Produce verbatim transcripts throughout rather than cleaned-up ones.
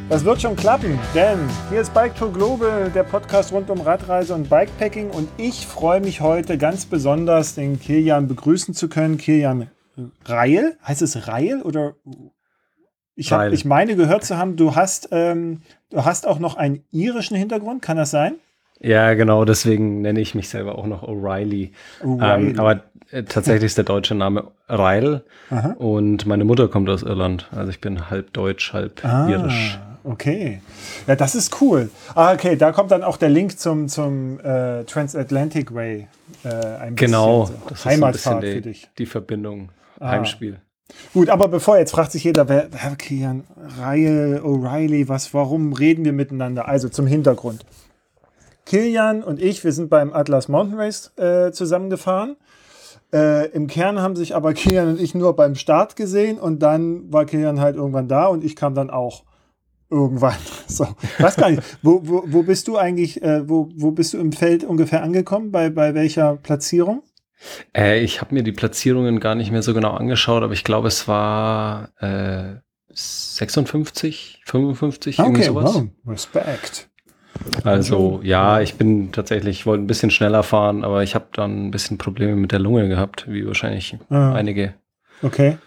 Das wird schon klappen, denn hier ist Bike Tour Global, der Podcast rund um Radreise und Bikepacking, und ich freue mich heute ganz besonders, den Kilian begrüßen zu können. Kilian Reil, heißt es Reil oder? Ich, hab, ich meine gehört zu haben, du hast, ähm, du hast auch noch einen irischen Hintergrund, kann das sein? Ja, genau, deswegen nenne ich mich selber auch noch O'Reilly. Ähm, aber äh, tatsächlich ist der deutsche Name Reil. Aha. Und meine Mutter kommt aus Irland. Also ich bin halb deutsch, halb ah, irisch. Okay. Ja, das ist cool. Ah, okay, da kommt dann auch der Link zum, zum äh, Transatlantic Way. Äh, ein genau, bisschen, so. Das Heimatfahrt ist so ein bisschen für die, dich. Die Verbindung, ah. Heimspiel. Gut, aber bevor, jetzt fragt sich jeder, wer, wer Kilian Reil, O'Reilly, was, warum reden wir miteinander? Also zum Hintergrund. Kilian und ich, wir sind beim Atlas Mountain Race äh, zusammengefahren. Äh, Im Kern haben sich aber Kilian und ich nur beim Start gesehen, und dann war Kilian halt irgendwann da und ich kam dann auch irgendwann. So, ich weiß gar nicht, wo, wo, wo bist du eigentlich, äh, wo, wo bist du im Feld ungefähr angekommen? Bei, bei welcher Platzierung? Äh, ich habe mir die Platzierungen gar nicht mehr so genau angeschaut, aber ich glaube, es war äh, sechsundfünfzig, fünfundfünfzig, okay, irgendwie sowas. Wow, Respekt. Also ja, ich bin tatsächlich, wollte ein bisschen schneller fahren, aber ich habe dann ein bisschen Probleme mit der Lunge gehabt, wie wahrscheinlich ah, einige. Okay.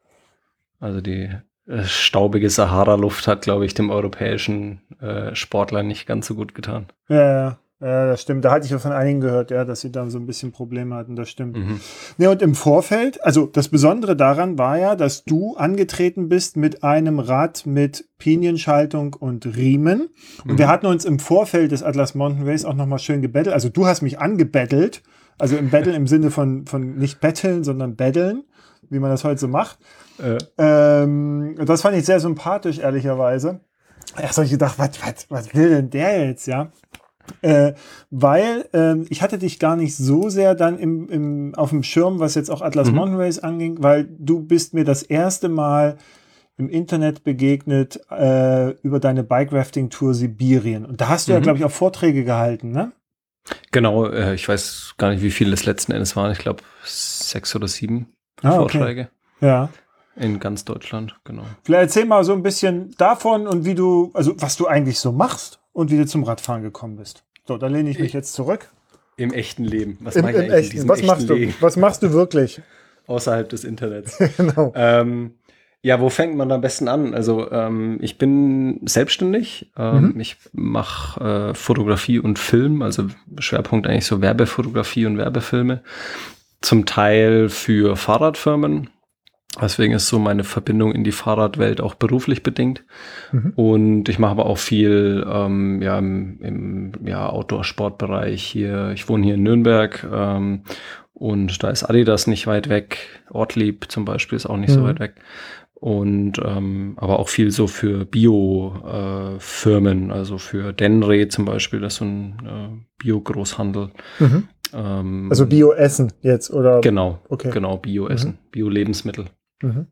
Also die äh, staubige Sahara-Luft hat, glaube ich, dem europäischen äh, Sportler nicht ganz so gut getan. Ja, ja. Ja, das stimmt. Da hatte ich ja von einigen gehört, ja, dass sie da so ein bisschen Probleme hatten. Das stimmt. Mhm. Ja, und im Vorfeld, also das Besondere daran war ja, dass du angetreten bist mit einem Rad mit Pinienschaltung und Riemen. Und mhm. wir hatten uns im Vorfeld des Atlas Mountain Race auch nochmal schön gebettelt. Also du hast mich angebettelt. Also im Betteln im Sinne von, von nicht betteln, sondern betteln, wie man das heute so macht. Äh. Ähm, das fand ich sehr sympathisch, ehrlicherweise. Erst habe ich gedacht, was, was, was will denn der jetzt, ja? Äh, weil äh, ich hatte dich gar nicht so sehr dann im, im, auf dem Schirm, was jetzt auch Atlas mhm. Mountain Race anging, weil du bist mir das erste Mal im Internet begegnet äh, über deine Bike-Rafting-Tour Sibirien. Und da hast du mhm. ja, glaube ich, auch Vorträge gehalten, ne? Genau, äh, ich weiß gar nicht, wie viele es letzten Endes waren. Ich glaube, sechs oder sieben ah, Vorträge. Okay. Ja. In ganz Deutschland, genau. Vielleicht erzähl mal so ein bisschen davon und wie du, also was du eigentlich so machst und wie du zum Radfahren gekommen bist. So, da lehne ich mich jetzt zurück. Im echten Leben. Was Im, im echten. In was echten machst du? Leben? Was machst du wirklich? Außerhalb des Internets. Genau. Ähm, ja, wo fängt man am besten an? Also ähm, ich bin selbstständig. Ähm, mhm. Ich mache äh, Fotografie und Film, also Schwerpunkt eigentlich so Werbefotografie und Werbefilme. Zum Teil für Fahrradfirmen. Deswegen ist so meine Verbindung in die Fahrradwelt auch beruflich bedingt. Mhm. Und ich mache aber auch viel ähm, ja, im, im ja, Outdoor-Sportbereich hier. Ich wohne hier in Nürnberg ähm, und da ist Adidas nicht weit weg. Ortlieb zum Beispiel ist auch nicht mhm. so weit weg. Und ähm, aber auch viel so für Bio-Firmen, äh, also für Denre zum Beispiel, das ist so ein äh, Bio-Großhandel. Mhm. Ähm, also Bio-Essen jetzt, oder? Genau, okay. genau, Bio-Essen, mhm. Bio-Lebensmittel. Mhm.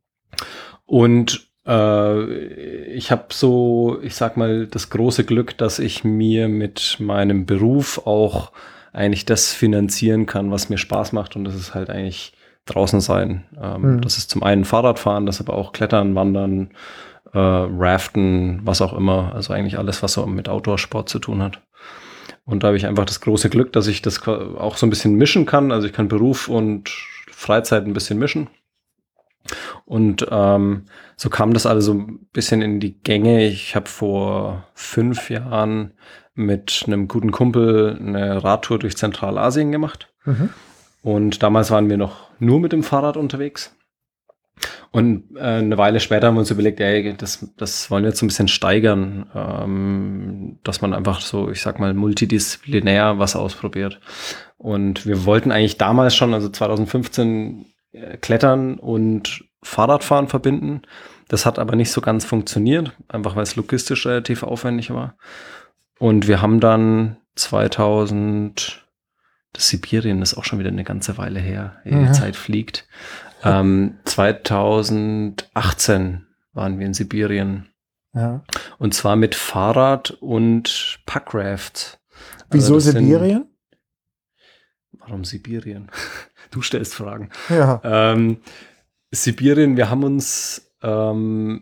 Und äh, ich habe so, ich sag mal, das große Glück, dass ich mir mit meinem Beruf auch eigentlich das finanzieren kann, was mir Spaß macht. Und das ist halt eigentlich draußen sein. Ähm, mhm. Das ist zum einen Fahrradfahren, das aber auch Klettern, Wandern, äh, Raften, was auch immer. Also eigentlich alles, was so mit Outdoor-Sport zu tun hat. Und da habe ich einfach das große Glück, dass ich das auch so ein bisschen mischen kann. Also ich kann Beruf und Freizeit ein bisschen mischen. Und ähm, so kam das alles so ein bisschen in die Gänge. Ich habe vor fünf Jahren mit einem guten Kumpel eine Radtour durch Zentralasien gemacht. Mhm. Und damals waren wir noch nur mit dem Fahrrad unterwegs. Und äh, eine Weile später haben wir uns überlegt, ey, das, das wollen wir jetzt ein bisschen steigern, ähm, dass man einfach so, ich sag mal, multidisziplinär was ausprobiert. Und wir wollten eigentlich damals schon, also zwanzig fünfzehn, äh, Klettern und Fahrradfahren verbinden. Das hat aber nicht so ganz funktioniert, einfach weil es logistisch relativ aufwendig war. Und wir haben dann zweitausend, das Sibirien ist auch schon wieder eine ganze Weile her, die ja. Zeit fliegt. Ähm, zweitausendachtzehn waren wir in Sibirien. Ja. Und zwar mit Fahrrad und Packraft. Wieso also Sibirien? Sind, warum Sibirien? Du stellst Fragen. Ja. Ähm, Sibirien, wir haben uns ähm,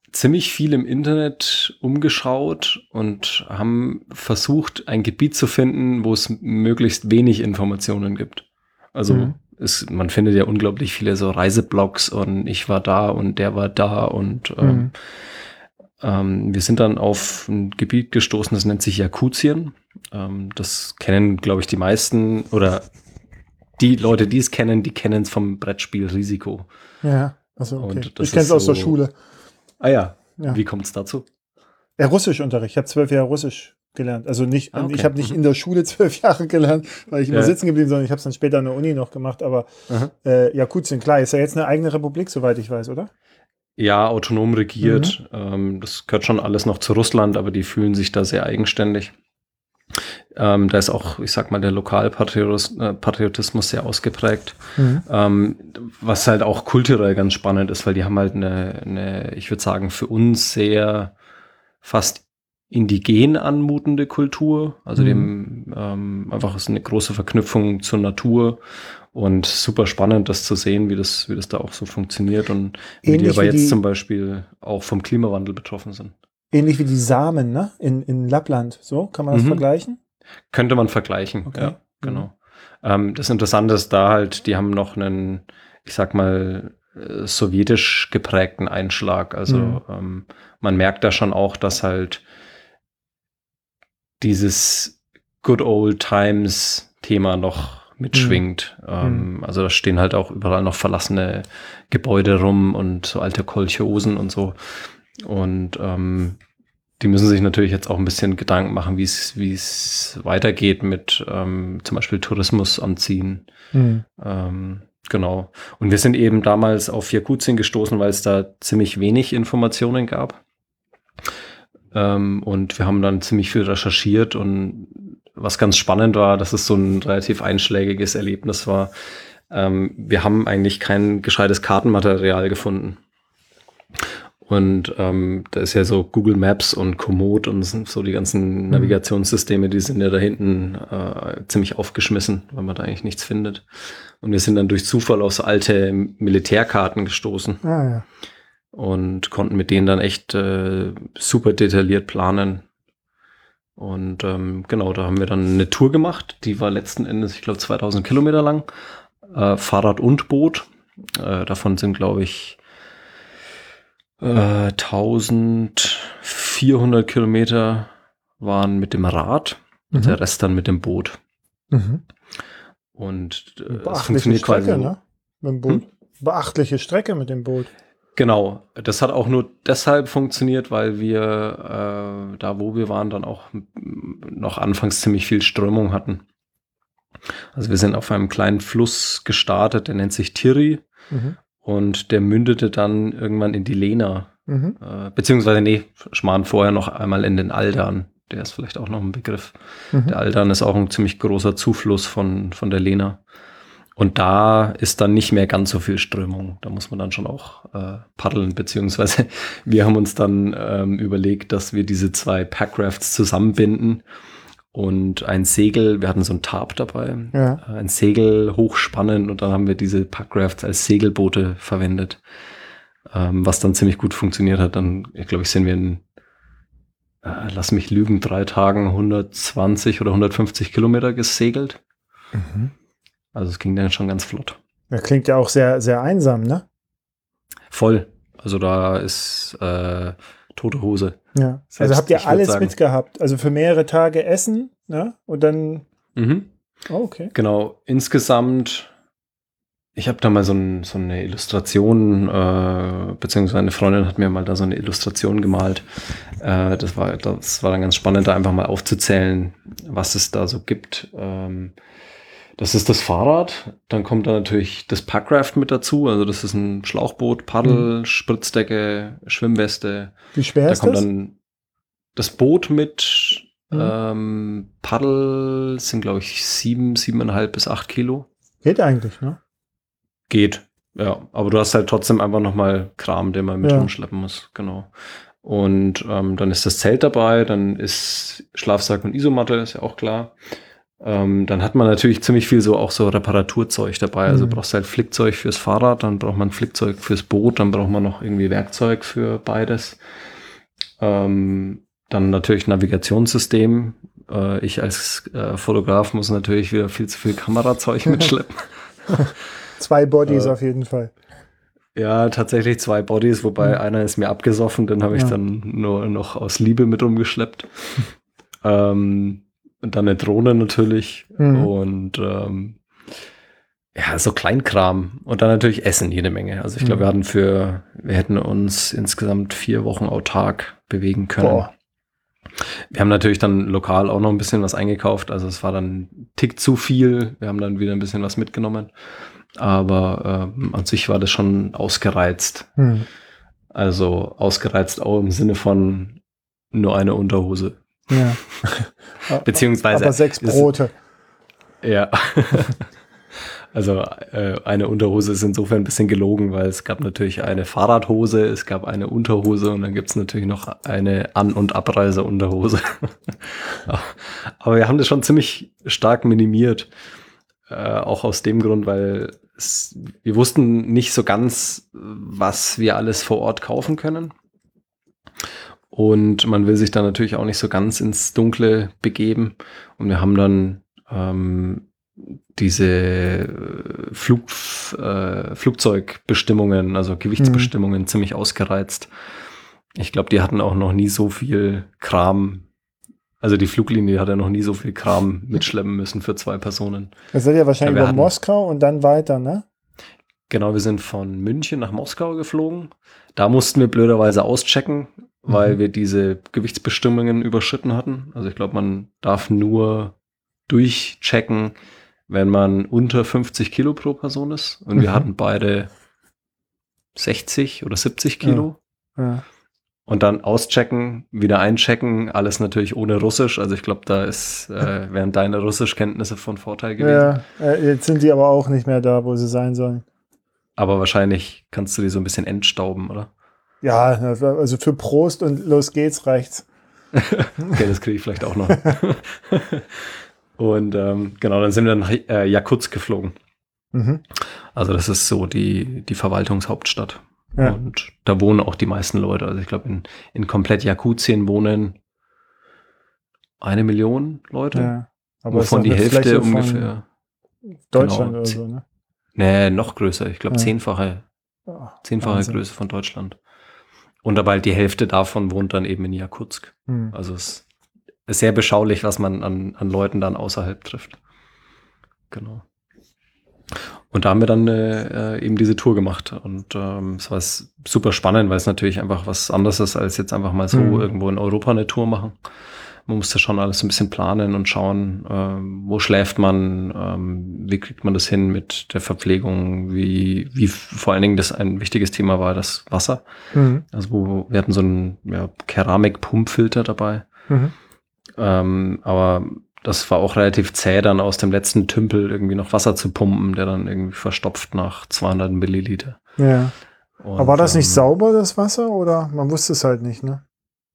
ziemlich viel im Internet umgeschaut und haben versucht, ein Gebiet zu finden, wo es möglichst wenig Informationen gibt. Also mhm. es, man findet ja unglaublich viele so Reiseblogs und ich war da und der war da und ähm, mhm. ähm, wir sind dann auf ein Gebiet gestoßen, das nennt sich Jakutien. Ähm, das kennen, glaube ich, die meisten oder die Leute, die es kennen, die kennen es vom Brettspiel Risiko. Ja, also okay. Ich kenne es aus so, der Schule. Ah ja, ja. Wie kommt es dazu? Ja, Russischunterricht. Ich habe zwölf Jahre Russisch gelernt. Also nicht, ah, okay. ich habe nicht in der Schule zwölf Jahre gelernt, weil ich immer ja. sitzen geblieben bin, sondern ich habe es dann später an der Uni noch gemacht. Aber äh, Jakutien, klar, ist ja jetzt eine eigene Republik, soweit ich weiß, oder? Ja, autonom regiert. Mhm. Ähm, das gehört schon alles noch zu Russland, aber die fühlen sich da sehr eigenständig. Ähm, da ist auch, ich sag mal, der Lokalpatriotismus sehr ausgeprägt. Mhm. Ähm, was halt auch kulturell ganz spannend ist, weil die haben halt eine, eine ich würde sagen, für uns sehr fast indigen anmutende Kultur. Also mhm. dem ähm, einfach ist eine große Verknüpfung zur Natur und super spannend, das zu sehen, wie das, wie das da auch so funktioniert und wie die aber jetzt die, zum Beispiel auch vom Klimawandel betroffen sind. Ähnlich wie die Samen, ne? In, in Lappland. So, kann man das mhm. vergleichen? Könnte man vergleichen, okay. ja, genau. Mhm. Ähm, das Interessante ist da halt, die haben noch einen, ich sag mal, äh, sowjetisch geprägten Einschlag. Also mhm. ähm, man merkt da schon auch, dass halt dieses Good Old Times Thema noch mitschwingt. Mhm. Ähm, also da stehen halt auch überall noch verlassene Gebäude rum und so alte Kolchosen und so. Und ähm, die müssen sich natürlich jetzt auch ein bisschen Gedanken machen, wie es wie es weitergeht mit ähm, zum Beispiel Tourismus anziehen. Mhm. Ähm, genau. Und wir sind eben damals auf Jakutien gestoßen, weil es da ziemlich wenig Informationen gab. Ähm, und wir haben dann ziemlich viel recherchiert und was ganz spannend war, dass es so ein relativ einschlägiges Erlebnis war. Ähm, wir haben eigentlich kein gescheites Kartenmaterial gefunden. Und ähm, da ist ja so Google Maps und Komoot und so die ganzen Navigationssysteme, die sind ja da hinten äh, ziemlich aufgeschmissen, weil man da eigentlich nichts findet. Und wir sind dann durch Zufall auf so alte Militärkarten gestoßen. Ah, ja. Und konnten mit denen dann echt äh, super detailliert planen. Und ähm, genau, da haben wir dann eine Tour gemacht. Die war letzten Endes, ich glaube, zweitausend Kilometer lang. Äh, Fahrrad und Boot. Äh, davon sind, glaube ich, Äh, eintausendvierhundert Kilometer waren mit dem Rad, mhm. der Rest dann mit dem Boot. Mhm. Und äh, es funktioniert Strecke, quasi ne? Mit dem Boot. Hm? Beachtliche Strecke mit dem Boot. Genau, das hat auch nur deshalb funktioniert, weil wir äh, da, wo wir waren, dann auch noch anfangs ziemlich viel Strömung hatten. Also wir sind auf einem kleinen Fluss gestartet, der nennt sich Tiri. Mhm. Und der mündete dann irgendwann in die Lena. Mhm. Äh, beziehungsweise, nee, Schmarrn vorher noch einmal in den Aldan. Der ist vielleicht auch noch ein Begriff. Mhm. Der Aldan ist auch ein ziemlich großer Zufluss von, von der Lena. Und da ist dann nicht mehr ganz so viel Strömung. Da muss man dann schon auch äh, paddeln. Beziehungsweise wir haben uns dann ähm, überlegt, dass wir diese zwei Packrafts zusammenbinden. Und ein Segel, wir hatten so ein Tarp dabei, ja. ein Segel hochspannen und dann haben wir diese Packrafts als Segelboote verwendet, ähm, was dann ziemlich gut funktioniert hat. Dann, ich glaube, ich sind wir in, äh, lass mich lügen, drei Tagen hundertzwanzig oder hundertfünfzig Kilometer gesegelt. Mhm. Also es ging dann schon ganz flott. Das klingt ja auch sehr, sehr einsam, ne? Voll. Also da ist äh, tote Hose. Ja, selbst, also habt ihr alles mitgehabt, also für mehrere Tage Essen, ne? Und dann. Mhm. Oh, okay. Genau, insgesamt, ich habe da mal so, ein, so eine Illustration, äh, beziehungsweise eine Freundin hat mir mal da so eine Illustration gemalt. Äh, das war, das war dann ganz spannend, da einfach mal aufzuzählen, was es da so gibt. Ähm, Das ist das Fahrrad, dann kommt da natürlich das Packraft mit dazu, also das ist ein Schlauchboot, Paddel, mhm. Spritzdecke, Schwimmweste. Wie schwer da ist kommt das? Dann das Boot mit mhm. ähm, Paddel sind, glaube ich, sieben, siebeneinhalb bis acht Kilo. Geht eigentlich, ne? Geht, ja, aber du hast halt trotzdem einfach nochmal Kram, den man mit ja. rumschleppen muss, genau. Und ähm, dann ist das Zelt dabei, dann ist Schlafsack und Isomatte, ist ja auch klar. Ähm, dann hat man natürlich ziemlich viel so auch so Reparaturzeug dabei. Also Mhm. brauchst halt Flickzeug fürs Fahrrad, dann braucht man Flickzeug fürs Boot, dann braucht man noch irgendwie Werkzeug für beides. Ähm, dann natürlich Navigationssystem. Äh, ich als äh, Fotograf muss natürlich wieder viel zu viel Kamerazeug mitschleppen. Zwei Bodies äh, auf jeden Fall. Ja, tatsächlich zwei Bodies, wobei mhm. einer ist mir abgesoffen, den habe ich ja. dann nur noch aus Liebe mit rumgeschleppt. ähm, Und dann eine Drohne natürlich mhm. und ähm, ja, so Kleinkram und dann natürlich Essen jede Menge. Also ich glaube, mhm. wir hatten für, wir hätten uns insgesamt vier Wochen autark bewegen können. Boah. Wir haben natürlich dann lokal auch noch ein bisschen was eingekauft. Also es war dann ein Tick zu viel. Wir haben dann wieder ein bisschen was mitgenommen. Aber ähm, an sich war das schon ausgereizt. Mhm. Also ausgereizt auch im Sinne von nur eine Unterhose. Ja. Beziehungsweise. Aber sechs Brote. Ist, ja. Also äh, eine Unterhose ist insofern ein bisschen gelogen, weil es gab natürlich eine Fahrradhose, es gab eine Unterhose und dann gibt es natürlich noch eine An- und Abreise-Unterhose. Aber wir haben das schon ziemlich stark minimiert. Äh, auch aus dem Grund, weil es, wir wussten nicht so ganz, was wir alles vor Ort kaufen können. Und man will sich dann natürlich auch nicht so ganz ins Dunkle begeben. Und wir haben dann ähm, diese Flug, äh, Flugzeugbestimmungen, also Gewichtsbestimmungen mhm. ziemlich ausgereizt. Ich glaube, die hatten auch noch nie so viel Kram. Also die Fluglinie hat ja noch nie so viel Kram mitschleppen müssen für zwei Personen. Das seid ja wahrscheinlich ja, über hatten, Moskau und dann weiter, ne? Genau, wir sind von München nach Moskau geflogen. Da mussten wir blöderweise auschecken, weil mhm. wir diese Gewichtsbestimmungen überschritten hatten. Also ich glaube, man darf nur durchchecken, wenn man unter fünfzig Kilo pro Person ist. Und mhm. wir hatten beide sechzig oder siebzig Kilo. Ja. Ja. Und dann auschecken, wieder einchecken, alles natürlich ohne Russisch. Also ich glaube, da ist, äh, wären deine Russischkenntnisse von Vorteil gewesen. Ja, äh, jetzt sind die aber auch nicht mehr da, wo sie sein sollen. Aber wahrscheinlich kannst du die so ein bisschen entstauben, oder? Ja, also für Prost und los geht's reicht's. Okay, das kriege ich vielleicht auch noch. Und ähm, genau, dann sind wir nach äh, Jakutsk geflogen. Mhm. Also das ist so die, die Verwaltungshauptstadt. Ja. Und da wohnen auch die meisten Leute. Also ich glaube, in, in komplett Jakutien wohnen eine Million Leute. Ja, aber wovon die Hälfte Fläche ungefähr. Deutschland genau, oder so, ne? Nee, noch größer. Ich glaube, ja. zehnfache, oh, zehnfache Wahnsinn. Größe von Deutschland. Und aber die Hälfte davon wohnt dann eben in Jakutsk. Hm. Also es ist sehr beschaulich, was man an, an Leuten dann außerhalb trifft. Genau. Und da haben wir dann äh, eben diese Tour gemacht. Und ähm, es war super spannend, weil es natürlich einfach was anderes ist, als jetzt einfach mal so mhm. irgendwo in Europa eine Tour machen. Man musste schon alles ein bisschen planen und schauen, ähm, wo schläft man, ähm, wie kriegt man das hin mit der Verpflegung, wie, wie vor allen Dingen das ein wichtiges Thema war, das Wasser. Mhm. Also wo, wir hatten so einen ja, Keramik-Pumpfilter dabei. Mhm. Ähm, aber das war auch relativ zäh, dann aus dem letzten Tümpel irgendwie noch Wasser zu pumpen, der dann irgendwie verstopft nach zweihundert Milliliter. Ja. Und, aber war das nicht ähm, sauber, das Wasser? Oder man wusste es halt nicht, ne?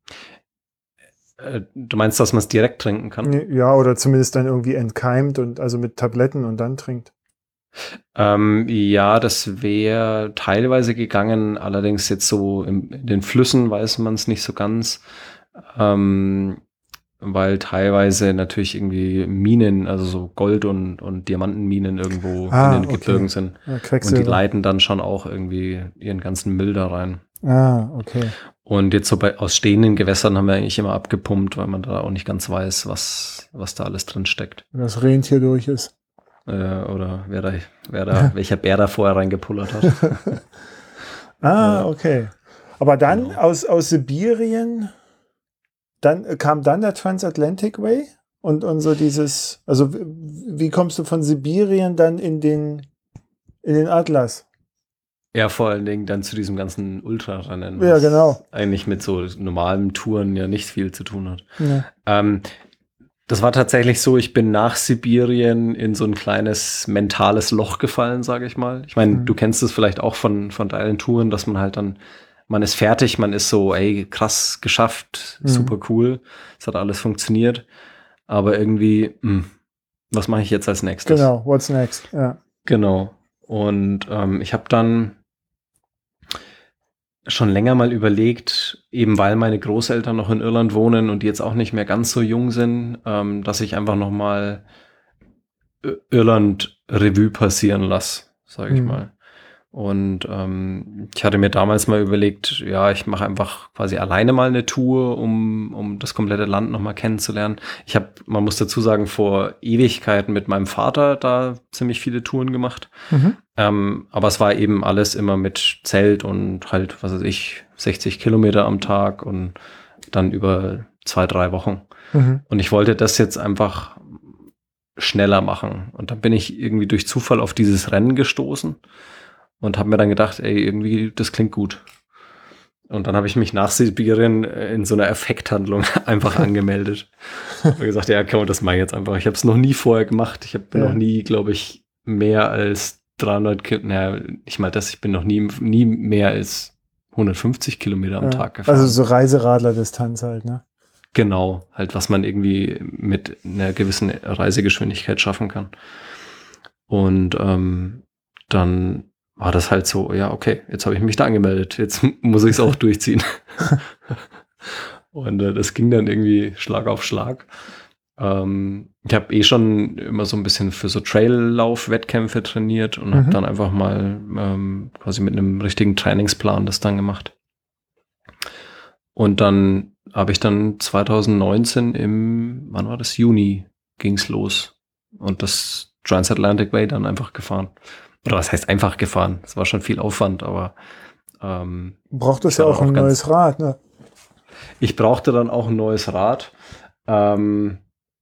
Äh, du meinst, dass man es direkt trinken kann? Ja, oder zumindest dann irgendwie entkeimt und also mit Tabletten und dann trinkt. Ähm, ja, das wäre teilweise gegangen, allerdings jetzt so im, in den Flüssen weiß man es nicht so ganz. Ähm, weil teilweise natürlich irgendwie Minen, also so Gold- und, und Diamantenminen irgendwo ah, in den okay. Gebirgen sind. Ja, und die leiten dann schon auch irgendwie ihren ganzen Müll da rein. Ah, okay. Und jetzt so bei aus stehenden Gewässern haben wir eigentlich immer abgepumpt, weil man da auch nicht ganz weiß, was, was da alles drin steckt. Wenn das Rentier durch ist. Äh, oder wer da, wer da, welcher Bär da vorher reingepullert hat. ah, ja. okay. Aber dann genau. aus, aus Sibirien, dann kam dann der Transatlantic Way und, und so dieses, also wie kommst du von Sibirien dann in den, in den Atlas? Ja, vor allen Dingen dann zu diesem ganzen Ultrarennen. Ja, genau. Eigentlich mit so normalen Touren ja nicht viel zu tun hat. Ja. Ähm, das war tatsächlich so, ich bin nach Sibirien in so ein kleines mentales Loch gefallen, sage ich mal. Ich meine, mhm. du kennst es vielleicht auch von, von deinen Touren, dass man halt dann, man ist fertig, man ist so, ey, krass, geschafft, mhm. super cool, es hat alles funktioniert. Aber irgendwie, mh, was mache ich jetzt als nächstes? Genau, what's next, ja. Genau. Und ähm, ich habe dann schon länger mal überlegt, eben weil meine Großeltern noch in Irland wohnen und die jetzt auch nicht mehr ganz so jung sind, ähm, dass ich einfach noch mal Irland Revue passieren lasse, sage ich Hm. mal. Und ähm, ich hatte mir damals mal überlegt, ja, ich mache einfach quasi alleine mal eine Tour, um, um das komplette Land nochmal kennenzulernen. Ich habe, man muss dazu sagen, vor Ewigkeiten mit meinem Vater da ziemlich viele Touren gemacht. Mhm. Ähm, aber es war eben alles immer mit Zelt und halt, was weiß ich, sechzig Kilometer am Tag und dann über zwei, drei Wochen. Mhm. Und ich wollte das jetzt einfach schneller machen. Und dann bin ich irgendwie durch Zufall auf dieses Rennen gestoßen und habe mir dann gedacht, ey, irgendwie, das klingt gut. Und dann habe ich mich nach Sibirien in so einer Effekthandlung einfach angemeldet. Und gesagt, ja, komm, das mache ich jetzt einfach. Ich habe es noch nie vorher gemacht. Ich habe Ja. noch nie, glaube ich, mehr als dreihundert Kilometer, naja, nicht mal das, ich bin noch nie, nie mehr als hundertfünfzig Kilometer am Ja. Tag gefahren. Also so Reiseradler-Distanz halt, ne? Genau, halt, was man irgendwie mit einer gewissen Reisegeschwindigkeit schaffen kann. Und ähm, dann war das halt so, ja, okay, jetzt habe ich mich da angemeldet, jetzt muss ich es auch durchziehen. Und äh, das ging dann irgendwie Schlag auf Schlag. Ähm, ich habe eh schon immer so ein bisschen für so Traillauf-Wettkämpfe trainiert und Mhm. habe dann einfach mal ähm, quasi mit einem richtigen Trainingsplan das dann gemacht. Und dann habe ich dann zwanzig neunzehn im, wann war das? Juni ging's los. Und das Transatlantic Way dann einfach gefahren. Oder was heißt einfach gefahren? Es war schon viel Aufwand, aber ähm, Braucht es ich ja war auch dann ein ganz- neues Rad, ne? ich brauchte dann auch ein neues Rad. Ähm,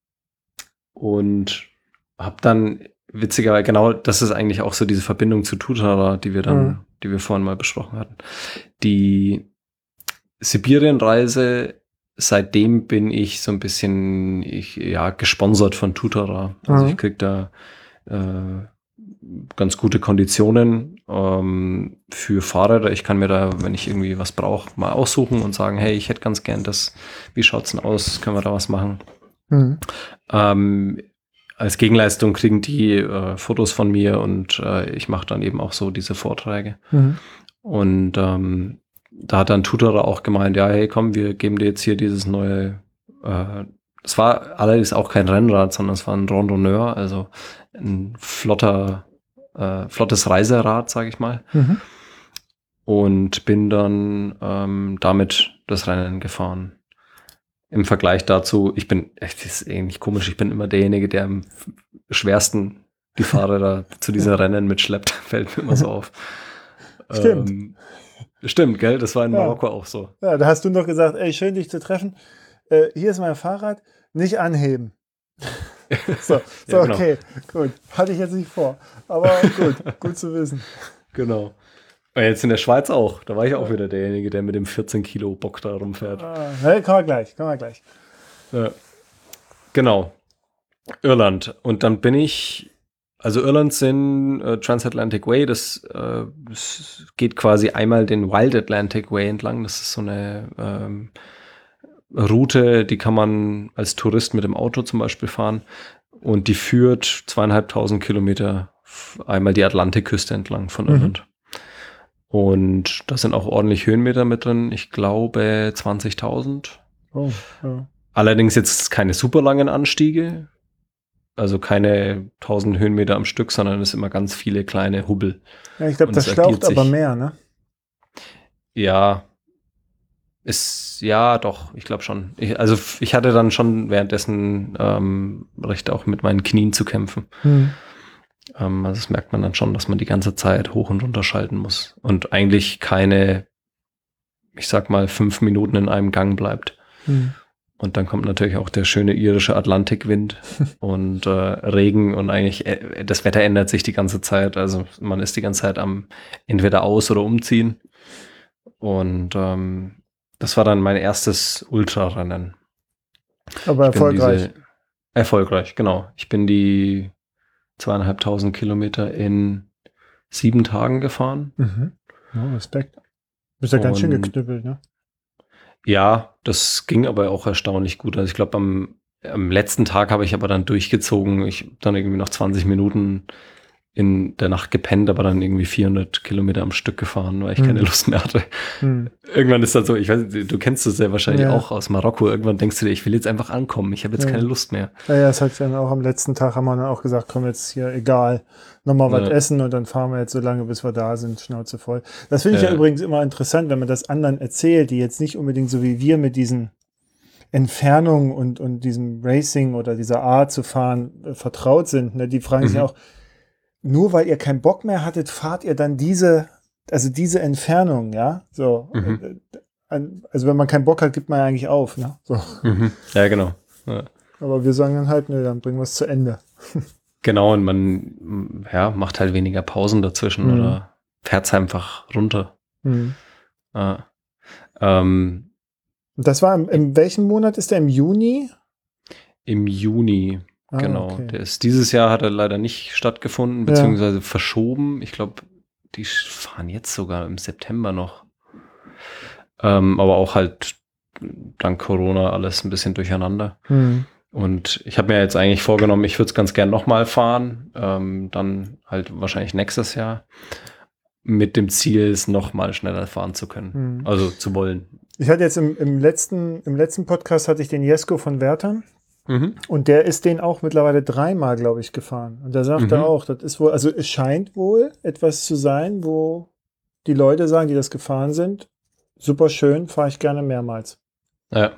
und habe dann witzigerweise, genau, das ist eigentlich auch so diese Verbindung zu Tutara, die wir dann, Mhm. die wir vorhin mal besprochen hatten. Die Sibirienreise, seitdem bin ich so ein bisschen, ich, ja, gesponsert von Tutara. Also Mhm. ich krieg da äh, ganz gute Konditionen ähm, für Fahrräder. Ich kann mir da, wenn ich irgendwie was brauche, mal aussuchen und sagen, hey, ich hätte ganz gern das, wie schaut's denn aus? Können wir da was machen? Mhm. Ähm, als Gegenleistung kriegen die äh, Fotos von mir und äh, ich mache dann eben auch so diese Vorträge. Mhm. Und ähm, da hat dann Tutorer auch gemeint, ja, hey, komm, wir geben dir jetzt hier dieses neue, äh, es war allerdings auch kein Rennrad, sondern es war ein Randonneur, also ein flotter, äh, flottes Reiserad, sage ich mal. Mhm. Und bin dann ähm, damit das Rennen gefahren. Im Vergleich dazu, ich bin, echt, das ist eigentlich komisch, ich bin immer derjenige, der am schwersten die Fahrräder zu diesen Rennen mitschleppt, fällt mir immer so auf. Stimmt. Ähm, stimmt, gell? Das war in Ja. Marokko auch so. Ja, da hast du noch gesagt, ey, schön dich zu treffen. Äh, hier ist mein Fahrrad, nicht anheben. So, so Ja, genau. okay, gut. Hatte ich jetzt nicht vor. Aber gut, gut zu wissen. Genau. Und jetzt in der Schweiz auch. Da war ich auch wieder derjenige, der mit dem vierzehn Kilo Bock da rumfährt. Ah, ne, kommen wir gleich, kommen wir gleich. Ja. Genau. Irland. Und dann bin ich, also Irland sind äh, Transatlantic Way, das, äh, das geht quasi einmal den Wild Atlantic Way entlang. Das ist so eine ähm, Route, die kann man als Tourist mit dem Auto zum Beispiel fahren. Und die führt zweieinhalbtausend Kilometer f- einmal die Atlantikküste entlang von Mhm. Irland. Und da sind auch ordentlich Höhenmeter mit drin. Ich glaube zwanzigtausend. Oh, ja. Allerdings jetzt keine super langen Anstiege. Also keine tausend Höhenmeter am Stück, sondern es sind immer ganz viele kleine Hubbel. Ja, ich glaube, Und das es schlaucht addiert aber sich. mehr, ne? Ja, ist, ja, doch, ich glaube schon. Ich, also f- ich hatte dann schon währenddessen ähm, recht auch mit meinen Knien zu kämpfen. Hm. Ähm, also das merkt man dann schon, dass man die ganze Zeit hoch und runter schalten muss. Und eigentlich keine, ich sag mal, fünf Minuten in einem Gang bleibt. Hm. Und dann kommt natürlich auch der schöne irische Atlantikwind und äh, Regen und eigentlich äh, das Wetter ändert sich die ganze Zeit. Also man ist die ganze Zeit am entweder aus- oder umziehen. Und ähm, das war dann mein erstes Ultrarennen. Aber Ich bin erfolgreich. diese- Erfolgreich, genau. Ich bin die zweieinhalbtausend Kilometer in sieben Tagen gefahren. Mhm. Oh, Respekt. Bist ja ganz schön Und- geknüppelt, ne? Ja, das ging aber auch erstaunlich gut. Also ich glaube, am am letzten Tag habe ich aber dann durchgezogen. Ich habe dann irgendwie noch zwanzig Minuten in der Nacht gepennt, aber dann irgendwie vierhundert Kilometer am Stück gefahren, weil ich hm. keine Lust mehr hatte. Hm. Irgendwann ist das so, ich weiß, du kennst das ja wahrscheinlich ja. auch aus Marokko. Irgendwann denkst du dir, ich will jetzt einfach ankommen. Ich habe jetzt ja. keine Lust mehr. Ja, ja, es hat dann auch am letzten Tag haben wir dann auch gesagt, komm jetzt hier, egal, nochmal was ja. essen und dann fahren wir jetzt so lange, bis wir da sind, Schnauze voll. Das finde ich ja. ja übrigens immer interessant, wenn man das anderen erzählt, die jetzt nicht unbedingt so wie wir mit diesen Entfernungen und, und diesem Racing oder dieser Art zu fahren äh, vertraut sind. Ne? Die fragen mhm. sich auch, nur weil ihr keinen Bock mehr hattet, fahrt ihr dann diese, also diese Entfernung, ja, so. Mhm. Also wenn man keinen Bock hat, gibt man ja eigentlich auf, ne? So. Mhm. Ja, genau. Ja. Aber wir sagen dann halt, nö, dann bringen wir es zu Ende. Genau, und man ja, macht halt weniger Pausen dazwischen mhm. oder fährt es einfach runter. Mhm. Ja. Ähm, das war, im, in welchem Monat ist der? Im Juni? Im Juni. Ah, genau, okay. Der ist dieses Jahr hat er leider nicht stattgefunden, beziehungsweise ja. verschoben. Ich glaube, die fahren jetzt sogar im September noch. Ähm, aber auch halt dank Corona alles ein bisschen durcheinander. Mhm. Und ich habe mir jetzt eigentlich vorgenommen, ich würde es ganz gern nochmal fahren. Ähm, dann halt wahrscheinlich nächstes Jahr. Mit dem Ziel, es nochmal schneller fahren zu können. Mhm. Also zu wollen. Ich hatte jetzt im, im, letzten, im letzten Podcast hatte ich den Jesko von Wertern. Mhm. Und der ist den auch mittlerweile dreimal, glaube ich, gefahren. Und da sagt mhm. er auch, das ist wohl, also es scheint wohl etwas zu sein, wo die Leute sagen, die das gefahren sind, super schön, fahre ich gerne mehrmals. Ja.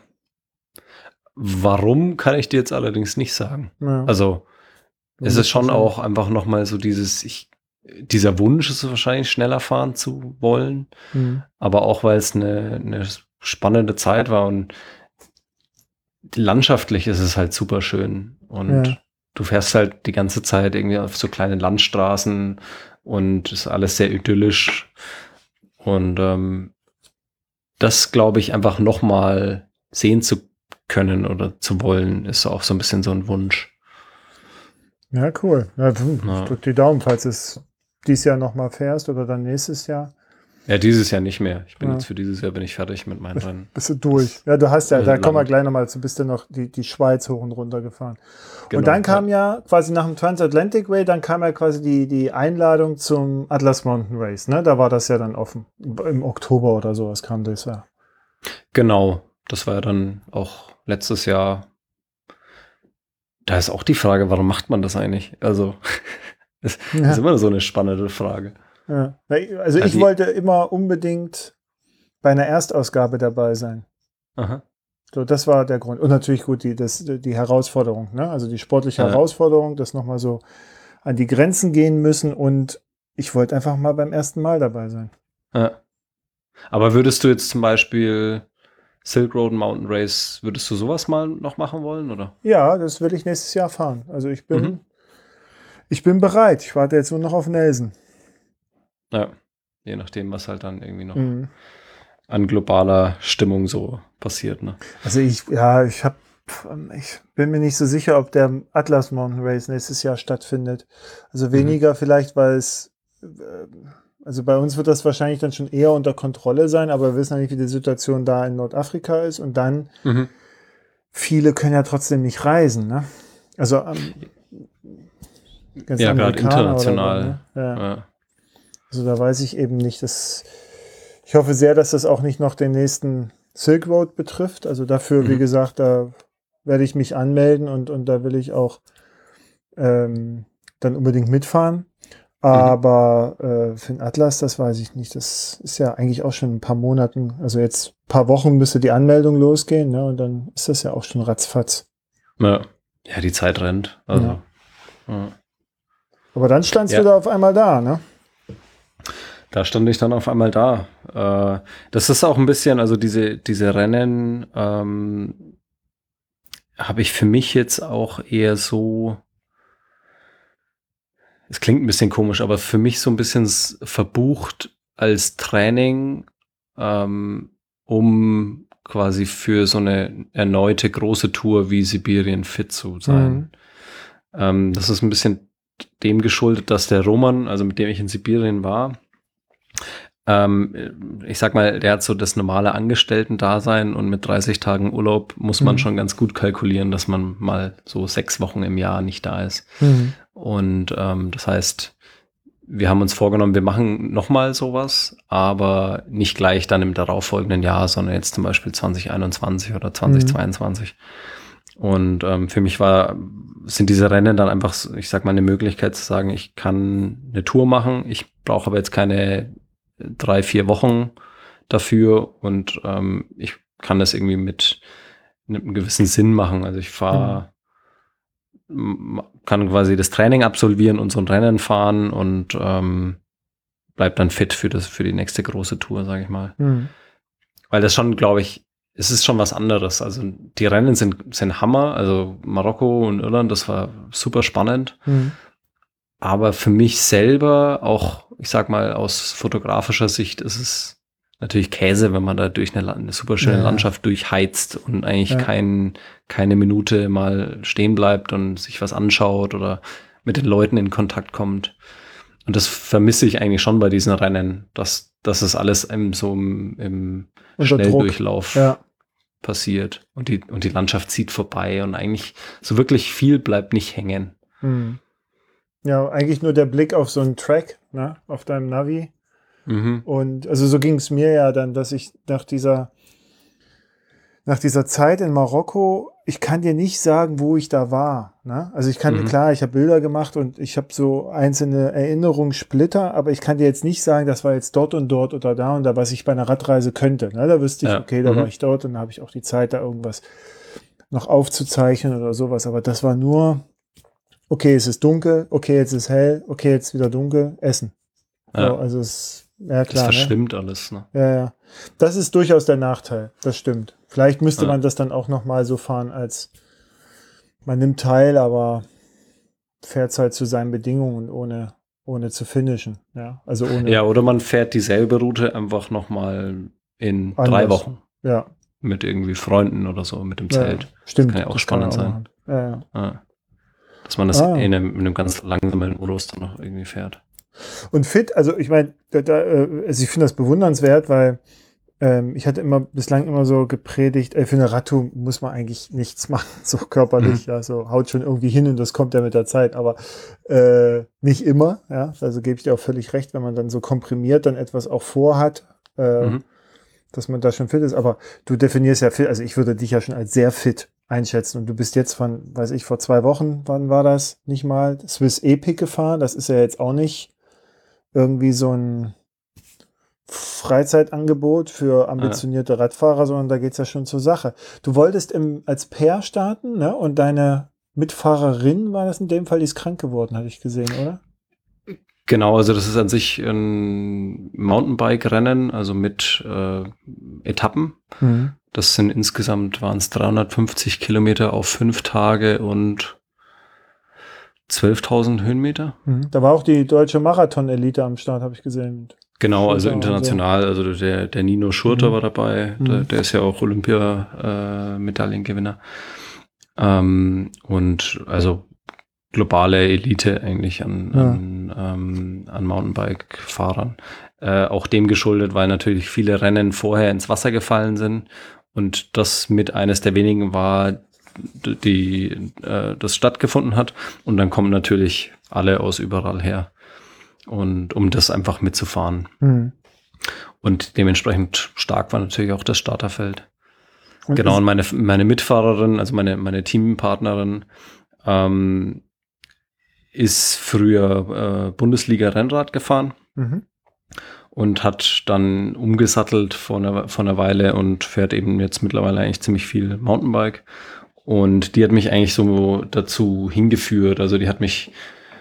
Warum, kann ich dir jetzt allerdings nicht sagen. Ja. Also es ist schon auch einfach nochmal so dieses, ich, dieser Wunsch ist wahrscheinlich schneller fahren zu wollen, mhm. aber auch, weil es eine, eine spannende Zeit war und landschaftlich ist es halt super schön und ja. du fährst halt die ganze Zeit irgendwie auf so kleine Landstraßen und ist alles sehr idyllisch und ähm, das glaube ich einfach nochmal sehen zu können oder zu wollen, ist auch so ein bisschen so ein Wunsch. Ja, cool. Ja, ich ja. drück die Daumen, falls es dieses Jahr nochmal fährst oder dann nächstes Jahr. Ja, dieses Jahr nicht mehr. Ich bin ja. jetzt für dieses Jahr bin ich fertig mit meinen Rennen. Bist du durch? Ja, du hast ja, da kommen wir gleich nochmal zu, bist du noch die, die Schweiz hoch und runter gefahren. Genau, und dann kam ja. ja quasi nach dem Transatlantic Way, dann kam ja quasi die, die Einladung zum Atlas Mountain Race, ne? Da war das ja dann offen. Im Oktober oder sowas kam das ja. Genau, das war ja dann auch letztes Jahr. Da ist auch die Frage, warum macht man das eigentlich? Also, das ja. ist immer so eine spannende Frage. Ja. Also ich ja, wollte immer unbedingt bei einer Erstausgabe dabei sein. Aha. So, das war der Grund. Und natürlich gut, die, das, die Herausforderung, ne? Also die sportliche ja. Herausforderung, das nochmal so an die Grenzen gehen müssen und ich wollte einfach mal beim ersten Mal dabei sein. Ja. Aber würdest du jetzt zum Beispiel Silk Road Mountain Race, würdest du sowas mal noch machen wollen, oder? Ja, das will ich nächstes Jahr fahren. Also ich bin, mhm. ich bin bereit. Ich warte jetzt nur noch auf Nelson. Ja, je nachdem, was halt dann irgendwie noch mhm. an globaler Stimmung so passiert, ne? Also ich, ja, ich habe, ich bin mir nicht so sicher, ob der Atlas Mountain Race nächstes Jahr stattfindet. Also weniger mhm. vielleicht, weil es, also bei uns wird das wahrscheinlich dann schon eher unter Kontrolle sein, aber wir wissen ja nicht, wie die Situation da in Nordafrika ist und dann, mhm. viele können ja trotzdem nicht reisen, ne? Also ähm, ganz ja, gerade international. So, ne? Ja. Ja. Also da weiß ich eben nicht, dass ich hoffe sehr, dass das auch nicht noch den nächsten Silk Road betrifft. Also dafür, mhm. wie gesagt, da werde ich mich anmelden und, und da will ich auch ähm, dann unbedingt mitfahren. Aber mhm. äh, für den Atlas, das weiß ich nicht. Das ist ja eigentlich auch schon ein paar Monaten, also jetzt ein paar Wochen müsste die Anmeldung losgehen, ne? Und dann ist das ja auch schon ratzfatz. Ja, ja, die Zeit rennt. Also, ja. Ja. Aber dann standst ja. du da auf einmal da, ne? Da stand ich dann auf einmal da. Äh, das ist auch ein bisschen, also diese, diese Rennen ähm, habe ich für mich jetzt auch eher so, es klingt ein bisschen komisch, aber für mich so ein bisschen verbucht als Training, ähm, um quasi für so eine erneute große Tour wie Sibirien fit zu sein. Mhm. Ähm, das ist ein bisschen dem geschuldet, dass der Roman, also mit dem ich in Sibirien war, Ähm, ich sag mal, der hat so das normale Angestellten-Dasein und mit dreißig Tagen Urlaub muss man mhm. schon ganz gut kalkulieren, dass man mal so sechs Wochen im Jahr nicht da ist. Mhm. Und ähm, das heißt, wir haben uns vorgenommen, wir machen nochmal sowas, aber nicht gleich dann im darauffolgenden Jahr, sondern jetzt zum Beispiel zwanzig einundzwanzig oder zwanzig zweiundzwanzig. Mhm. Und ähm, für mich war, sind diese Rennen dann einfach, ich sag mal, eine Möglichkeit zu sagen, ich kann eine Tour machen, ich brauche aber jetzt keine drei, vier Wochen dafür und ähm, ich kann das irgendwie mit einem gewissen Sinn machen. Also ich fahre, mhm. kann quasi das Training absolvieren und so ein Rennen fahren und ähm, bleib dann fit für das, für die nächste große Tour, sage ich mal. Mhm. Weil das schon, glaube ich, es ist schon was anderes. Also die Rennen sind, sind Hammer. Also Marokko und Irland, das war super spannend. Mhm. Aber für mich selber, auch, ich sag mal, aus fotografischer Sicht ist es natürlich Käse, wenn man da durch eine, eine super schöne ja. Landschaft durchheizt und eigentlich ja. kein, keine Minute mal stehen bleibt und sich was anschaut oder mit den Leuten in Kontakt kommt. Und das vermisse ich eigentlich schon bei diesen Rennen, dass, dass es alles im, so im, im Schnelldurchlauf ja. passiert und die, und die Landschaft zieht vorbei und eigentlich so wirklich viel bleibt nicht hängen. Mhm. Ja, eigentlich nur der Blick auf so einen Track, ne, auf deinem Navi. Mhm. Und also so ging es mir ja dann, dass ich nach dieser, nach dieser Zeit in Marokko, ich kann dir nicht sagen, wo ich da war. Ne? Also ich kann, mhm. klar, ich habe Bilder gemacht und ich habe so einzelne Erinnerungssplitter, aber ich kann dir jetzt nicht sagen, das war jetzt dort und dort oder da und da, was ich bei einer Radreise könnte. Ne? Da wüsste ich, ja. okay, da mhm. war ich dort und da habe ich auch die Zeit, da irgendwas noch aufzuzeichnen oder sowas. Aber das war nur... Okay, es ist dunkel, okay, jetzt ist hell, okay, jetzt wieder dunkel, essen. Ja. So, also es, ja klar. Das verschwimmt ne? alles, ne? Ja, ja. Das ist durchaus der Nachteil, das stimmt. Vielleicht müsste ja. man das dann auch nochmal so fahren, als man nimmt teil, aber fährt es halt zu seinen Bedingungen, ohne, ohne zu finishen. Ja, also ohne. Ja, oder man fährt dieselbe Route einfach nochmal in anders. drei Wochen. Ja. Mit irgendwie Freunden oder so, mit dem Zelt. Ja, stimmt. Das kann ja auch spannend sein. Ja, ja. Ja. Dass man das ah. in, einem, in einem ganz langsamen Modus dann noch irgendwie fährt. Und fit, also ich meine, da, da, also ich finde das bewundernswert, weil ähm, ich hatte immer bislang immer so gepredigt, ey, für eine Radtour muss man eigentlich nichts machen, so körperlich, mhm. ja, so haut schon irgendwie hin und das kommt ja mit der Zeit, aber äh, nicht immer, ja, also gebe ich dir auch völlig recht, wenn man dann so komprimiert dann etwas auch vorhat, äh, mhm. dass man da schon fit ist, aber du definierst ja fit, also ich würde dich ja schon als sehr fit einschätzen und du bist jetzt von, weiß ich, vor zwei Wochen, wann war das, nicht mal, Swiss Epic gefahren, das ist ja jetzt auch nicht irgendwie so ein Freizeitangebot für ambitionierte ja. Radfahrer, sondern da geht es ja schon zur Sache. Du wolltest im, als Pair starten, ne? Und deine Mitfahrerin war das in dem Fall, die ist krank geworden, hatte ich gesehen, oder? Genau, also das ist an sich ein Mountainbike-Rennen, also mit äh, Etappen. Mhm. Das sind insgesamt, waren es dreihundertfünfzig Kilometer auf fünf Tage und zwölftausend Höhenmeter. Mhm. Da war auch die deutsche Marathon-Elite am Start, habe ich gesehen. Genau, Schurter also international, so. Also der, der Nino Schurter mhm. war dabei, mhm. der, der ist ja auch Olympia-Medaillengewinner. Äh, ähm, und also globale Elite eigentlich an, ja. an, ähm, an Mountainbike-Fahrern. Äh, auch dem geschuldet, weil natürlich viele Rennen vorher ins Wasser gefallen sind und das mit eines der wenigen war, die äh, das stattgefunden hat. Und dann kommen natürlich alle aus überall her. Und um das einfach mitzufahren. Mhm. Und dementsprechend stark war natürlich auch das Starterfeld. Und genau, und meine, meine Mitfahrerin, also meine, meine Teampartnerin, ähm, ist früher äh, Bundesliga-Rennrad gefahren mhm. und hat dann umgesattelt vor einer, vor einer Weile und fährt eben jetzt mittlerweile eigentlich ziemlich viel Mountainbike. Und die hat mich eigentlich so dazu hingeführt. Also die hat mich,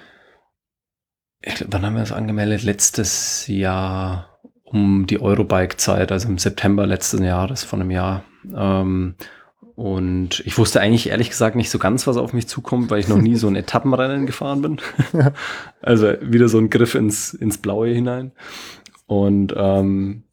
ich, wann haben wir das angemeldet? Letztes Jahr um die Eurobike-Zeit, also im September letzten Jahres, von einem Jahr. Ähm, und ich wusste eigentlich ehrlich gesagt nicht so ganz, was auf mich zukommt, weil ich noch nie so ein Etappenrennen gefahren bin. Ja. Also wieder so ein Griff ins, ins Blaue hinein. Und ähm,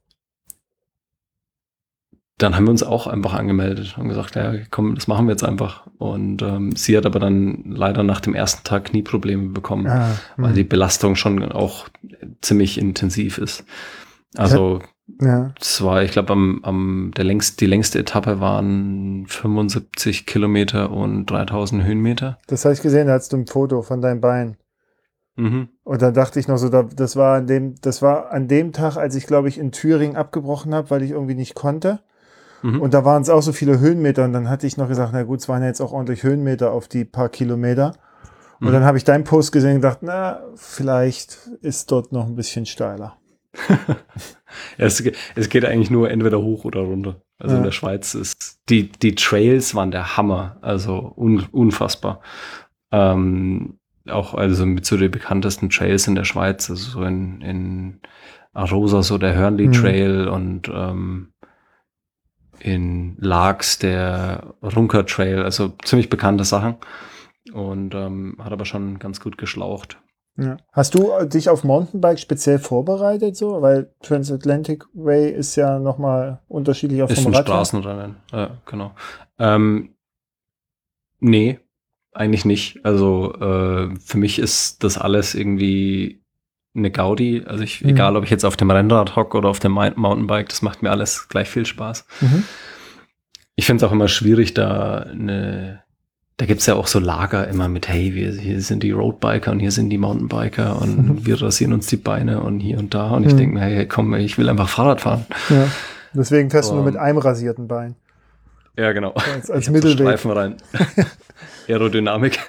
dann haben wir uns auch einfach angemeldet und gesagt, ja, komm, das machen wir jetzt einfach. Und ähm, sie hat aber dann leider nach dem ersten Tag Knieprobleme bekommen, ah, weil die Belastung schon auch ziemlich intensiv ist. Also ja. das war, ich glaube, am, am der längst, die längste Etappe waren fünfundsiebzig Kilometer und dreitausend Höhenmeter. Das habe ich gesehen, da hast du ein Foto von deinem Bein. Mhm. Und dann dachte ich noch so, da, das war an dem, das war an dem Tag, als ich, glaube ich, in Thüringen abgebrochen habe, weil ich irgendwie nicht konnte. Mhm. Und da waren es auch so viele Höhenmeter. Und dann hatte ich noch gesagt, na gut, es waren ja jetzt auch ordentlich Höhenmeter auf die paar Kilometer. Und Mhm. dann habe ich deinen Post gesehen und gedacht, na, vielleicht ist dort noch ein bisschen steiler. Ja, es, es geht eigentlich nur entweder hoch oder runter. Also Ja. in der Schweiz ist, die, die Trails waren der Hammer. Also un, unfassbar. Ähm, auch also mit so den bekanntesten Trails in der Schweiz, also so in, in Arosa so der Hörnli Mhm. Trail und ähm, in Laax der Runker Trail, also ziemlich bekannte Sachen und ähm, hat aber schon ganz gut geschlaucht. Ja. Hast du dich auf Mountainbike speziell vorbereitet, so? Weil Transatlantic Way ist ja nochmal unterschiedlich auch Ist vom ein Radfahren. Straßenrennen, ja, genau. Ähm, nee, eigentlich nicht. Also äh, für mich ist das alles irgendwie eine Gaudi. Also ich, Mhm. egal ob ich jetzt auf dem Rennrad hocke oder auf dem Mountainbike, das macht mir alles gleich viel Spaß. Mhm. Ich finde es auch immer schwierig, da eine, da gibt's ja auch so Lager immer mit, hey, wir, hier sind die Roadbiker und hier sind die Mountainbiker und Mhm. wir rasieren uns die Beine und hier und da. Und ich Mhm. denke mir, hey, komm, ich will einfach Fahrrad fahren. Ja. Deswegen fährst du nur Um, mit einem rasierten Bein. Ja, genau. Als, als Ich habe so Mittelweg. Streifen rein. Aerodynamik.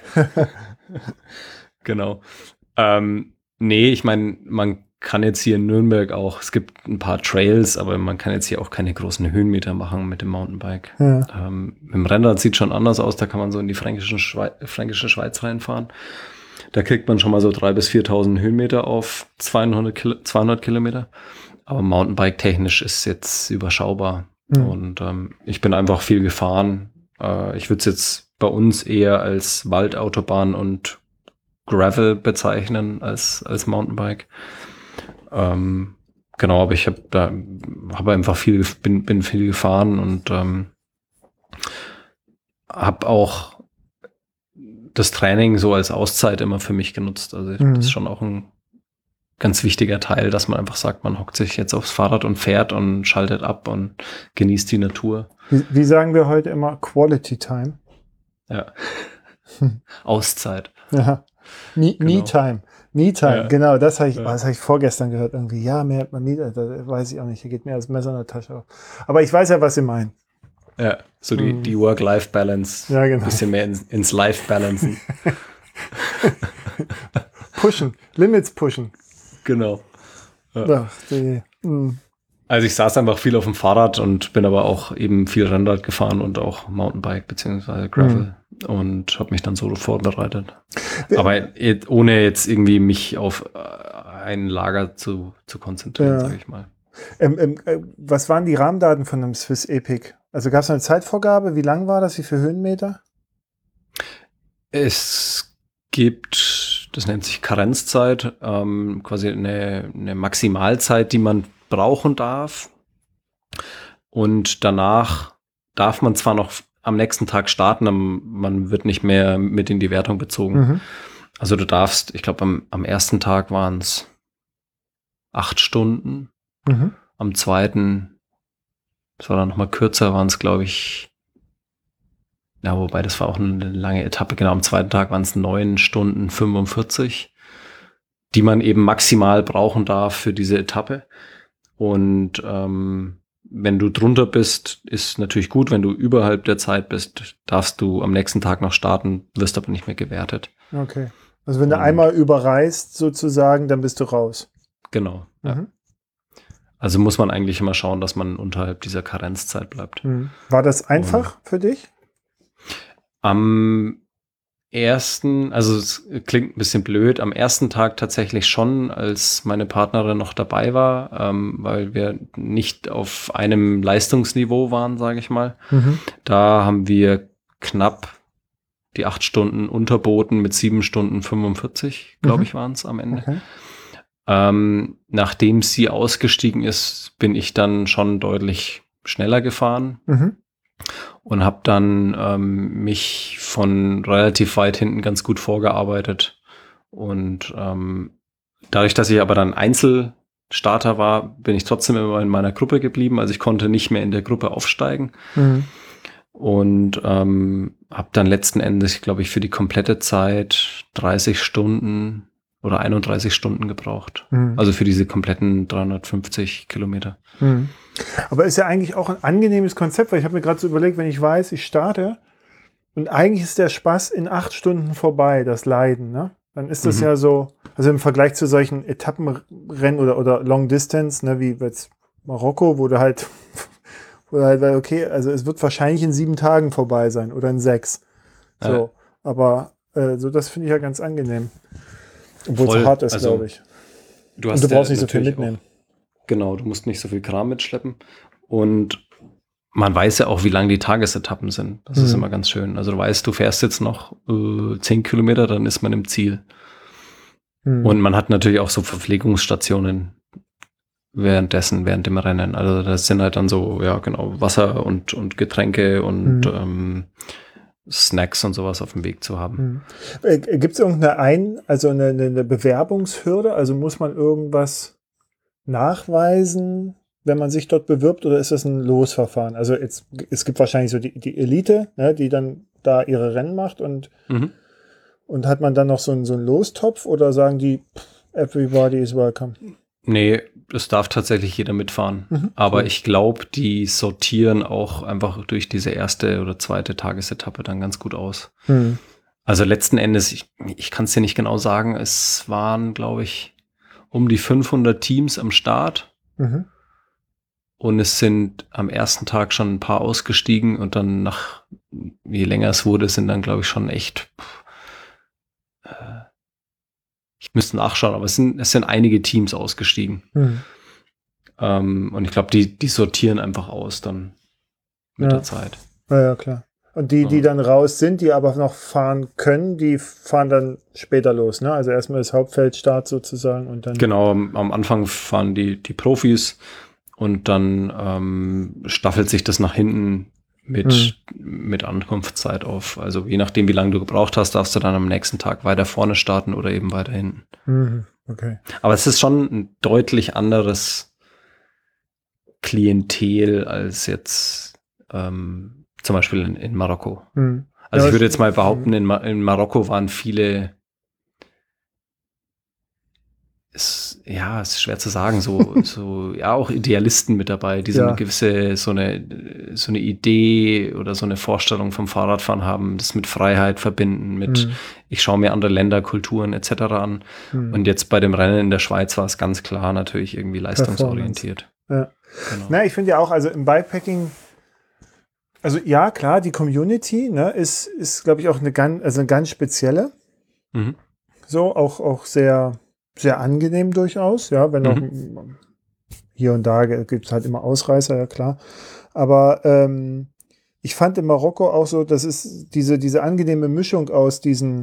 Genau. Ähm, nee, ich meine, man kann jetzt hier in Nürnberg auch, es gibt ein paar Trails, aber man kann jetzt hier auch keine großen Höhenmeter machen mit dem Mountainbike. Ja. Ähm, mit dem Rennrad sieht schon anders aus, da kann man so in die fränkische, Schweiz, fränkische Schweiz reinfahren. Da kriegt man schon mal so dreitausend bis viertausend Höhenmeter auf zweihundert, Kil- zweihundert Kilometer. Aber Mountainbike-technisch ist jetzt überschaubar. Mhm. Und ähm, ich bin einfach viel gefahren. Äh, ich würde es jetzt bei uns eher als Waldautobahn und Gravel bezeichnen als, als Mountainbike. Ähm, genau, aber ich habe da habe einfach viel, bin, bin viel gefahren und ähm, habe auch das Training so als Auszeit immer für mich genutzt. Also Mhm. das ist schon auch ein ganz wichtiger Teil, dass man einfach sagt, man hockt sich jetzt aufs Fahrrad und fährt und schaltet ab und genießt die Natur. Wie, wie sagen wir heute immer? Quality Time. Ja. Auszeit. Ja. Me, Genau. Me Time. Me Time, Ja. genau, das habe ich, Ja. oh, das hab ich vorgestern gehört. Irgendwie, ja, mehr hat man nie, da weiß ich auch nicht, hier geht mir das Messer in der Tasche auf. Aber ich weiß ja, was Sie meinen. Ja, so die, Mhm. die Work-Life-Balance. Ja, genau. Ein bisschen mehr ins, ins Life-Balancen. Pushen, Limits pushen. Genau. Ach, die, mh. Also ich saß einfach viel auf dem Fahrrad und bin aber auch eben viel Rennrad gefahren und auch Mountainbike beziehungsweise Gravel mhm. und habe mich dann so vorbereitet. Aber jetzt, ohne jetzt irgendwie mich auf ein Lager zu, zu konzentrieren, Ja. sage ich mal. Ähm, ähm, äh, was waren die Rahmendaten von einem Swiss Epic? Also gab es eine Zeitvorgabe? Wie lang war das? Wie viele Höhenmeter? Es gibt, das nennt sich Karenzzeit, ähm, quasi eine, eine Maximalzeit, die man brauchen darf. Und danach darf man zwar noch am nächsten Tag starten, aber man wird nicht mehr mit in die Wertung bezogen. Mhm. Also du darfst, ich glaube, am, am ersten Tag waren es acht Stunden. Mhm. Am zweiten, das war dann nochmal kürzer, waren es, glaube ich, ja, wobei das war auch eine lange Etappe. Genau, am zweiten Tag waren es neun Stunden fünfundvierzig, die man eben maximal brauchen darf für diese Etappe. Und ähm, wenn du drunter bist, ist natürlich gut. Wenn du überhalb der Zeit bist, darfst du am nächsten Tag noch starten, wirst aber nicht mehr gewertet. Okay. Also wenn du Und einmal überreist sozusagen, dann bist du raus. Genau. Mhm. Ja. Also muss man eigentlich immer schauen, dass man unterhalb dieser Karenzzeit bleibt. Mhm. War das einfach Und für dich? Am ersten, also es klingt ein bisschen blöd, am ersten Tag tatsächlich schon, als meine Partnerin noch dabei war, ähm, weil wir nicht auf einem Leistungsniveau waren, sage ich mal. Mhm. Da haben wir knapp die acht Stunden unterboten mit sieben Stunden fünfundvierzig, glaube Mhm. ich, waren es am Ende. Okay. Ähm, nachdem sie ausgestiegen ist, bin ich dann schon deutlich schneller gefahren. Mhm. Und habe dann ähm, mich von relativ weit hinten ganz gut vorgearbeitet. Und ähm, dadurch, dass ich aber dann Einzel Starter war, bin ich trotzdem immer in meiner Gruppe geblieben. Also ich konnte nicht mehr in der Gruppe aufsteigen. Mhm. Und ähm, habe dann letzten Endes, glaube ich, für die komplette Zeit dreißig Stunden oder einunddreißig Stunden gebraucht. Mhm. Also für diese kompletten dreihundertfünfzig Kilometer. Mhm. Aber ist ja eigentlich auch ein angenehmes Konzept, weil ich habe mir gerade so überlegt, wenn ich weiß, ich starte und eigentlich ist der Spaß in acht Stunden vorbei, das Leiden, ne? Dann ist das mhm. ja so, also im Vergleich zu solchen Etappenrennen oder, oder Long Distance, ne, wie jetzt Marokko, wo du halt, wo du halt, okay, also es wird wahrscheinlich in sieben Tagen vorbei sein oder in sechs. So, ja. Aber äh, so das finde ich ja ganz angenehm. Obwohl es hart ist, also, glaube ich. Du hast und du brauchst ja nicht so viel mitnehmen. Auch, genau, du musst nicht so viel Kram mitschleppen. Und man weiß ja auch, wie lang die Tagesetappen sind. Das mhm. ist immer ganz schön. Also du weißt, du fährst jetzt noch äh, zehn Kilometer, dann ist man im Ziel. Mhm. Und man hat natürlich auch so Verpflegungsstationen währenddessen, während dem Rennen. Also das sind halt dann so, ja genau, Wasser und, und Getränke und mhm. ähm, Snacks und sowas auf dem Weg zu haben. Mhm. Gibt es irgendeine Ein-, also eine, eine Bewerbungshürde? Also muss man irgendwas nachweisen, wenn man sich dort bewirbt, oder ist das ein Losverfahren? Also jetzt, es gibt wahrscheinlich so die, die Elite, ne, die dann da ihre Rennen macht und, mhm. und hat man dann noch so einen, so einen Lostopf oder sagen die, everybody is welcome? Nee, es darf tatsächlich jeder mitfahren. Mhm. Aber cool. Ich glaube, die sortieren auch einfach durch diese erste oder zweite Tagesetappe dann ganz gut aus. Mhm. Also letzten Endes, ich, ich kann es dir nicht genau sagen, es waren, glaube ich, um die fünfhundert Teams am Start. Mhm. Und es sind am ersten Tag schon ein paar ausgestiegen und dann nach, je länger es wurde, sind dann, glaube ich, schon echt, äh, ich müsste nachschauen, aber es sind, es sind einige Teams ausgestiegen. Mhm. Ähm, und ich glaube, die, die sortieren einfach aus dann mit ja. der Zeit. Ja, ja, klar. Und die, die ja. dann raus sind, die aber noch fahren können, die fahren dann später los, ne? Also erstmal das Hauptfeldstart sozusagen und dann. Genau, am, am Anfang fahren die, die Profis. Und dann ähm, staffelt sich das nach hinten mit, mhm. mit Ankunftszeit auf. Also je nachdem, wie lange du gebraucht hast, darfst du dann am nächsten Tag weiter vorne starten oder eben weiter hinten. Mhm. Okay. Aber es ist schon ein deutlich anderes Klientel als jetzt ähm, zum Beispiel in, in Marokko. Mhm. Also ja, ich würde jetzt mal behaupten, in, Ma- in Marokko waren viele Ist, ja, ist schwer zu sagen, so, so, ja, auch Idealisten mit dabei, die so ja. eine gewisse, so eine, so eine Idee oder so eine Vorstellung vom Fahrradfahren haben, das mit Freiheit verbinden, mit, mhm. ich schaue mir andere Länder, Kulturen et cetera an. Mhm. Und jetzt bei dem Rennen in der Schweiz war es ganz klar natürlich irgendwie leistungsorientiert. Ja. Genau. Na, ich finde ja auch, also im Bikepacking, also ja, klar, die Community, ne, ist, ist, glaube ich, auch eine ganz, also eine ganz spezielle. Mhm. So, auch, auch sehr, sehr angenehm durchaus, ja, wenn auch mhm. hier und da gibt es halt immer Ausreißer, ja klar. Aber ähm, ich fand in Marokko auch so, das ist diese, diese angenehme Mischung aus diesen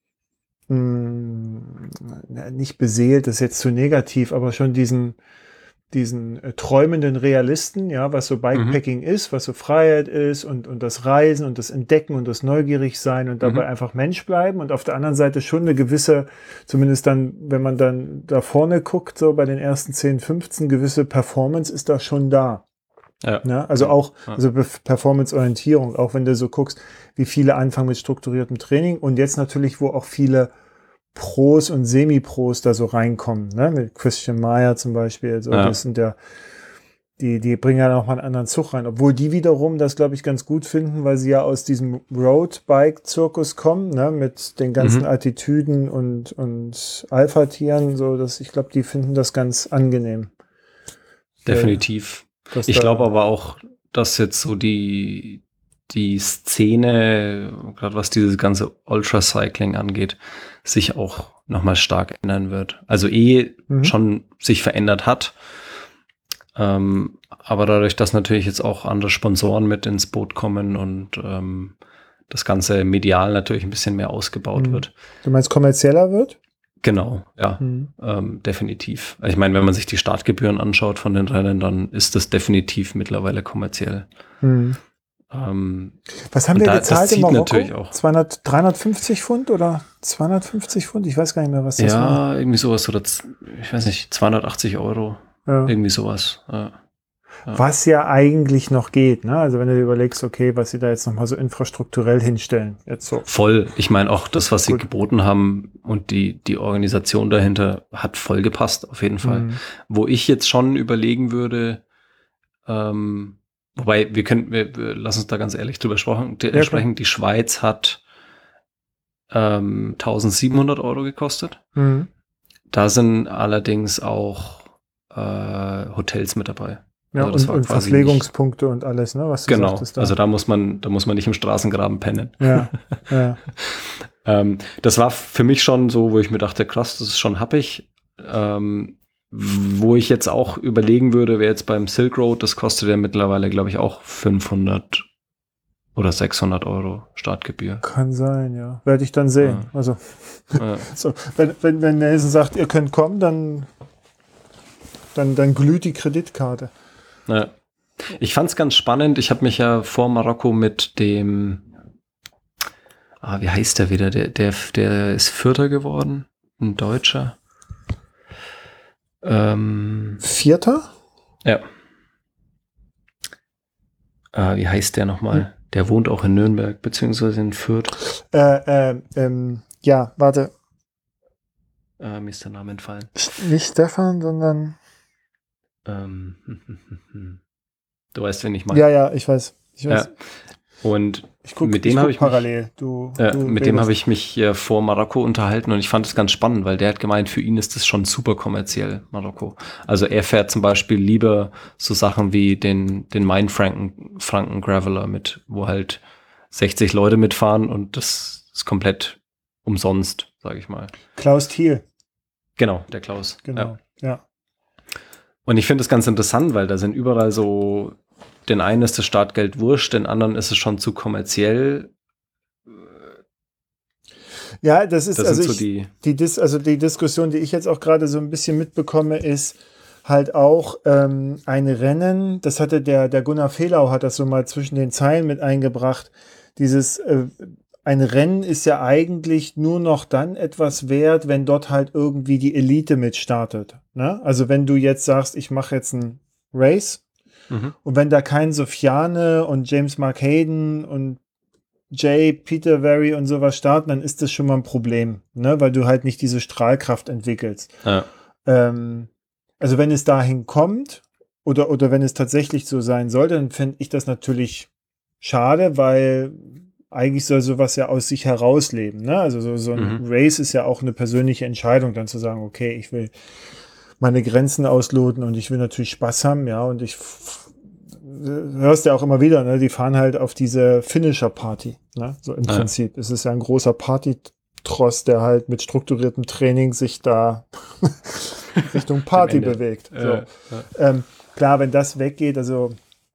mh, nicht beseelt, das ist jetzt zu negativ, aber schon diesen diesen äh, träumenden Realisten, ja, was so Bikepacking mhm. ist, was so Freiheit ist und, und das Reisen und das Entdecken und das Neugierigsein und dabei mhm. einfach Mensch bleiben und auf der anderen Seite schon eine gewisse, zumindest dann, wenn man dann da vorne guckt, so bei den ersten zehn, fünfzehn, gewisse Performance ist da schon da. Ja. Ja, also auch, ja. also Performance-Orientierung, auch wenn du so guckst, wie viele anfangen mit strukturiertem Training und jetzt natürlich, wo auch viele Pros und Semi-Pros da so reinkommen, ne? Mit Christian Meyer zum Beispiel, so, ja. das sind ja, die, die bringen ja nochmal einen anderen Zug rein, obwohl die wiederum das, glaube ich, ganz gut finden, weil sie ja aus diesem Roadbike-Zirkus kommen, ne? Mit den ganzen mhm. Attitüden und, und Alpha-Tieren, so, dass ich glaube, die finden das ganz angenehm. Definitiv. Äh, ich glaube aber auch, dass jetzt so die, die Szene, gerade was dieses ganze Ultracycling angeht, sich auch nochmal stark ändern wird. Also eh mhm. schon sich verändert hat. Ähm, aber dadurch, dass natürlich jetzt auch andere Sponsoren mit ins Boot kommen und ähm, das Ganze medial natürlich ein bisschen mehr ausgebaut mhm. wird. Du meinst kommerzieller wird? Genau, ja, mhm. ähm, definitiv. Ich meine, wenn man sich die Startgebühren anschaut von den Rennen, dann ist das definitiv mittlerweile kommerziell. Mhm. Ähm, Was haben wir da, gezahlt in Marokko? Natürlich auch. zweihundert, dreihundertfünfzig Pfund oder zweihundertfünfzig Pfund? Ich weiß gar nicht mehr, was das ja, war. Ja, irgendwie sowas. Oder ich weiß nicht, zweihundertachtzig Euro. Ja. Irgendwie sowas. Ja. Ja. Was ja eigentlich noch geht, ne? Also wenn du dir überlegst, okay, was sie da jetzt nochmal so infrastrukturell hinstellen. Jetzt so. Voll. Ich meine auch das, was sie Gut. geboten haben und die, die Organisation dahinter hat voll gepasst, auf jeden Fall. Mhm. Wo ich jetzt schon überlegen würde, ähm, wobei wir können, wir, wir lass uns da ganz ehrlich drüber sprechen, die, ja, sprechen. Die Schweiz hat ähm, eintausendsiebenhundert Euro gekostet. Mhm. Da sind allerdings auch äh, Hotels mit dabei. Ja, also das und, war und Verpflegungspunkte nicht, und alles, ne? Was du genau, sagtest da. Also da muss man, da muss man nicht im Straßengraben pennen. Ja, ja. ähm, das war für mich schon so, wo ich mir dachte, krass, das ist schon happig. Ähm, wo ich jetzt auch überlegen würde, wäre jetzt beim Silk Road, das kostet ja mittlerweile, glaube ich, auch fünfhundert oder sechshundert Euro Startgebühr. Kann sein, ja. Werde ich dann sehen. Ja. Also, ja. so, wenn, wenn, wenn Nelson sagt, ihr könnt kommen, dann, dann, dann glüht die Kreditkarte. Ja. Ich fand es ganz spannend. Ich habe mich ja vor Marokko mit dem, ah, wie heißt der wieder? Der, der, der ist Vierter geworden, ein Deutscher. Ähm, Vierter? Ja. Äh, wie heißt der nochmal? Hm. Der wohnt auch in Nürnberg, beziehungsweise in Fürth. Äh, äh, ähm, ja, warte. Äh, mir ist der Name entfallen. Nicht Stefan, sondern ähm, du weißt, wen ich meine. Ja, ja, ich weiß. Ich weiß. Ja. Und ich guck, mit dem habe ich parallel. Mich, du, äh, du mit dem habe ich mich äh, vor Marokko unterhalten und ich fand es ganz spannend, weil der hat gemeint, für ihn ist das schon super kommerziell, Marokko. Also er fährt zum Beispiel lieber so Sachen wie den, den Main-Franken Franken Graveler mit, wo halt sechzig Leute mitfahren und das ist komplett umsonst, sage ich mal. Klaus Thiel. Genau, der Klaus. Genau, ja. ja. Und ich finde das ganz interessant, weil da sind überall so, den einen ist das Startgeld wurscht, den anderen ist es schon zu kommerziell. Ja, das ist das also, so ich, die, die, Dis, also die Diskussion, die ich jetzt auch gerade so ein bisschen mitbekomme, ist halt auch ähm, ein Rennen, das hatte der, der Gunnar Fehlau hat das so mal zwischen den Zeilen mit eingebracht, dieses äh, ein Rennen ist ja eigentlich nur noch dann etwas wert, wenn dort halt irgendwie die Elite mitstartet. Ne? Also wenn du jetzt sagst, ich mache jetzt ein Race mhm. und wenn da kein Sofiane und James Mark Hayden und Jay, Peter Very und sowas starten, dann ist das schon mal ein Problem, ne? Weil du halt nicht diese Strahlkraft entwickelst. Ja. Ähm, also wenn es dahin kommt oder, oder wenn es tatsächlich so sein sollte, dann fände ich das natürlich schade, weil eigentlich soll sowas ja aus sich herausleben. Ne? Also so, so ein mhm. Race ist ja auch eine persönliche Entscheidung, dann zu sagen, okay, ich will meine Grenzen ausloten und ich will natürlich Spaß haben, ja, und ich f- hörst ja auch immer wieder, ne? Die fahren halt auf diese Finisher-Party, ne? So im ja. Prinzip. Es ist ja ein großer Party-Tross, der halt mit strukturiertem Training sich da Richtung Party bewegt. So. Ja, ja. Ähm, klar, wenn das weggeht, also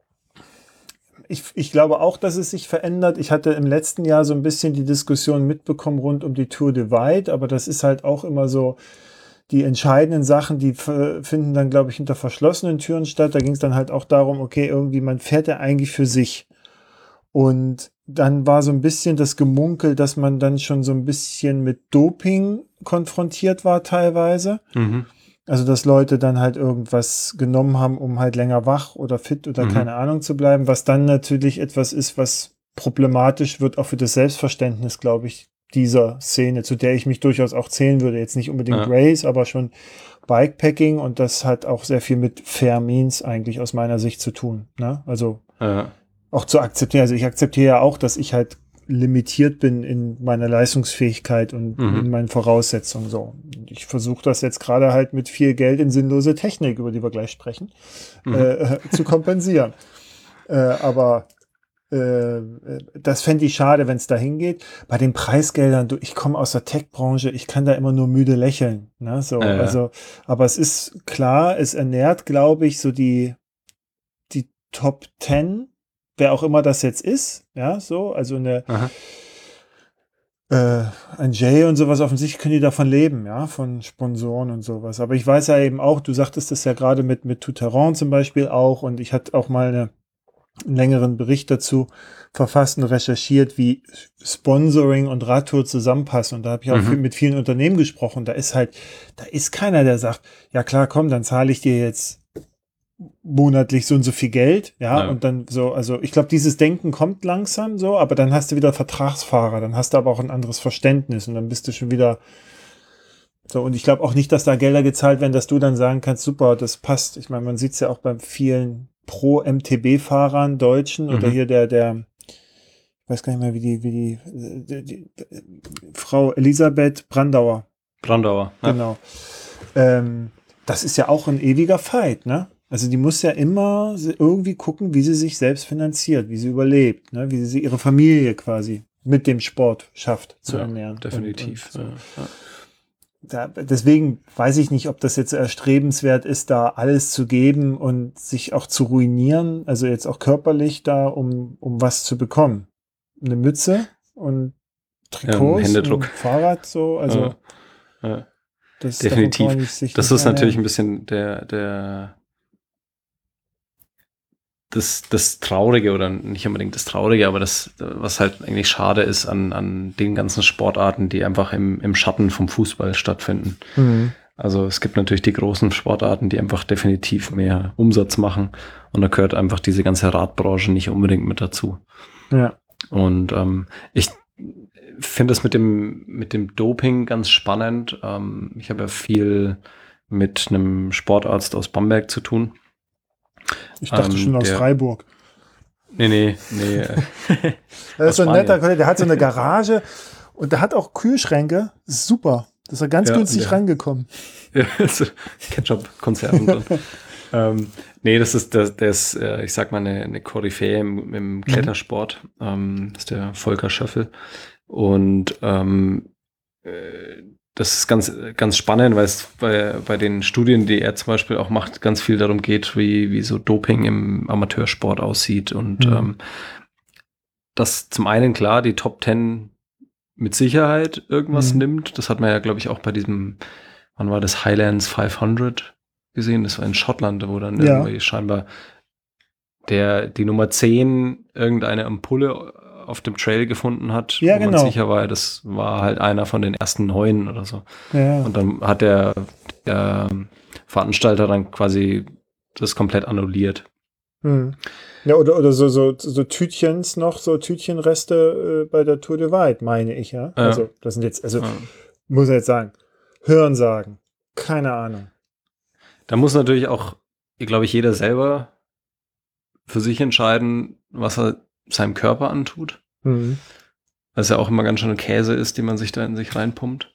Ich, ich glaube auch, dass es sich verändert. Ich hatte im letzten Jahr so ein bisschen die Diskussion mitbekommen rund um die Tour de Wide, aber das ist halt auch immer so, die entscheidenden Sachen, die f- finden dann, glaube ich, hinter verschlossenen Türen statt. Da ging es dann halt auch darum, okay, irgendwie, man fährt ja eigentlich für sich. Und dann war so ein bisschen das Gemunkel, dass man dann schon so ein bisschen mit Doping konfrontiert war teilweise. Mhm. Also, dass Leute dann halt irgendwas genommen haben, um halt länger wach oder fit oder mhm. keine Ahnung zu bleiben, was dann natürlich etwas ist, was problematisch wird, auch für das Selbstverständnis, glaube ich, dieser Szene, zu der ich mich durchaus auch zählen würde. Jetzt nicht unbedingt ja. Race, aber schon Bikepacking, und das hat auch sehr viel mit Fair Means eigentlich aus meiner Sicht zu tun. Ne? Also ja. auch zu akzeptieren. Also ich akzeptiere ja auch, dass ich halt limitiert bin in meiner Leistungsfähigkeit und mhm. in meinen Voraussetzungen. So. Ich versuche das jetzt gerade halt mit viel Geld in sinnlose Technik, über die wir gleich sprechen, mhm. äh, zu kompensieren. äh, aber äh, das fände ich schade, wenn es dahin geht. Bei den Preisgeldern, du, ich komme aus der Tech-Branche, ich kann da immer nur müde lächeln. Ne? So, ja, ja. Also, aber es ist klar, es ernährt, glaube ich, so die, die Top Ten, wer auch immer das jetzt ist, ja, so, also eine äh, ein Jay und sowas, offensichtlich können die davon leben, ja, von Sponsoren und sowas. Aber ich weiß ja eben auch, du sagtest das ja gerade mit, mit Tout Terrain zum Beispiel auch, und ich hatte auch mal eine einen längeren Bericht dazu verfasst und recherchiert, wie Sponsoring und Radtour zusammenpassen. Und da habe ich auch Mhm. viel, mit vielen Unternehmen gesprochen. Da ist halt, da ist keiner, der sagt, ja klar, komm, dann zahle ich dir jetzt monatlich so und so viel Geld, ja, Ja. und dann so, also ich glaube, dieses Denken kommt langsam so, aber dann hast du wieder Vertragsfahrer, dann hast du aber auch ein anderes Verständnis und dann bist du schon wieder so, und ich glaube auch nicht, dass da Gelder gezahlt werden, dass du dann sagen kannst, super, das passt. Ich meine, man sieht es ja auch bei vielen Pro-M T B-Fahrern, Deutschen, oder Mhm. hier der, der, ich weiß gar nicht mehr, wie die, wie die, die, die, die Frau Elisabeth Brandauer, Brandauer. Ja. genau. Ähm, das ist ja auch ein ewiger Fight, ne? Also die muss ja immer irgendwie gucken, wie sie sich selbst finanziert, wie sie überlebt, ne? Wie sie ihre Familie quasi mit dem Sport schafft zu Ja, ernähren. definitiv. Und, und so. Ja, ja. Da, deswegen weiß ich nicht, ob das jetzt erstrebenswert ist, da alles zu geben und sich auch zu ruinieren, also jetzt auch körperlich da, um, um was zu bekommen. Eine Mütze und Trikots, Ja, Händedruck. ein Fahrrad, so, also Ja, ja. das Definitiv. davon kann man nicht, sich Das nicht ist natürlich ernähren. ein bisschen der, der das, das Traurige oder nicht unbedingt das Traurige, aber das, was halt eigentlich schade ist an, an den ganzen Sportarten, die einfach im, im Schatten vom Fußball stattfinden. Mhm. Also es gibt natürlich die großen Sportarten, die einfach definitiv mehr Umsatz machen und da gehört einfach diese ganze Radbranche nicht unbedingt mit dazu. Ja. Und ähm, ich finde es mit dem, mit dem Doping ganz spannend. Ähm, ich habe ja viel mit einem Sportarzt aus Bamberg zu tun. Ich dachte Ähm, schon aus der- Freiburg. Nee, nee, nee. äh, Das aus ist so ein Spanien. netter Kollege, der hat so eine Garage und der hat auch Kühlschränke. Das ist super. Das ist er ganz Ja, günstig ja. rangekommen. Ja, so Ketchup-Konserven drin. ähm, nee, das ist, der, der ist, äh, ich sag mal, eine, eine Koryphäe im, im Klettersport. Ähm, das ist der Volker Schöffel. Und ähm, äh, das ist ganz, ganz spannend, weil es bei, bei den Studien, die er zum Beispiel auch macht, ganz viel darum geht, wie, wie so Doping im Amateursport aussieht. Und Mhm. ähm, das zum einen klar, die Top Ten mit Sicherheit irgendwas Mhm. nimmt. Das hat man ja, glaube ich, auch bei diesem, wann war das, Highlands fünfhundert gesehen. Das war in Schottland, wo dann Ja. irgendwie scheinbar der die Nummer zehn irgendeine Ampulle auf dem Trail gefunden hat, Ja, wo man genau. sicher war, das war halt einer von den ersten neun oder so. Ja. Und dann hat der, der Veranstalter dann quasi das komplett annulliert. Mhm. Ja, oder, oder so, so, so Tütchens noch, so Tütchenreste äh, bei der Tour de White, meine ich, ja. Ja. Also, das sind jetzt, also, Ja. muss ich jetzt sagen, Hören sagen, keine Ahnung. Da muss natürlich auch, glaube ich, jeder selber für sich entscheiden, was er seinem Körper antut. Mhm. Was ja auch immer ganz schön ein Käse ist, den man sich da in sich reinpumpt.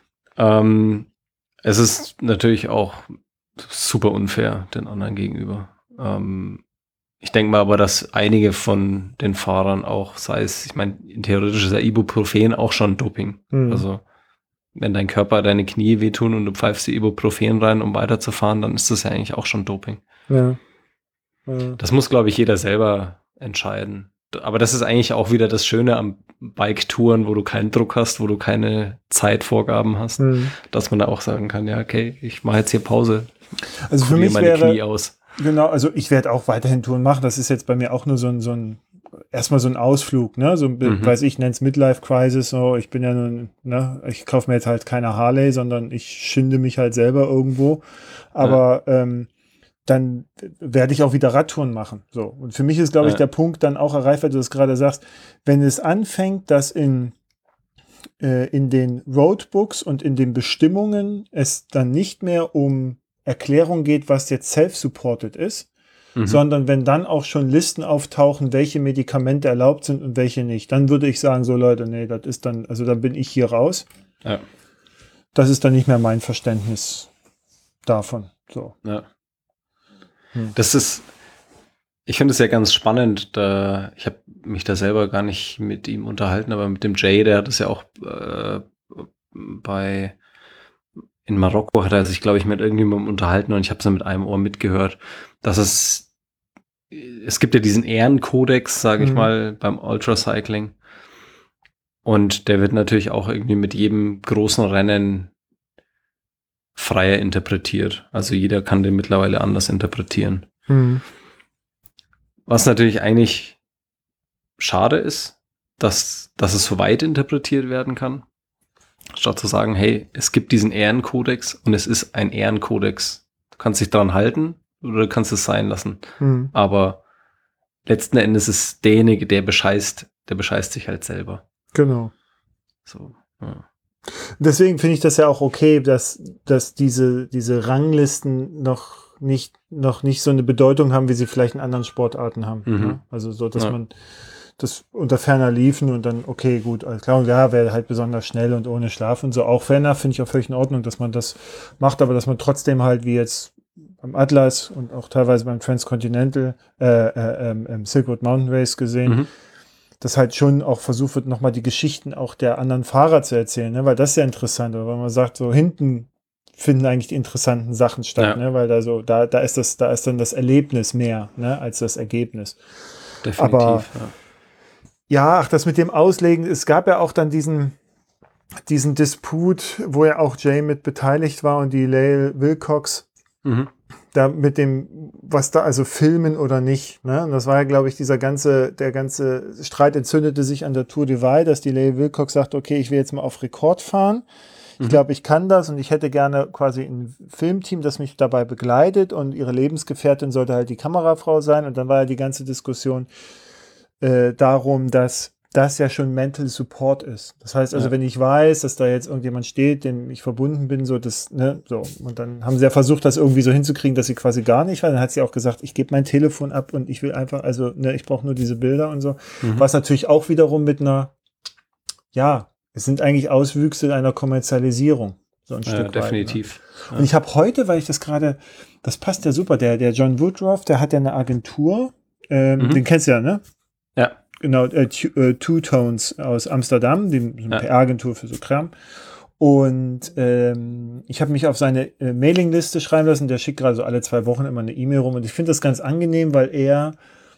Ähm, es ist natürlich auch super unfair den anderen gegenüber. Ähm, ich denke mal aber, dass einige von den Fahrern auch, sei es, ich meine, theoretisch ist ja Ibuprofen auch schon Doping. Mhm. Also wenn dein Körper deine Knie wehtun und du pfeifst dir Ibuprofen rein, um weiterzufahren, dann ist das ja eigentlich auch schon Doping. Ja. Ja. Das muss, glaube ich, jeder selber entscheiden. Aber das ist eigentlich auch wieder das Schöne am Bike-Touren, wo du keinen Druck hast, wo du keine Zeitvorgaben hast, Mhm. dass man da auch sagen kann, ja, okay, ich mache jetzt hier Pause, Also für kurier mich meine wäre, Knie aus. genau, also ich werde auch weiterhin Touren machen. Das ist jetzt bei mir auch nur so ein, so ein erstmal so ein Ausflug, ne? So ein, Mhm. weiß ich, nenne es Midlife Crisis. So, ich bin ja nun, ne, ich kaufe mir jetzt halt keine Harley, sondern ich schinde mich halt selber irgendwo. Aber ähm, dann werde ich auch wieder Radtouren machen. So. Und für mich ist, glaube ich, Ja. der Punkt dann auch erreicht, weil du das gerade sagst, wenn es anfängt, dass in äh, in den Roadbooks und in den Bestimmungen es dann nicht mehr um Erklärung geht, was jetzt self-supported ist, Mhm. sondern wenn dann auch schon Listen auftauchen, welche Medikamente erlaubt sind und welche nicht, dann würde ich sagen, so Leute, nee, das ist dann, also dann bin ich hier raus. Ja. Das ist dann nicht mehr mein Verständnis davon. So. Ja. Hm. Das ist, ich finde es ja ganz spannend, da, ich habe mich da selber gar nicht mit ihm unterhalten, aber mit dem Jay, der hat es ja auch äh, bei, in Marokko hat er sich, glaube ich, mit irgendjemandem unterhalten und ich habe es dann mit einem Ohr mitgehört, dass es, es gibt ja diesen Ehrenkodex, sage ich Mhm. mal, beim Ultracycling und der wird natürlich auch irgendwie mit jedem großen Rennen freier interpretiert. Also jeder kann den mittlerweile anders interpretieren. Hm. Was natürlich eigentlich schade ist, dass, dass es so weit interpretiert werden kann, statt zu sagen, hey, es gibt diesen Ehrenkodex und es ist ein Ehrenkodex. Du kannst dich daran halten oder du kannst es sein lassen. Hm. Aber letzten Endes ist derjenige, der bescheißt, der bescheißt sich halt selber. Genau. So, ja. Deswegen finde ich das ja auch okay, dass, dass diese, diese Ranglisten noch nicht, noch nicht so eine Bedeutung haben, wie sie vielleicht in anderen Sportarten haben. Mhm. Ne? Also so, dass Ja. man das unter ferner liefen und dann, okay, gut, alles klar. Und ja, wäre halt besonders schnell und ohne Schlaf und so. Auch ferner finde ich auch völlig in Ordnung, dass man das macht, aber dass man trotzdem halt wie jetzt beim Atlas und auch teilweise beim Transcontinental, äh, äh, ähm, Silk Road Mountain Race gesehen, Mhm. dass halt schon auch versucht wird, nochmal die Geschichten auch der anderen Fahrer zu erzählen, ne? Weil das ist ja interessant, oder weil man sagt, so hinten finden eigentlich die interessanten Sachen statt, Ja. ne? Weil da so, da, da ist das, da ist dann das Erlebnis mehr, ne, als das Ergebnis. Definitiv. Aber- ja. Ja, ach, das mit dem Auslegen, es gab ja auch dann diesen, diesen Disput, wo ja auch Jay mit beteiligt war und die Lael Wilcox, Mhm. da mit dem, was da, also filmen oder nicht, ne? Und das war ja, glaube ich, dieser ganze, der ganze Streit entzündete sich an der Tour de Vai, dass die Lael Wilcox sagt, okay, ich will jetzt mal auf Rekord fahren. Ich Mhm. glaube, ich kann das und ich hätte gerne quasi ein Filmteam, das mich dabei begleitet und ihre Lebensgefährtin sollte halt die Kamerafrau sein. Und dann war ja die ganze Diskussion äh, darum, dass das ja schon Mental Support ist. Das heißt also, Ja. wenn ich weiß, dass da jetzt irgendjemand steht, dem ich verbunden bin, so das, ne, so. Und dann haben sie ja versucht, das irgendwie so hinzukriegen, dass sie quasi gar nicht war. Dann hat sie auch gesagt, ich gebe mein Telefon ab und ich will einfach, also, ne, ich brauche nur diese Bilder und so. Mhm. Was natürlich auch wiederum mit einer, ja, es sind eigentlich Auswüchse einer Kommerzialisierung. So ein Ja, Stück weit. Ne? definitiv. Und ich habe heute, weil ich das gerade, das passt ja super, der, der John Woodruff, der hat ja eine Agentur, ähm, Mhm. den kennst du ja, ne? Ja. Genau, äh, Two, äh, Two Tones aus Amsterdam, die so eine Ja. P R-Agentur für so Kram. Und ähm, ich habe mich auf seine äh, Mailingliste schreiben lassen, der schickt gerade so alle zwei Wochen immer eine E-Mail rum und ich finde das ganz angenehm, weil er,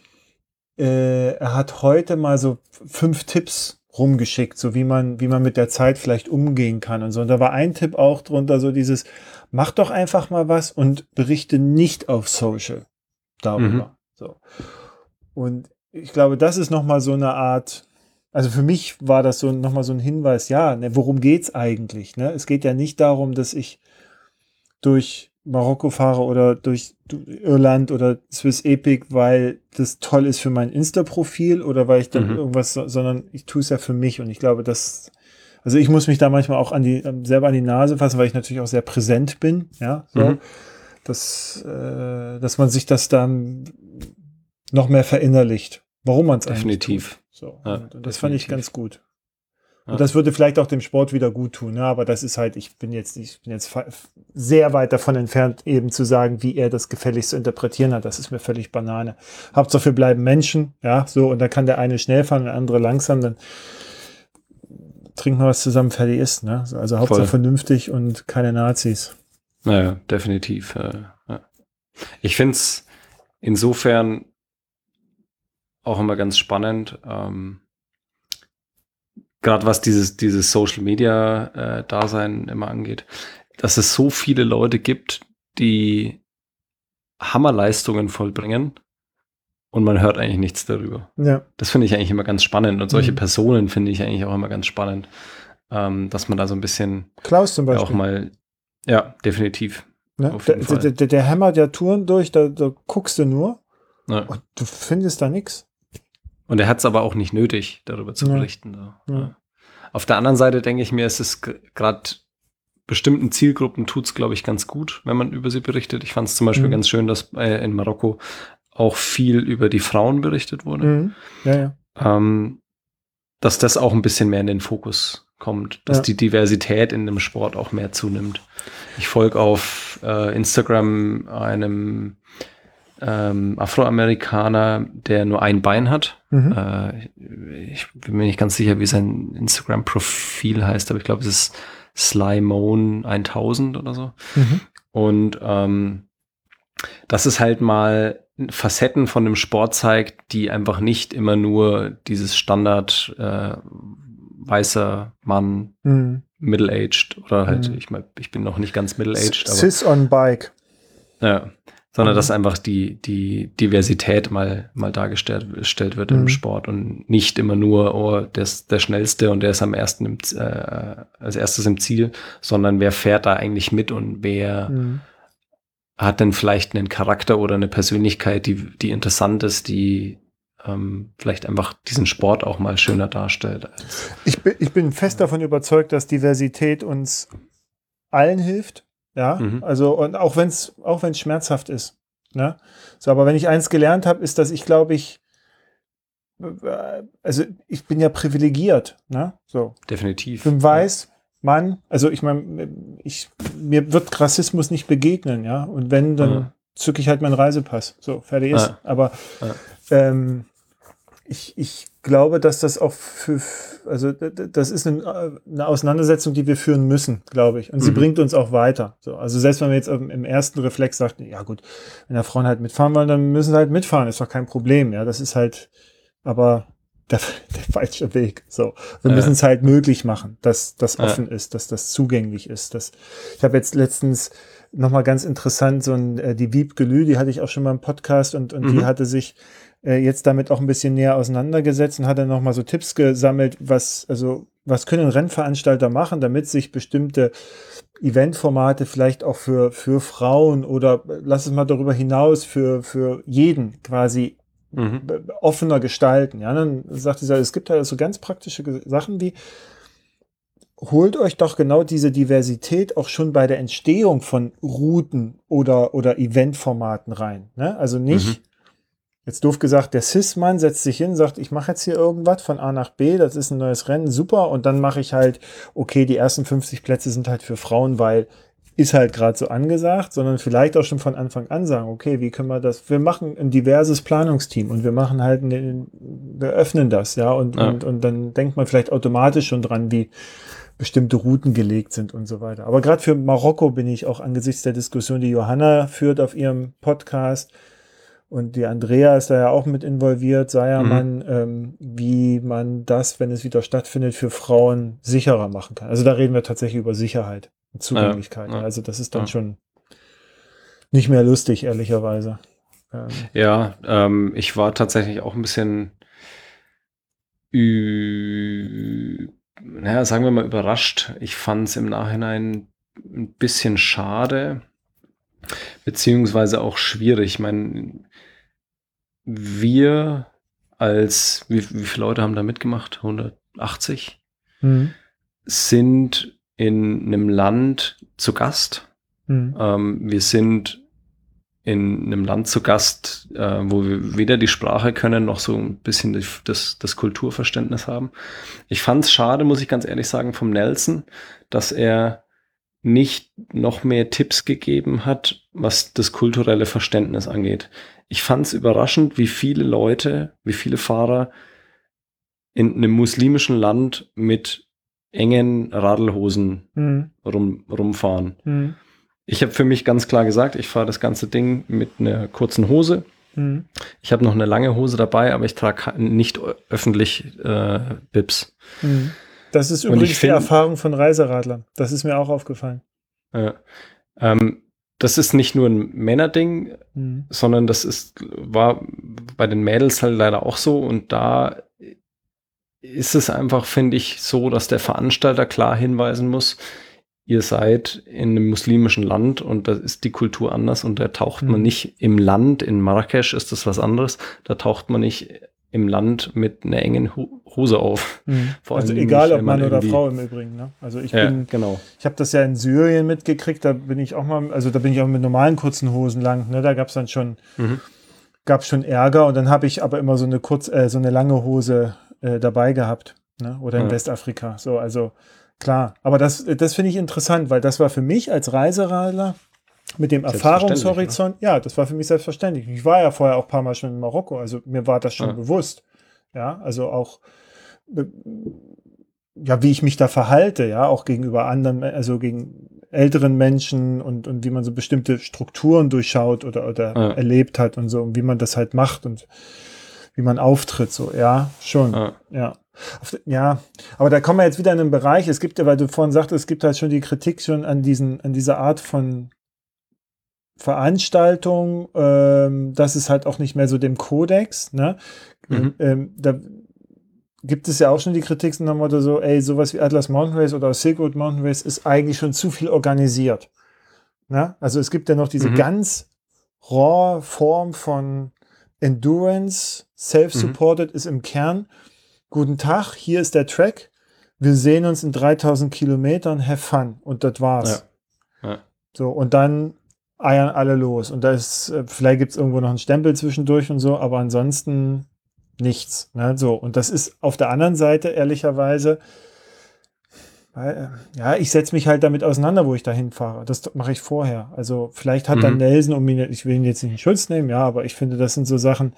äh, er hat heute mal so fünf Tipps rumgeschickt, so wie man, wie man mit der Zeit vielleicht umgehen kann und so. Und da war ein Tipp auch drunter, so dieses, mach doch einfach mal was und berichte nicht auf Social darüber. Mhm. So. Und ich glaube, das ist nochmal so eine Art, also für mich war das so nochmal so ein Hinweis, ja, ne, worum geht's eigentlich? Ne? Es geht ja nicht darum, dass ich durch Marokko fahre oder durch Irland oder Swiss Epic, weil das toll ist für mein Insta-Profil oder weil ich dann Mhm. irgendwas, so- sondern ich tue es ja für mich und ich glaube, dass, also ich muss mich da manchmal auch an die, selber an die Nase fassen, weil ich natürlich auch sehr präsent bin, ja, so, Mhm. dass, äh, dass man sich das dann noch mehr verinnerlicht, warum man es eigentlich Definitiv. tut. So, Ja, und, und das fand ich definitiv. ganz gut. Ja. Und das würde vielleicht auch dem Sport wieder gut tun, ne? Aber das ist halt, ich bin jetzt, ich bin jetzt fa- sehr weit davon entfernt, eben zu sagen, wie er das gefälligst zu interpretieren hat. Das ist mir völlig Banane. Hauptsache wir bleiben Menschen, ja, so, und da kann der eine schnell fahren und der andere langsam, dann trinken wir was zusammen, fertig ist, ne? So, also Hauptsache Voll. vernünftig und keine Nazis. Naja, definitiv. Äh, ja. Ich finde es insofern auch immer ganz spannend, ähm, gerade was dieses, dieses Social Media äh, Dasein immer angeht, dass es so viele Leute gibt, die Hammerleistungen vollbringen und man hört eigentlich nichts darüber. Ja, Das finde ich eigentlich immer ganz spannend und solche Mhm. Personen finde ich eigentlich auch immer ganz spannend, ähm, dass man da so ein bisschen Klaus zum ja, Beispiel. auch mal, ja, definitiv. Ne? Auf Der, jeden Fall. der, der, der hämmert ja Touren durch, da, da guckst du nur Ja. und du findest da nichts. Und er hat es aber auch nicht nötig, darüber zu Ja. berichten. So. Ja. Ja. Auf der anderen Seite denke ich mir, es ist gerade bestimmten Zielgruppen tut es, glaube ich, ganz gut, wenn man über sie berichtet. Ich fand es zum Beispiel Mhm. ganz schön, dass äh, in Marokko auch viel über die Frauen berichtet wurde. Mhm. Ja, ja. Ähm, dass das auch ein bisschen mehr in den Fokus kommt, dass Ja. die Diversität in dem Sport auch mehr zunimmt. Ich folge auf äh, Instagram einem ähm, Afroamerikaner, der nur ein Bein hat. Mhm. Äh, ich bin mir nicht ganz sicher, wie sein Instagram-Profil heißt, aber ich glaube, es ist Slymone tausend oder so. Mhm. Und ähm, das ist halt mal Facetten von dem Sport zeigt, die einfach nicht immer nur dieses Standard äh, weißer Mann, Mhm. middle-aged oder halt, Mhm. ich mein, ich bin noch nicht ganz middle-aged, aber Cis on Bike. ja, sondern mhm. dass einfach die, die Diversität mal, mal dargestellt gestellt wird mhm. im Sport und nicht immer nur, oh, der ist der Schnellste und der ist am ersten im, äh, als erstes im Ziel, sondern wer fährt da eigentlich mit und wer mhm. hat denn vielleicht einen Charakter oder eine Persönlichkeit, die, die interessant ist, die ähm, vielleicht einfach diesen Sport auch mal schöner darstellt. Ich bin, ich bin fest davon überzeugt, dass Diversität uns allen hilft. Ja, mhm. also und auch wenn es auch wenn es schmerzhaft ist. Ne? So, aber wenn ich eins gelernt habe, ist, dass ich glaube ich, also ich bin ja privilegiert. Ne? So. Definitiv. Ich bin weiß, ja. Mann, also ich meine, ich, mir wird Rassismus nicht begegnen, ja. Und wenn, dann ja. zücke ich halt meinen Reisepass. So, fertig ist. Ja. Aber ja. Ähm, ich, ich glaube, dass das auch für, also das ist eine, eine Auseinandersetzung, die wir führen müssen, glaube ich. Und sie mhm. bringt uns auch weiter. So, also selbst wenn wir jetzt im ersten Reflex sagt, ja gut, wenn da Frauen halt mitfahren wollen, dann müssen sie halt mitfahren, ist doch kein Problem. Ja, das ist halt, aber der, der falsche Weg. So, wir ja. müssen es halt möglich machen, dass das offen ja. ist, dass das zugänglich ist. Dass, ich habe jetzt letztens nochmal ganz interessant so ein, äh, die Wiebke Lü, die hatte ich auch schon mal im Podcast und, und mhm. die hatte sich äh, jetzt damit auch ein bisschen näher auseinandergesetzt und hat dann nochmal so Tipps gesammelt, was, also, was können Rennveranstalter machen, damit sich bestimmte Eventformate vielleicht auch für, für Frauen oder lass es mal darüber hinaus für, für jeden quasi mhm. offener gestalten. Ja, dann sagt sie, es gibt halt so ganz praktische Sachen wie, holt euch doch genau diese Diversität auch schon bei der Entstehung von Routen oder, oder Eventformaten rein. Ne? Also nicht, mhm. jetzt doof gesagt, der Cis-Mann setzt sich hin, sagt, ich mache jetzt hier irgendwas von A nach B, das ist ein neues Rennen, super, und dann mache ich halt, okay, die ersten fünfzig Plätze sind halt für Frauen, weil ist halt gerade so angesagt, sondern vielleicht auch schon von Anfang an sagen, okay, wie können wir das, wir machen ein diverses Planungsteam und wir machen halt, eine, wir öffnen das, ja, und, ja. und, und dann denkt man vielleicht automatisch schon dran, wie bestimmte Routen gelegt sind und so weiter. Aber gerade für Marokko bin ich auch angesichts der Diskussion, die Johanna führt auf ihrem Podcast und die Andrea ist da ja auch mit involviert, Seiermann, mhm. ähm, wie man das, wenn es wieder stattfindet, für Frauen sicherer machen kann. Also da reden wir tatsächlich über Sicherheit und Zugänglichkeit. Ja, ja. Also das ist dann ja. schon nicht mehr lustig, ehrlicherweise. Ähm. Ja, ähm, ich war tatsächlich auch ein bisschen ü- naja, sagen wir mal überrascht. Ich fand es im Nachhinein ein bisschen schade, beziehungsweise auch schwierig. Ich meine, wir als, wie, wie viele Leute haben da mitgemacht? hundertachtzig? Mhm. Sind in einem Land zu Gast. Mhm. Ähm, wir sind in einem Land zu Gast, äh, wo wir weder die Sprache können, noch so ein bisschen die, das, das Kulturverständnis haben. Ich fand es schade, muss ich ganz ehrlich sagen, vom Nelson, dass er nicht noch mehr Tipps gegeben hat, was das kulturelle Verständnis angeht. Ich fand es überraschend, wie viele Leute, wie viele Fahrer in einem muslimischen Land mit engen Radlhosen mhm. rum, rumfahren. Mhm. Ich habe für mich ganz klar gesagt, ich fahre das ganze Ding mit einer kurzen Hose. Mhm. Ich habe noch eine lange Hose dabei, aber ich trage nicht öffentlich äh, Bibs. Mhm. Das ist übrigens find, die Erfahrung von Reiseradlern. Das ist mir auch aufgefallen. Äh, ähm, das ist nicht nur ein Männerding, mhm. sondern das ist war bei den Mädels halt leider auch so. Und da ist es einfach, finde ich, so, dass der Veranstalter klar hinweisen muss, ihr seid in einem muslimischen Land und da ist die Kultur anders und da taucht mhm. man nicht im Land, in Marrakesch ist das was anderes, da taucht man nicht im Land mit einer engen Hose auf. Mhm. Vor allem also egal, nicht, ob Mann oder Frau im Übrigen. Ne? Also ich ja, bin, genau. ich habe das ja in Syrien mitgekriegt, da bin ich auch mal, also da bin ich auch mit normalen kurzen Hosen lang, ne? Da gab es dann schon, mhm. gab schon Ärger und dann habe ich aber immer so eine kurz, äh, so eine lange Hose äh, dabei gehabt, ne? Oder in ja. Westafrika. So, also klar, aber das, das finde ich interessant, weil das war für mich als Reiseradler mit dem Erfahrungshorizont, ja, das war für mich selbstverständlich. Ich war ja vorher auch ein paar Mal schon in Marokko, also mir war das schon ja. bewusst. Ja, also auch, ja, wie ich mich da verhalte, ja, auch gegenüber anderen, also gegen älteren Menschen und, und wie man so bestimmte Strukturen durchschaut oder, oder ja. erlebt hat und so, und wie man das halt macht und wie man auftritt, so, ja, schon, ja. ja. Ja, aber da kommen wir jetzt wieder in einen Bereich, es gibt ja, weil du vorhin sagtest, es gibt halt schon die Kritik schon an diesen, an dieser Art von Veranstaltung, ähm, das ist halt auch nicht mehr so dem Kodex, ne? Mhm. Ähm, da gibt es ja auch schon die Kritik nach dem Motto so, ey, sowas wie Atlas Mountain Race oder Silk Road Mountain Race ist eigentlich schon zu viel organisiert. Ne? Also es gibt ja noch diese Mhm. ganz raw Form von Endurance, self-supported, mhm. ist im Kern, guten Tag, hier ist der Track, wir sehen uns in dreitausend Kilometern, have fun. Und das war's. Ja. Ja. So, und dann eiern alle los. Und da ist, vielleicht gibt es irgendwo noch einen Stempel zwischendurch und so, aber ansonsten nichts. Ne? So, und das ist auf der anderen Seite, ehrlicherweise, weil, ja, ich setze mich halt damit auseinander, wo ich da hinfahre. Das mache ich vorher. Also vielleicht hat mhm. dann Nelson, um ihn, ich will ihn jetzt nicht in Schutz nehmen, ja, aber ich finde, das sind so Sachen,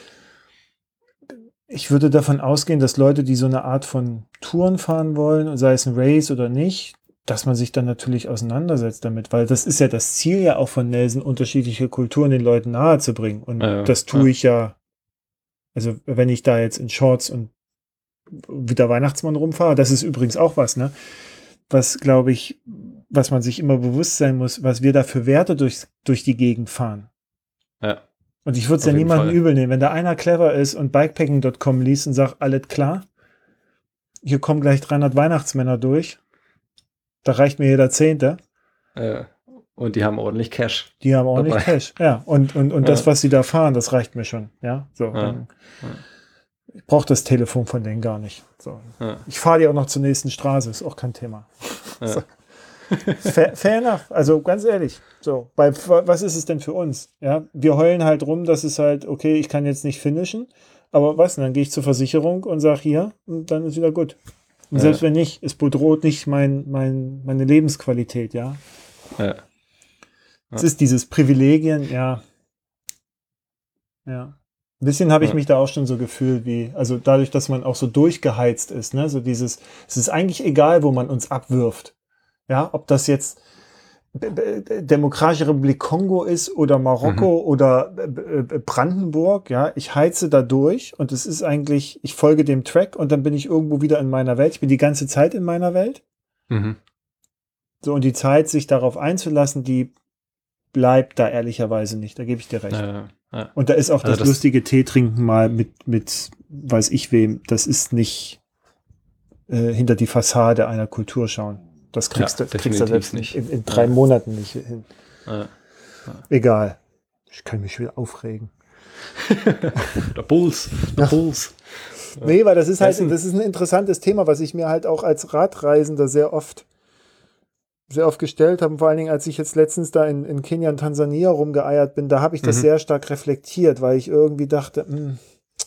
ich würde davon ausgehen, dass Leute, die so eine Art von Touren fahren wollen, sei es ein Race oder nicht, dass man sich dann natürlich auseinandersetzt damit, weil das ist ja das Ziel ja auch von Nelson, unterschiedliche Kulturen den Leuten nahe zu bringen. Und ja, das tue ja. ich ja, also wenn ich da jetzt in Shorts und wie der Weihnachtsmann rumfahre, das ist übrigens auch was, ne? Was, glaube ich, was man sich immer bewusst sein muss, was wir da für Werte durch, durch die Gegend fahren. Ja. Und ich würde es ja niemandem übel nehmen, wenn da einer clever ist und bikepacking Punkt com liest und sagt, alles klar, hier kommen gleich dreihundert Weihnachtsmänner durch, da reicht mir jeder Zehnte. Ja. Und die haben ordentlich Cash. Die haben ordentlich dabei. Cash, ja. Und, und, und ja. das, was sie da fahren, das reicht mir schon, ja. So, ja. Dann, ja. Ich brauche das Telefon von denen gar nicht. So. Ja. Ich fahre die auch noch zur nächsten Straße, ist auch kein Thema. Ja. So. fair, fair enough, also ganz ehrlich. So, bei, was ist es denn für uns? Ja, wir heulen halt rum, dass es halt, okay, ich kann jetzt nicht finishen, aber was, und dann gehe ich zur Versicherung und sage hier, und dann ist wieder gut. Und ja. selbst wenn nicht, es bedroht nicht mein, mein, meine Lebensqualität, ja. Ja. Es ist dieses Privilegien, ja. Ja. Ein bisschen habe ich ja. mich da auch schon so gefühlt, wie, also dadurch, dass man auch so durchgeheizt ist, ne, so dieses, es ist eigentlich egal, wo man uns abwirft. Ja, ob das jetzt Demokratische Republik Kongo ist oder Marokko mhm. oder Brandenburg, ja, ich heize da durch und es ist eigentlich, ich folge dem Track und dann bin ich irgendwo wieder in meiner Welt. Ich bin die ganze Zeit in meiner Welt. Mhm. So, und die Zeit, sich darauf einzulassen, die bleibt da ehrlicherweise nicht. Da gebe ich dir recht. Ja, ja. Und da ist auch also das, das lustige Tee trinken mal mit, mit, weiß ich wem, das ist nicht äh, hinter die Fassade einer Kultur schauen. Das kriegst, ja, du, kriegst du selbst nicht. In, in drei ja. Monaten nicht hin. Ja. Ja. Egal. Ich kann mich wieder aufregen. der Puls. Der ja. Puls. Ja. Nee, weil das ist halt, das ist ein interessantes Thema, was ich mir halt auch als Radreisender sehr oft sehr oft gestellt habe. Vor allen Dingen, als ich jetzt letztens da in, in Kenia und Tansania rumgeeiert bin, da habe ich das mhm. sehr stark reflektiert, weil ich irgendwie dachte, mh,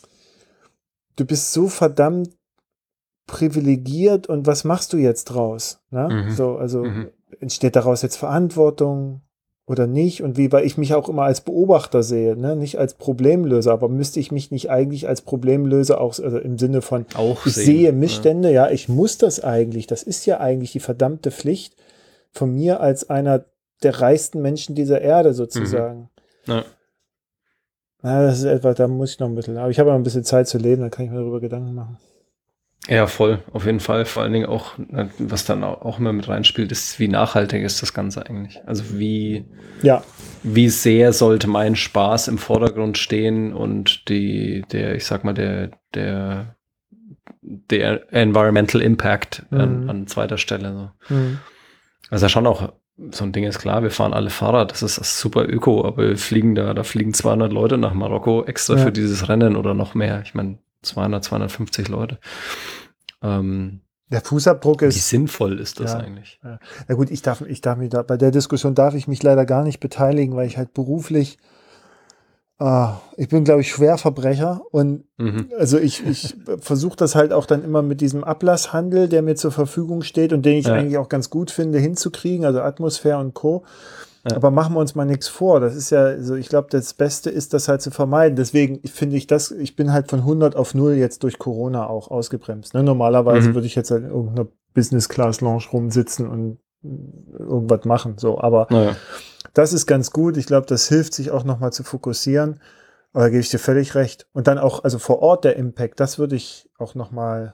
du bist so verdammt privilegiert und was machst du jetzt draus? Ne? Mhm. So, also mhm. entsteht daraus jetzt Verantwortung oder nicht? Und wie, weil ich mich auch immer als Beobachter sehe, ne? Nicht als Problemlöser, aber müsste ich mich nicht eigentlich als Problemlöser auch, also im Sinne von, auch ich sehen. sehe Missstände, ja. ja, ich muss das eigentlich, das ist ja eigentlich die verdammte Pflicht von mir als einer der reichsten Menschen dieser Erde sozusagen. Mhm. Ja. Na, das ist etwa, da muss ich noch ein bisschen, aber ich habe noch ein bisschen Zeit zu leben, dann kann ich mir darüber Gedanken machen. Ja, voll, auf jeden Fall. Vor allen Dingen auch, was dann auch immer mit reinspielt, ist, wie nachhaltig ist das Ganze eigentlich? Also wie, ja. wie sehr sollte mein Spaß im Vordergrund stehen und die, der, ich sag mal, der, der, der Environmental Impact mhm. an, an zweiter Stelle. So. Mhm. Also schon auch, so ein Ding ist klar, wir fahren alle Fahrrad, das ist super öko, aber wir fliegen da, da fliegen zweihundert Leute nach Marokko extra ja. für dieses Rennen oder noch mehr. Ich meine, zweihundert, zweihundertfünfzig Leute. Ähm, der Fußabdruck ist. Wie sinnvoll ist das ja, eigentlich? Ja. Na gut, ich darf, ich darf mich da, bei der Diskussion darf ich mich leider gar nicht beteiligen, weil ich halt beruflich, äh, ich bin, glaube ich, Schwerverbrecher und mhm. also ich, ich versuche das halt auch dann immer mit diesem Ablasshandel, der mir zur Verfügung steht und den ich ja. eigentlich auch ganz gut finde, hinzukriegen, also Atmosphäre und Co. Ja. Aber machen wir uns mal nichts vor. Das ist ja, also ich glaube, das Beste ist, das halt zu vermeiden. Deswegen finde ich das, ich bin halt von hundert auf null jetzt durch Corona auch ausgebremst. Ne? Normalerweise mhm. würde ich jetzt halt in irgendeiner Business-Class-Lounge rumsitzen und irgendwas machen. So, aber naja. das ist ganz gut. Ich glaube, das hilft, sich auch nochmal zu fokussieren. Aber da gebe ich dir völlig recht. Und dann auch, also vor Ort der Impact, das würde ich auch nochmal,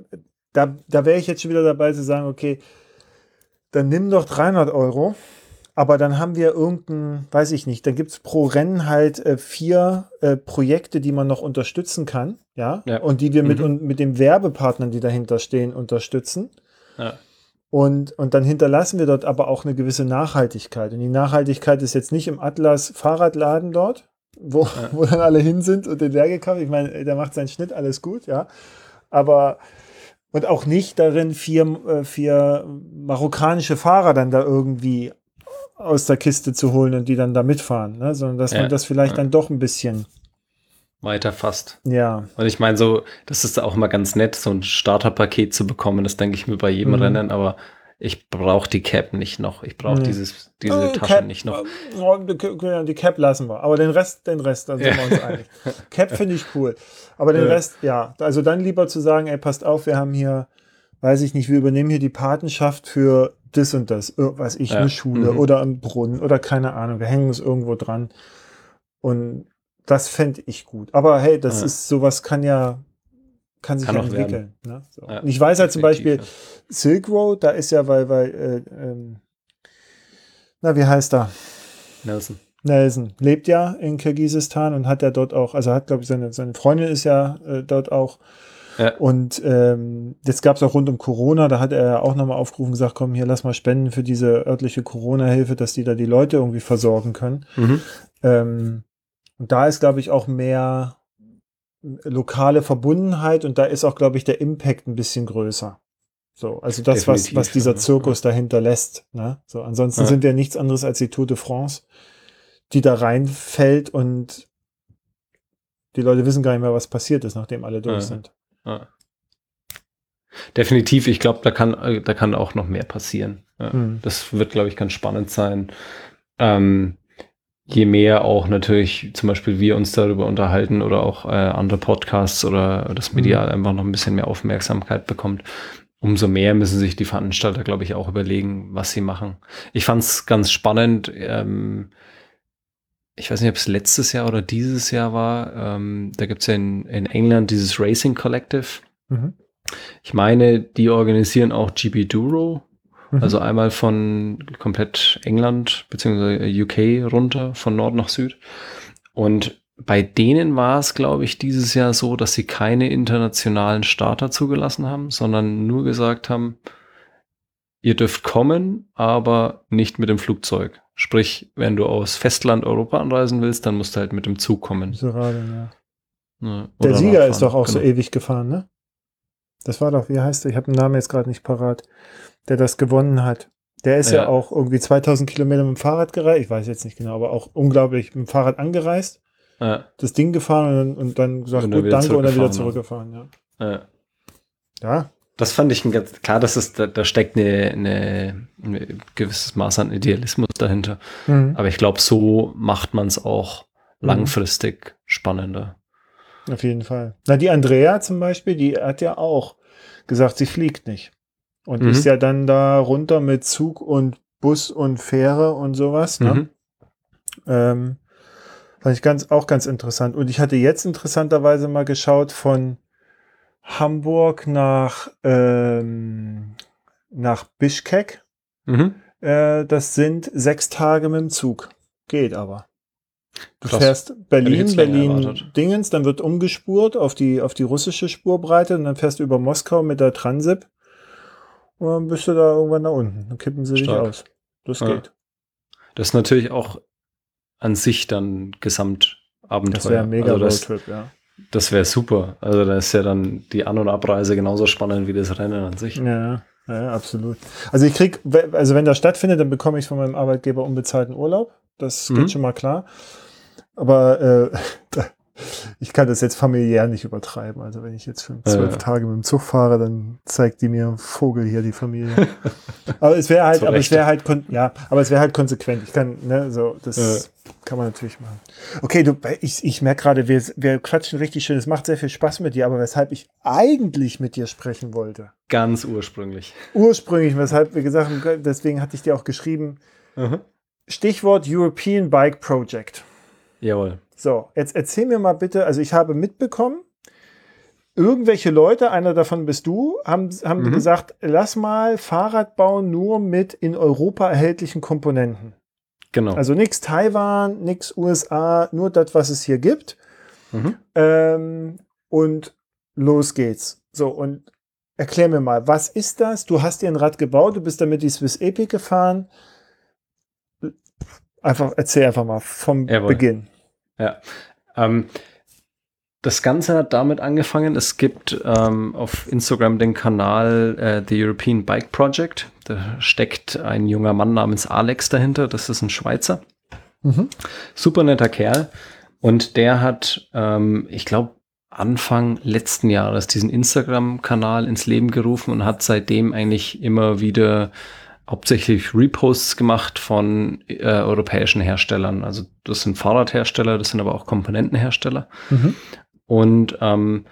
da, da wäre ich jetzt schon wieder dabei zu sagen, okay, dann nimm doch dreihundert Euro aber dann haben wir irgendein, weiß ich nicht, dann gibt es pro Rennen halt äh, vier äh, Projekte, die man noch unterstützen kann, ja, ja. und die wir mhm. mit, und, mit den Werbepartnern, die dahinter stehen, unterstützen. Ja. Und, und dann hinterlassen wir dort aber auch eine gewisse Nachhaltigkeit. Und die Nachhaltigkeit ist jetzt nicht im Atlas Fahrradladen dort, wo, ja. wo dann alle hin sind und den leer gekauft. Ich meine, der macht seinen Schnitt, alles gut, ja. Aber und auch nicht darin, vier, äh, vier marokkanische Fahrer dann da irgendwie aus der Kiste zu holen und die dann da mitfahren, ne? Sondern dass ja. man das vielleicht ja. dann doch ein bisschen weiter fasst. Ja. Und ich meine, so, das ist auch mal ganz nett, so ein Starterpaket zu bekommen. Das denke ich mir bei jedem mhm. Rennen, aber ich brauche die Cap nicht noch. Ich brauche mhm. dieses diese äh, Tasche Cap, nicht noch. Äh, die Cap lassen wir. Aber den Rest, den Rest, dann sind wir uns einig. Cap finde ich cool. Aber den ja. Rest, ja. Also dann lieber zu sagen, ey, passt auf, wir haben hier, weiß ich nicht, wir übernehmen hier die Patenschaft für das und das, weiß ich, ja. eine Schule mhm. oder einen Brunnen oder keine Ahnung. Wir hängen uns irgendwo dran. Und das fände ich gut. Aber hey, das ja. ist, sowas kann ja, kann sich kann ja entwickeln. Ne? So. Ja, ich weiß halt zum Beispiel, ja. Silk Road, da ist ja, weil, weil, äh, ähm, na, wie heißt er? Nelson. Nelson lebt ja in Kirgisistan und hat ja dort auch, also hat, glaube ich, seine, seine Freundin ist ja äh, dort auch. Ja. Und ähm, jetzt gab es auch rund um Corona, da hat er auch nochmal aufgerufen, gesagt, komm, hier, lass mal spenden für diese örtliche Corona-Hilfe, dass die da die Leute irgendwie versorgen können. Mhm. Ähm, Und da ist, glaube ich, auch mehr lokale Verbundenheit und da ist auch, glaube ich, der Impact ein bisschen größer. So, also das, was, was dieser Zirkus ja. dahinter lässt. Ne? So, ansonsten ja. sind wir nichts anderes als die Tour de France, die da reinfällt und die Leute wissen gar nicht mehr, was passiert ist, nachdem alle durch ja. sind. Ja. Definitiv, ich glaube, da kann, da kann auch noch mehr passieren. Ja. Hm. Das wird, glaube ich, ganz spannend sein. Ähm, Je mehr auch natürlich zum Beispiel wir uns darüber unterhalten oder auch äh, andere Podcasts oder das Medial mhm. einfach noch ein bisschen mehr Aufmerksamkeit bekommt, umso mehr müssen sich die Veranstalter, glaube ich, auch überlegen, was sie machen. Ich fand es ganz spannend. Ähm, ich weiß nicht, ob es letztes Jahr oder dieses Jahr war. Ähm, da gibt es ja in, in England dieses Racing Collective. Mhm. Ich meine, die organisieren auch G B Duro. Also einmal von komplett England beziehungsweise U K runter, von Nord nach Süd. Und bei denen war es, glaube ich, dieses Jahr so, dass sie keine internationalen Starter zugelassen haben, sondern nur gesagt haben, ihr dürft kommen, aber nicht mit dem Flugzeug. Sprich, wenn du aus Festland Europa anreisen willst, dann musst du halt mit dem Zug kommen. So radeln, ja. ja Der Sieger ist doch auch genau. so ewig gefahren, ne? Das war doch, wie heißt der? Ich habe den Namen jetzt gerade nicht parat. Der das gewonnen hat. Der ist ja, ja auch irgendwie zweitausend Kilometer mit dem Fahrrad gereist. Ich weiß jetzt nicht genau, aber auch unglaublich mit dem Fahrrad angereist. Ja. Das Ding gefahren und, und dann gesagt, und gut, danke, und dann wieder zurückgefahren. Ja. Ja. ja. Das fand ich ein ganz, klar, das ist, da, da steckt eine, eine, ein gewisses Maß an Idealismus dahinter. Mhm. Aber ich glaube, so macht man es auch langfristig mhm. spannender. Auf jeden Fall. Na, die Andrea zum Beispiel, die hat ja auch gesagt, sie fliegt nicht. Und mhm. ist ja dann da runter mit Zug und Bus und Fähre und sowas. Ne? Mhm. Ähm, fand ich ganz, auch ganz interessant. Und ich hatte jetzt interessanterweise mal geschaut von Hamburg nach, ähm, nach Bischkek. Mhm. Äh, das sind sechs Tage mit dem Zug. Geht aber. Du Krass. fährst Berlin, Berlin, Dingens, dann wird umgespurt auf die, auf die russische Spurbreite und dann fährst du über Moskau mit der Transip. Und dann bist du da irgendwann da unten. Dann kippen sie Stark. dich aus. Das ja. geht. Das ist natürlich auch an sich dann Gesamtabenteuer. Das wäre ein mega also das, Roadtrip, ja. Das wäre super. Also da ist ja dann die An- und Abreise genauso spannend wie das Rennen an sich. Ja, ja, absolut. Also ich krieg, also wenn das stattfindet, dann bekomme ich von meinem Arbeitgeber unbezahlten Urlaub. Das mhm. geht schon mal klar. Aber äh, ich kann das jetzt familiär nicht übertreiben. Also wenn ich jetzt für zwölf ja. Tage mit dem Zug fahre, dann zeigt die mir einen Vogel hier, die Familie. aber es wäre halt, aber es wäre halt, ja, aber es wäre halt konsequent. Ich kann, ne, so, das ja. kann man natürlich machen. Okay, du, ich, ich merke gerade, wir, wir quatschen richtig schön. Es macht sehr viel Spaß mit dir, aber weshalb ich eigentlich mit dir sprechen wollte. Ganz ursprünglich. Ursprünglich, weshalb wir gesagt haben, deswegen hatte ich dir auch geschrieben, mhm. Stichwort European Bike Project. Jawohl. So, jetzt erzähl mir mal bitte, also ich habe mitbekommen, irgendwelche Leute, einer davon bist du, haben, haben mhm. gesagt, lass mal Fahrrad bauen nur mit in Europa erhältlichen Komponenten. Genau. Also nichts Taiwan, nichts U S A, nur das, was es hier gibt. Mhm. Ähm, und los geht's. So, und erklär mir mal, was ist das? Du hast dir ein Rad gebaut, du bist damit die Swiss Epic gefahren. Einfach, erzähl einfach mal vom Jawohl. Beginn. Ja. Ähm, das Ganze hat damit angefangen, es gibt ähm, auf Instagram den Kanal äh, The European Bike Project. Da steckt ein junger Mann namens Alex dahinter, das ist ein Schweizer. Mhm. Super netter Kerl. Und der hat, ähm, ich glaube, Anfang letzten Jahres diesen Instagram-Kanal ins Leben gerufen und hat seitdem eigentlich immer wieder hauptsächlich Reposts gemacht von äh, europäischen Herstellern. Also das sind Fahrradhersteller, das sind aber auch Komponentenhersteller. Mhm. Und ähm,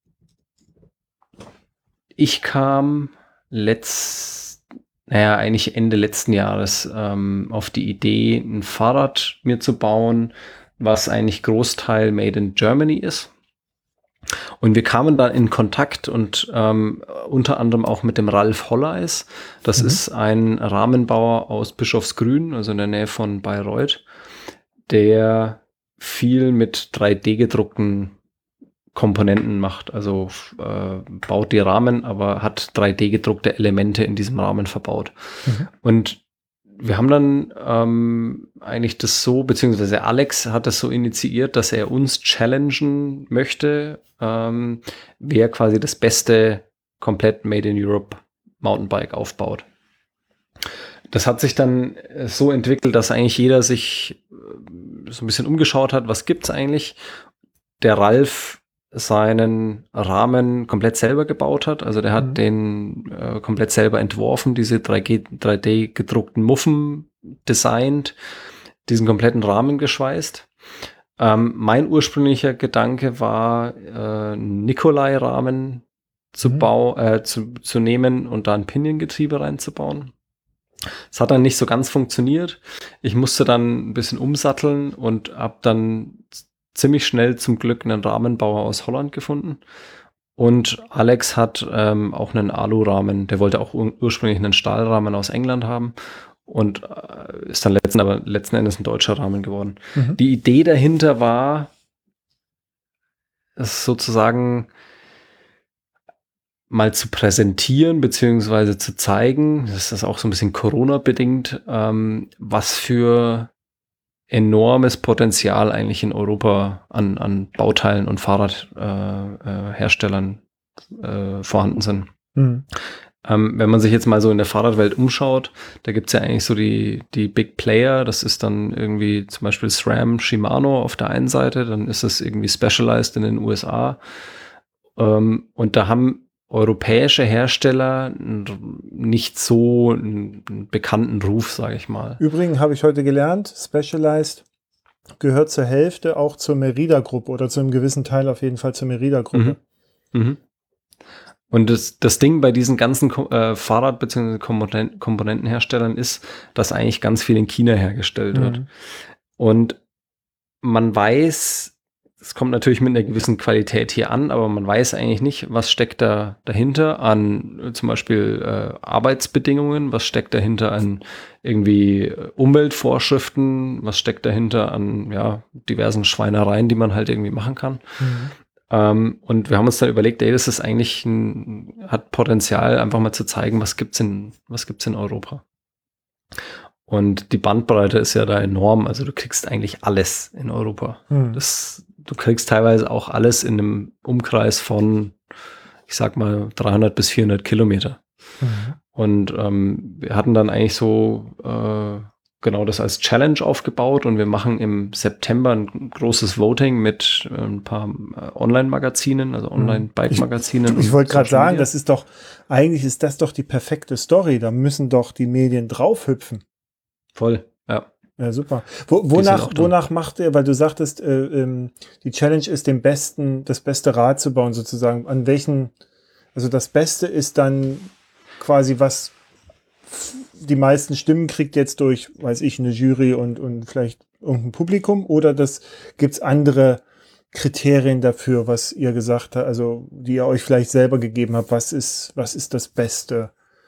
ich kam letzt, naja, eigentlich Ende letzten Jahres ähm, auf die Idee, ein Fahrrad mir zu bauen, was eigentlich Großteil Made in Germany ist. Und wir kamen da in Kontakt und ähm, unter anderem auch mit dem Ralf Holleis. Das mhm. ist ein Rahmenbauer aus Bischofsgrün, also in der Nähe von Bayreuth, der viel mit drei D gedruckten Komponenten macht. Also äh, baut die Rahmen, aber hat drei D gedruckte Elemente in diesem Rahmen verbaut. Mhm. Und wir haben dann ähm, eigentlich das so, beziehungsweise Alex hat das so initiiert, dass er uns challengen möchte, ähm, wer quasi das beste komplett Made in Europe Mountainbike aufbaut. Das hat sich dann so entwickelt, dass eigentlich jeder sich so ein bisschen umgeschaut hat, was gibt's eigentlich. Der Ralf seinen Rahmen komplett selber gebaut hat. Also der hat mhm. den äh, komplett selber entworfen, diese drei D gedruckten Muffen designt, diesen kompletten Rahmen geschweißt. Ähm, mein ursprünglicher Gedanke war, äh, Nikolai-Rahmen zu, mhm. bau, äh, zu, zu nehmen und da ein Piniengetriebe reinzubauen. Es hat dann nicht so ganz funktioniert. Ich musste dann ein bisschen umsatteln und habe dann ziemlich schnell zum Glück einen Rahmenbauer aus Holland gefunden. Und Alex hat ähm, auch einen Alurahmen. Der wollte auch ur- ursprünglich einen Stahlrahmen aus England haben und äh, ist dann letzten, aber letzten Endes ein deutscher Rahmen geworden. Mhm. Die Idee dahinter war, es sozusagen mal zu präsentieren beziehungsweise zu zeigen, das ist auch so ein bisschen Corona-bedingt, ähm, was für enormes Potenzial eigentlich in Europa an, an Bauteilen und Fahrradherstellern äh, äh, vorhanden sind. Mhm. Ähm, wenn man sich jetzt mal so in der Fahrradwelt umschaut, da gibt's ja eigentlich so die, die Big Player, das ist dann irgendwie zum Beispiel SRAM, Shimano auf der einen Seite, dann ist es irgendwie Specialized in den U S A. Ähm, und da haben europäische Hersteller nicht so einen bekannten Ruf, sage ich mal. Übrigens habe ich heute gelernt, Specialized gehört zur Hälfte auch zur Merida-Gruppe oder zu einem gewissen Teil auf jeden Fall zur Merida-Gruppe. Mhm. Mhm. Und das, das Ding bei diesen ganzen äh, Fahrrad- bzw. Komponenten, Komponentenherstellern ist, dass eigentlich ganz viel in China hergestellt mhm. wird. Und man weiß, es kommt natürlich mit einer gewissen Qualität hier an, aber man weiß eigentlich nicht, was steckt da dahinter an äh, zum Beispiel äh, Arbeitsbedingungen, was steckt dahinter an irgendwie Umweltvorschriften, was steckt dahinter an ja diversen Schweinereien, die man halt irgendwie machen kann. Mhm. Ähm, und wir haben uns dann überlegt, ey, das ist eigentlich ein, hat Potenzial, einfach mal zu zeigen, was gibt's in, was gibt's in Europa. Und die Bandbreite ist ja da enorm. Also du kriegst eigentlich alles in Europa. Hm. Das, du kriegst teilweise auch alles in einem Umkreis von, ich sag mal, dreihundert bis vierhundert Kilometer. Mhm. Und ähm, wir hatten dann eigentlich so äh, genau das als Challenge aufgebaut und wir machen im September ein großes Voting mit äh, ein paar äh, Online-Magazinen, also Online-Bike-Magazinen. Ich, ich wollte gerade sagen, das ist doch, eigentlich ist das doch die perfekte Story. Da müssen doch die Medien draufhüpfen. Voll, ja. Ja, super. Wo, wonach, wonach macht ihr, weil du sagtest, äh, ähm, die Challenge ist, den besten, das beste Rad zu bauen, sozusagen. An welchen, also das Beste ist dann quasi, was die meisten Stimmen kriegt jetzt durch, weiß ich, eine Jury und, und vielleicht irgendein Publikum, oder das gibt's andere Kriterien dafür, was ihr gesagt habt, also die ihr euch vielleicht selber gegeben habt, was ist, was ist das Beste?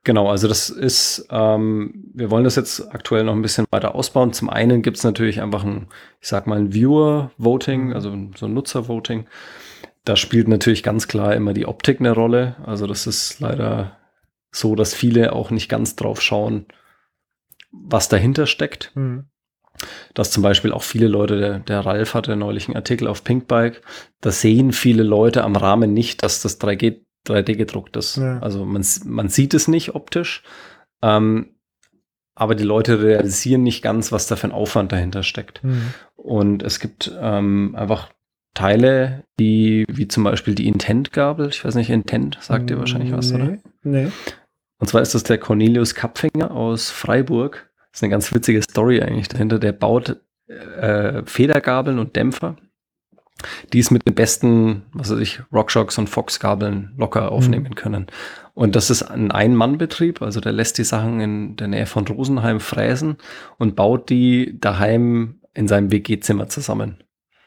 Genau, also das ist, ähm, wir wollen das jetzt aktuell noch ein bisschen weiter ausbauen. Zum einen gibt es natürlich einfach ein, ich sag mal, ein Viewer-Voting, also so ein Nutzer-Voting. Da spielt natürlich ganz klar immer die Optik eine Rolle. Also das ist leider so, dass viele auch nicht ganz drauf schauen, was dahinter steckt. Mhm. Dass zum Beispiel auch viele Leute, der, der Ralf hatte neulich einen Artikel auf Pinkbike, da sehen viele Leute am Rahmen nicht, dass das drei G drei D gedruckt ist. Ja. Also man, man sieht es nicht optisch, ähm, aber die Leute realisieren nicht ganz, was da für ein Aufwand dahinter steckt. Mhm. Und es gibt ähm, einfach Teile, die, wie zum Beispiel die Intent-Gabel, ich weiß nicht, Intent, sagt dir wahrscheinlich was, nee, oder? Nee. Und zwar ist das der Cornelius Kapfinger aus Freiburg. Das ist eine ganz witzige Story eigentlich dahinter. Der baut äh, Federgabeln und Dämpfer, die es mit den besten, was weiß ich, RockShox und Fox-Gabeln locker aufnehmen mhm. können. Und das ist ein Ein-Mann-Betrieb, also der lässt die Sachen in der Nähe von Rosenheim fräsen und baut die daheim in seinem W G-Zimmer zusammen.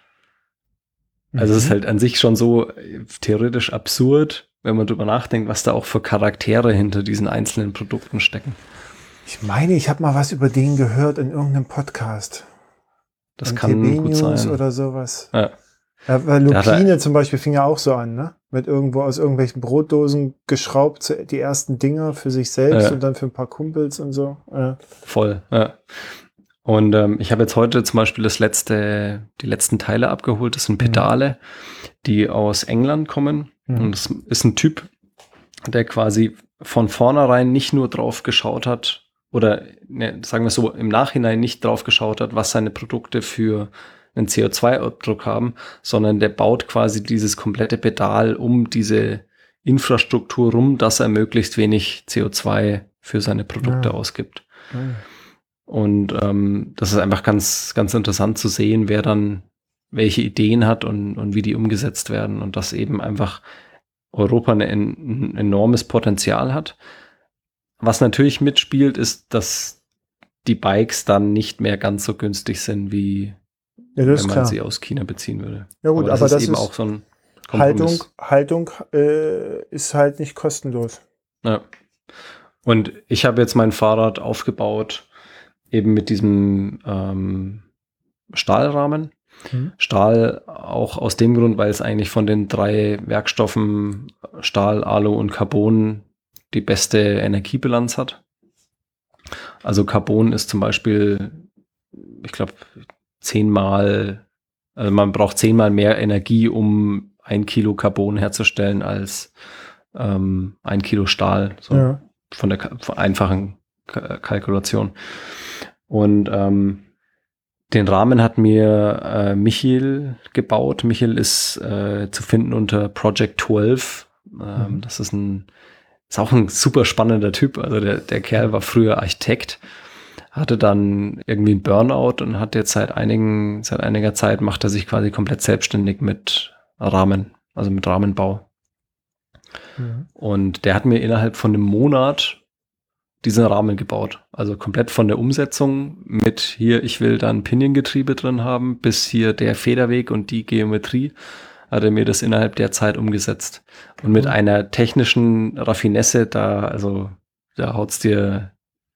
Mhm. Also es ist halt an sich schon so theoretisch absurd, wenn man drüber nachdenkt, was da auch für Charaktere hinter diesen einzelnen Produkten stecken. Ich meine, ich habe mal was über den gehört in irgendeinem Podcast. Das kann T V gut sein. Oder sowas. Ja. Ja, weil Lupine zum Beispiel fing ja auch so an, ne? Mit irgendwo aus irgendwelchen Brotdosen geschraubt, die ersten Dinger für sich selbst ja. und dann für ein paar Kumpels und so. Ja. Voll, ja. Und ähm, ich habe jetzt heute zum Beispiel das letzte, die letzten Teile abgeholt. Das sind Pedale, mhm. die aus England kommen. Mhm. Und das ist ein Typ, der quasi von vornherein nicht nur drauf geschaut hat, oder ne, sagen wir so, im Nachhinein nicht drauf geschaut hat, was seine Produkte für einen C O zwei Abdruck haben, sondern der baut quasi dieses komplette Pedal um diese Infrastruktur rum, dass er möglichst wenig C O zwei für seine Produkte ja. ausgibt. Ja. Und ähm, das ist einfach ganz, ganz interessant zu sehen, wer dann welche Ideen hat und, und wie die umgesetzt werden und dass eben einfach Europa ein, ein enormes Potenzial hat. Was natürlich mitspielt, ist, dass die Bikes dann nicht mehr ganz so günstig sind, wie ja, wenn man klar. sie aus China beziehen würde. Ja gut, aber das, aber ist, das eben ist auch so ein Haltung, Haltung äh, ist halt nicht kostenlos. Ja. Und ich habe jetzt mein Fahrrad aufgebaut, eben mit diesem ähm, Stahlrahmen. Mhm. Stahl auch aus dem Grund, weil es eigentlich von den drei Werkstoffen Stahl, Alu und Carbon die beste Energiebilanz hat. Also Carbon ist zum Beispiel, ich glaube, zehnmal, also man braucht zehnmal mehr Energie, um ein Kilo Carbon herzustellen als ähm, ein Kilo Stahl, so ja. von der von einfachen K- Kalkulation. Und ähm, den Rahmen hat mir äh, Michiel gebaut. Michiel ist äh, zu finden unter Project zwölf. Ähm, mhm. Das ist ein ist auch ein super spannender Typ. Also der, der Kerl war früher Architekt, hatte dann irgendwie einen Burnout und hat jetzt seit einigen, seit einiger Zeit macht er sich quasi komplett selbstständig mit Rahmen, also mit Rahmenbau. Mhm. Und der hat mir innerhalb von einem Monat diesen Rahmen gebaut. Also komplett von der Umsetzung mit hier, ich will dann Piniengetriebe drin haben, bis hier der Federweg und die Geometrie, hat er mir das innerhalb der Zeit umgesetzt. Und mit einer technischen Raffinesse, da, also, da haut's dir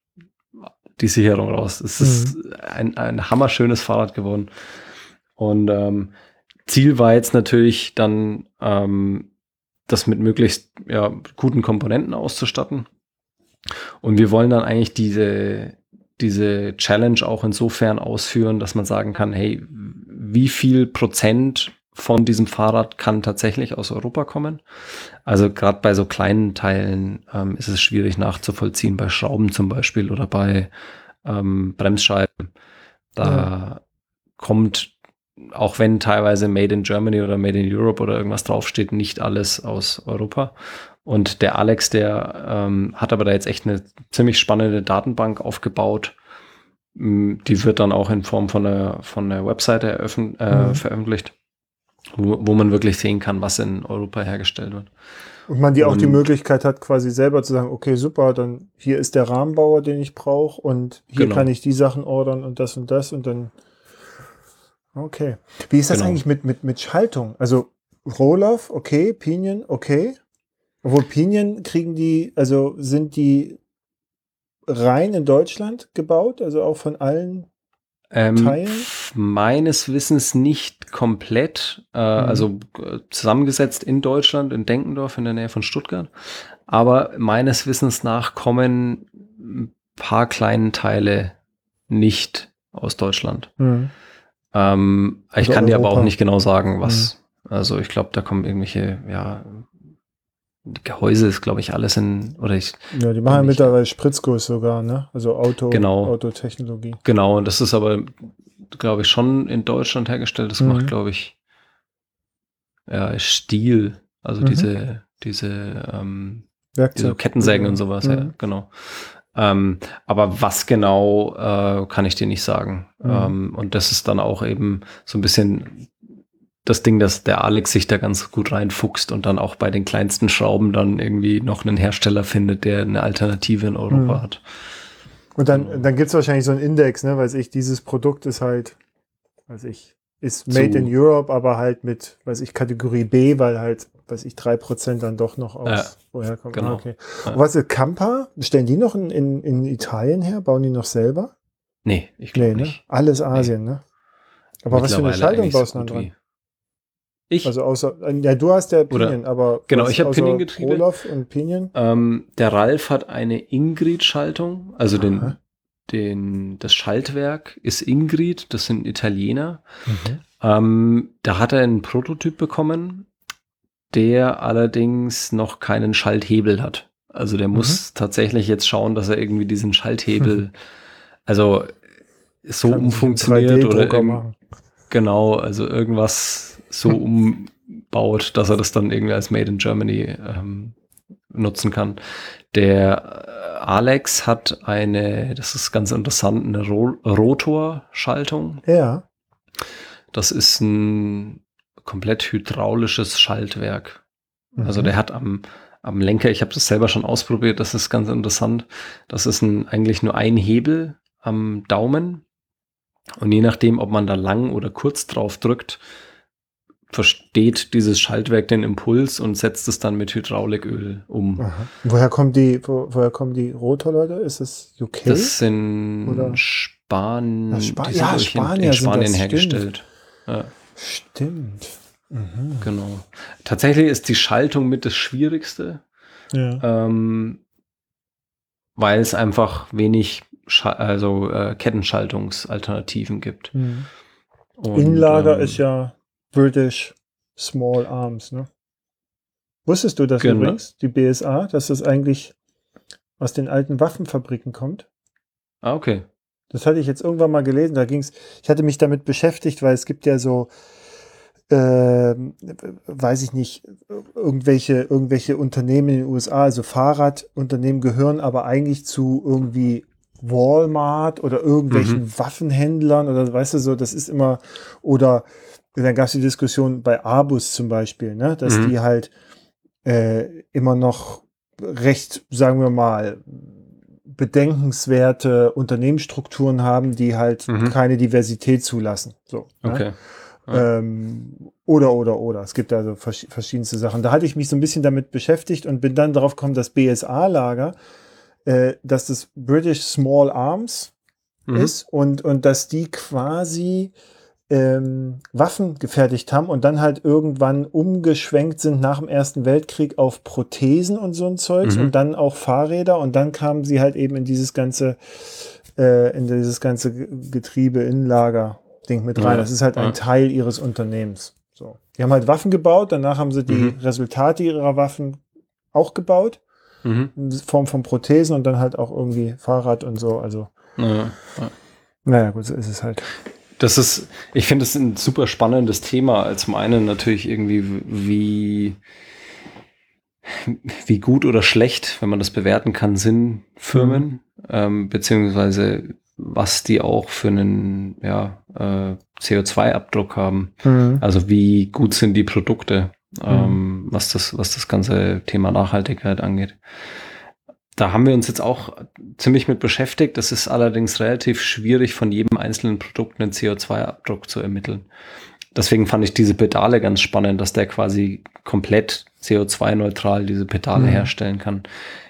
die Sicherung raus. Es ist mhm. ein, ein hammerschönes Fahrrad geworden. Und ähm, Ziel war jetzt natürlich dann, ähm, das mit möglichst ja, guten Komponenten auszustatten. Und wir wollen dann eigentlich diese, diese Challenge auch insofern ausführen, dass man sagen kann, hey, wie viel Prozent von diesem Fahrrad kann tatsächlich aus Europa kommen? Also gerade bei so kleinen Teilen ähm, ist es schwierig nachzuvollziehen, bei Schrauben zum Beispiel oder bei ähm, Bremsscheiben. Da ja. kommt, auch wenn teilweise Made in Germany oder Made in Europe oder irgendwas draufsteht, nicht alles aus Europa. Und der Alex, der ähm, hat aber da jetzt echt eine ziemlich spannende Datenbank aufgebaut. Die wird dann auch in Form von einer, von einer Webseite eröffn- äh, mhm. veröffentlicht, wo, wo man wirklich sehen kann, was in Europa hergestellt wird. Und man die und, auch die Möglichkeit hat, quasi selber zu sagen, okay, super, dann hier ist der Rahmenbauer, den ich brauche und hier genau. kann ich die Sachen ordern und das und das und dann okay. Wie ist das genau. eigentlich mit, mit, mit Schaltung? Also Rohloff, okay, Pinion, okay. Obwohl Pinion kriegen die, also sind die rein in Deutschland gebaut, also auch von allen Ähm, Teilen? meines Wissens nicht komplett, äh, Mhm. also äh, zusammengesetzt in Deutschland, in Denkendorf in der Nähe von Stuttgart. Aber meines Wissens nach kommen ein paar kleine Teile nicht aus Deutschland. Mhm. Ähm, ich Also kann dir aber auch Europa. nicht genau sagen, was. Also ich glaube, da kommen irgendwelche, ja, Gehäuse ist, glaube ich, alles in, oder ich, Ja, die machen ja bin nicht- mittlerweile Spritzguss sogar, ne? Also Auto, Genau. Autotechnologie. genau, und das ist aber, glaube ich, schon in Deutschland hergestellt. Das Mhm. macht, glaube ich, ja, Stiel, also Mhm. diese, diese, ähm, diese Werkzeug. Kettensägen und sowas, Mhm. ja, genau. Ähm, aber was genau, äh, kann ich dir nicht sagen. Mhm. Ähm, und das ist dann auch eben so ein bisschen das Ding, dass der Alex sich da ganz gut reinfuchst und dann auch bei den kleinsten Schrauben dann irgendwie noch einen Hersteller findet, der eine Alternative in Europa Mhm. hat. Und dann, Genau. dann gibt es wahrscheinlich so einen Index, ne? Weiß ich, dieses Produkt ist halt, weiß ich, ist made Zu- in Europe, aber halt mit, weiß ich, Kategorie B, weil halt, weiß ich, drei Prozent dann doch noch aus Ja, woher kommt. genau. Ah, okay. Ja. Und was ist Campa? Stellen die noch in, in, in Italien her? Bauen die noch selber? Nee, ich glaube Nee, ne? nicht. Alles Asien, ne? Aber was für eine Mittlerweile Schaltung eigentlich so baust du dann gut dran? wie. Ich? Also außer, ja, du hast ja Oder- Pinion, aber genau, was ich hab außer Pinion-Getriebe. Rohloff und Pinion? Ähm, der Ralf hat eine Ingrid-Schaltung, also den, Aha. den, das Schaltwerk ist Ingrid, das sind Italiener. Mhm. Ähm, da hat er einen Prototyp bekommen, der allerdings noch keinen Schalthebel hat. Also der muss tatsächlich jetzt schauen, dass er irgendwie diesen Schalthebel, also so Kann sich im umfunktioniert drei oder D-Drucker irgend- machen. genau, also irgendwas so umbaut, dass er das dann irgendwie als Made in Germany ähm, nutzen kann. Der äh, Alex hat eine, das ist ganz interessant, eine Ro Rotorschaltung. Ja. Das ist ein komplett hydraulisches Schaltwerk. Also Mhm. der hat am, am Lenker, ich habe das selber schon ausprobiert, das ist ganz interessant. Das ist ein, eigentlich nur ein Hebel am Daumen. Und je nachdem, ob man da lang oder kurz drauf drückt, versteht dieses Schaltwerk den Impuls und setzt es dann mit Hydrauliköl um. Aha. Woher kommen die, wo, woher kommen die Rotorleute? Ist es U K? Das sind Oder? Span Ja, Spa- die sind, ja, glaub ich, in, Spanier in sind Spanien das, hergestellt. Ja, Stimmt. Mhm. genau. Tatsächlich ist die Schaltung mit das Schwierigste, Ja. ähm, weil es einfach wenig Scha also äh, Kettenschaltungsalternativen gibt. Mhm. Und, Innenlager ähm, ist ja British Small Arms, ne? Wusstest du das Genau. übrigens, die B S A, dass das eigentlich aus den alten Waffenfabriken kommt? Ah, okay. Das hatte ich jetzt irgendwann mal gelesen, da ging es, ich hatte mich damit beschäftigt, weil es gibt ja so, ähm, weiß ich nicht, irgendwelche, irgendwelche Unternehmen in den U S A, also Fahrradunternehmen gehören aber eigentlich zu irgendwie Walmart oder irgendwelchen Mhm. Waffenhändlern oder weißt du so, das ist immer, oder dann gab es die Diskussion bei Airbus zum Beispiel, ne, dass Mhm. die halt äh, immer noch recht, sagen wir mal, bedenkenswerte Unternehmensstrukturen haben, die halt Mhm. keine Diversität zulassen. So, ne? Okay. Ja. Ähm, oder, oder, oder. Es gibt also vers verschiedenste Sachen. Da hatte ich mich so ein bisschen damit beschäftigt und bin dann darauf gekommen, das B S A-Lager, äh, dass das British Small Arms Mhm. ist und, und dass die quasi ähm, Waffen gefertigt haben und dann halt irgendwann umgeschwenkt sind nach dem Ersten Weltkrieg auf Prothesen und so ein Zeugs Mhm. und dann auch Fahrräder und dann kamen sie halt eben in dieses ganze äh, in dieses ganze Ge- Getriebe-Innenlager-Ding mit rein. Ja, Das ist halt ja. ein Teil ihres Unternehmens. So. Die haben halt Waffen gebaut, danach haben sie die Mhm. Resultate ihrer Waffen auch gebaut, Mhm. in Form von Prothesen und dann halt auch irgendwie Fahrrad und so. Also, Ja, ja. naja, gut, so ist es halt. Das ist, ich finde es ein super spannendes Thema. Zum einen natürlich irgendwie, wie, wie gut oder schlecht, wenn man das bewerten kann, sind Firmen, ähm, beziehungsweise was die auch für einen ja, äh, C O zwei Abdruck haben. Mhm. Also wie gut sind die Produkte, ähm, was das, was das ganze Thema Nachhaltigkeit angeht. Da haben wir uns jetzt auch ziemlich mit beschäftigt. Das ist allerdings relativ schwierig, von jedem einzelnen Produkt einen C O zwei Abdruck zu ermitteln. deswegen fand ich diese Pedale ganz spannend, dass der quasi komplett C O zwei neutral diese Pedale mhm. herstellen kann.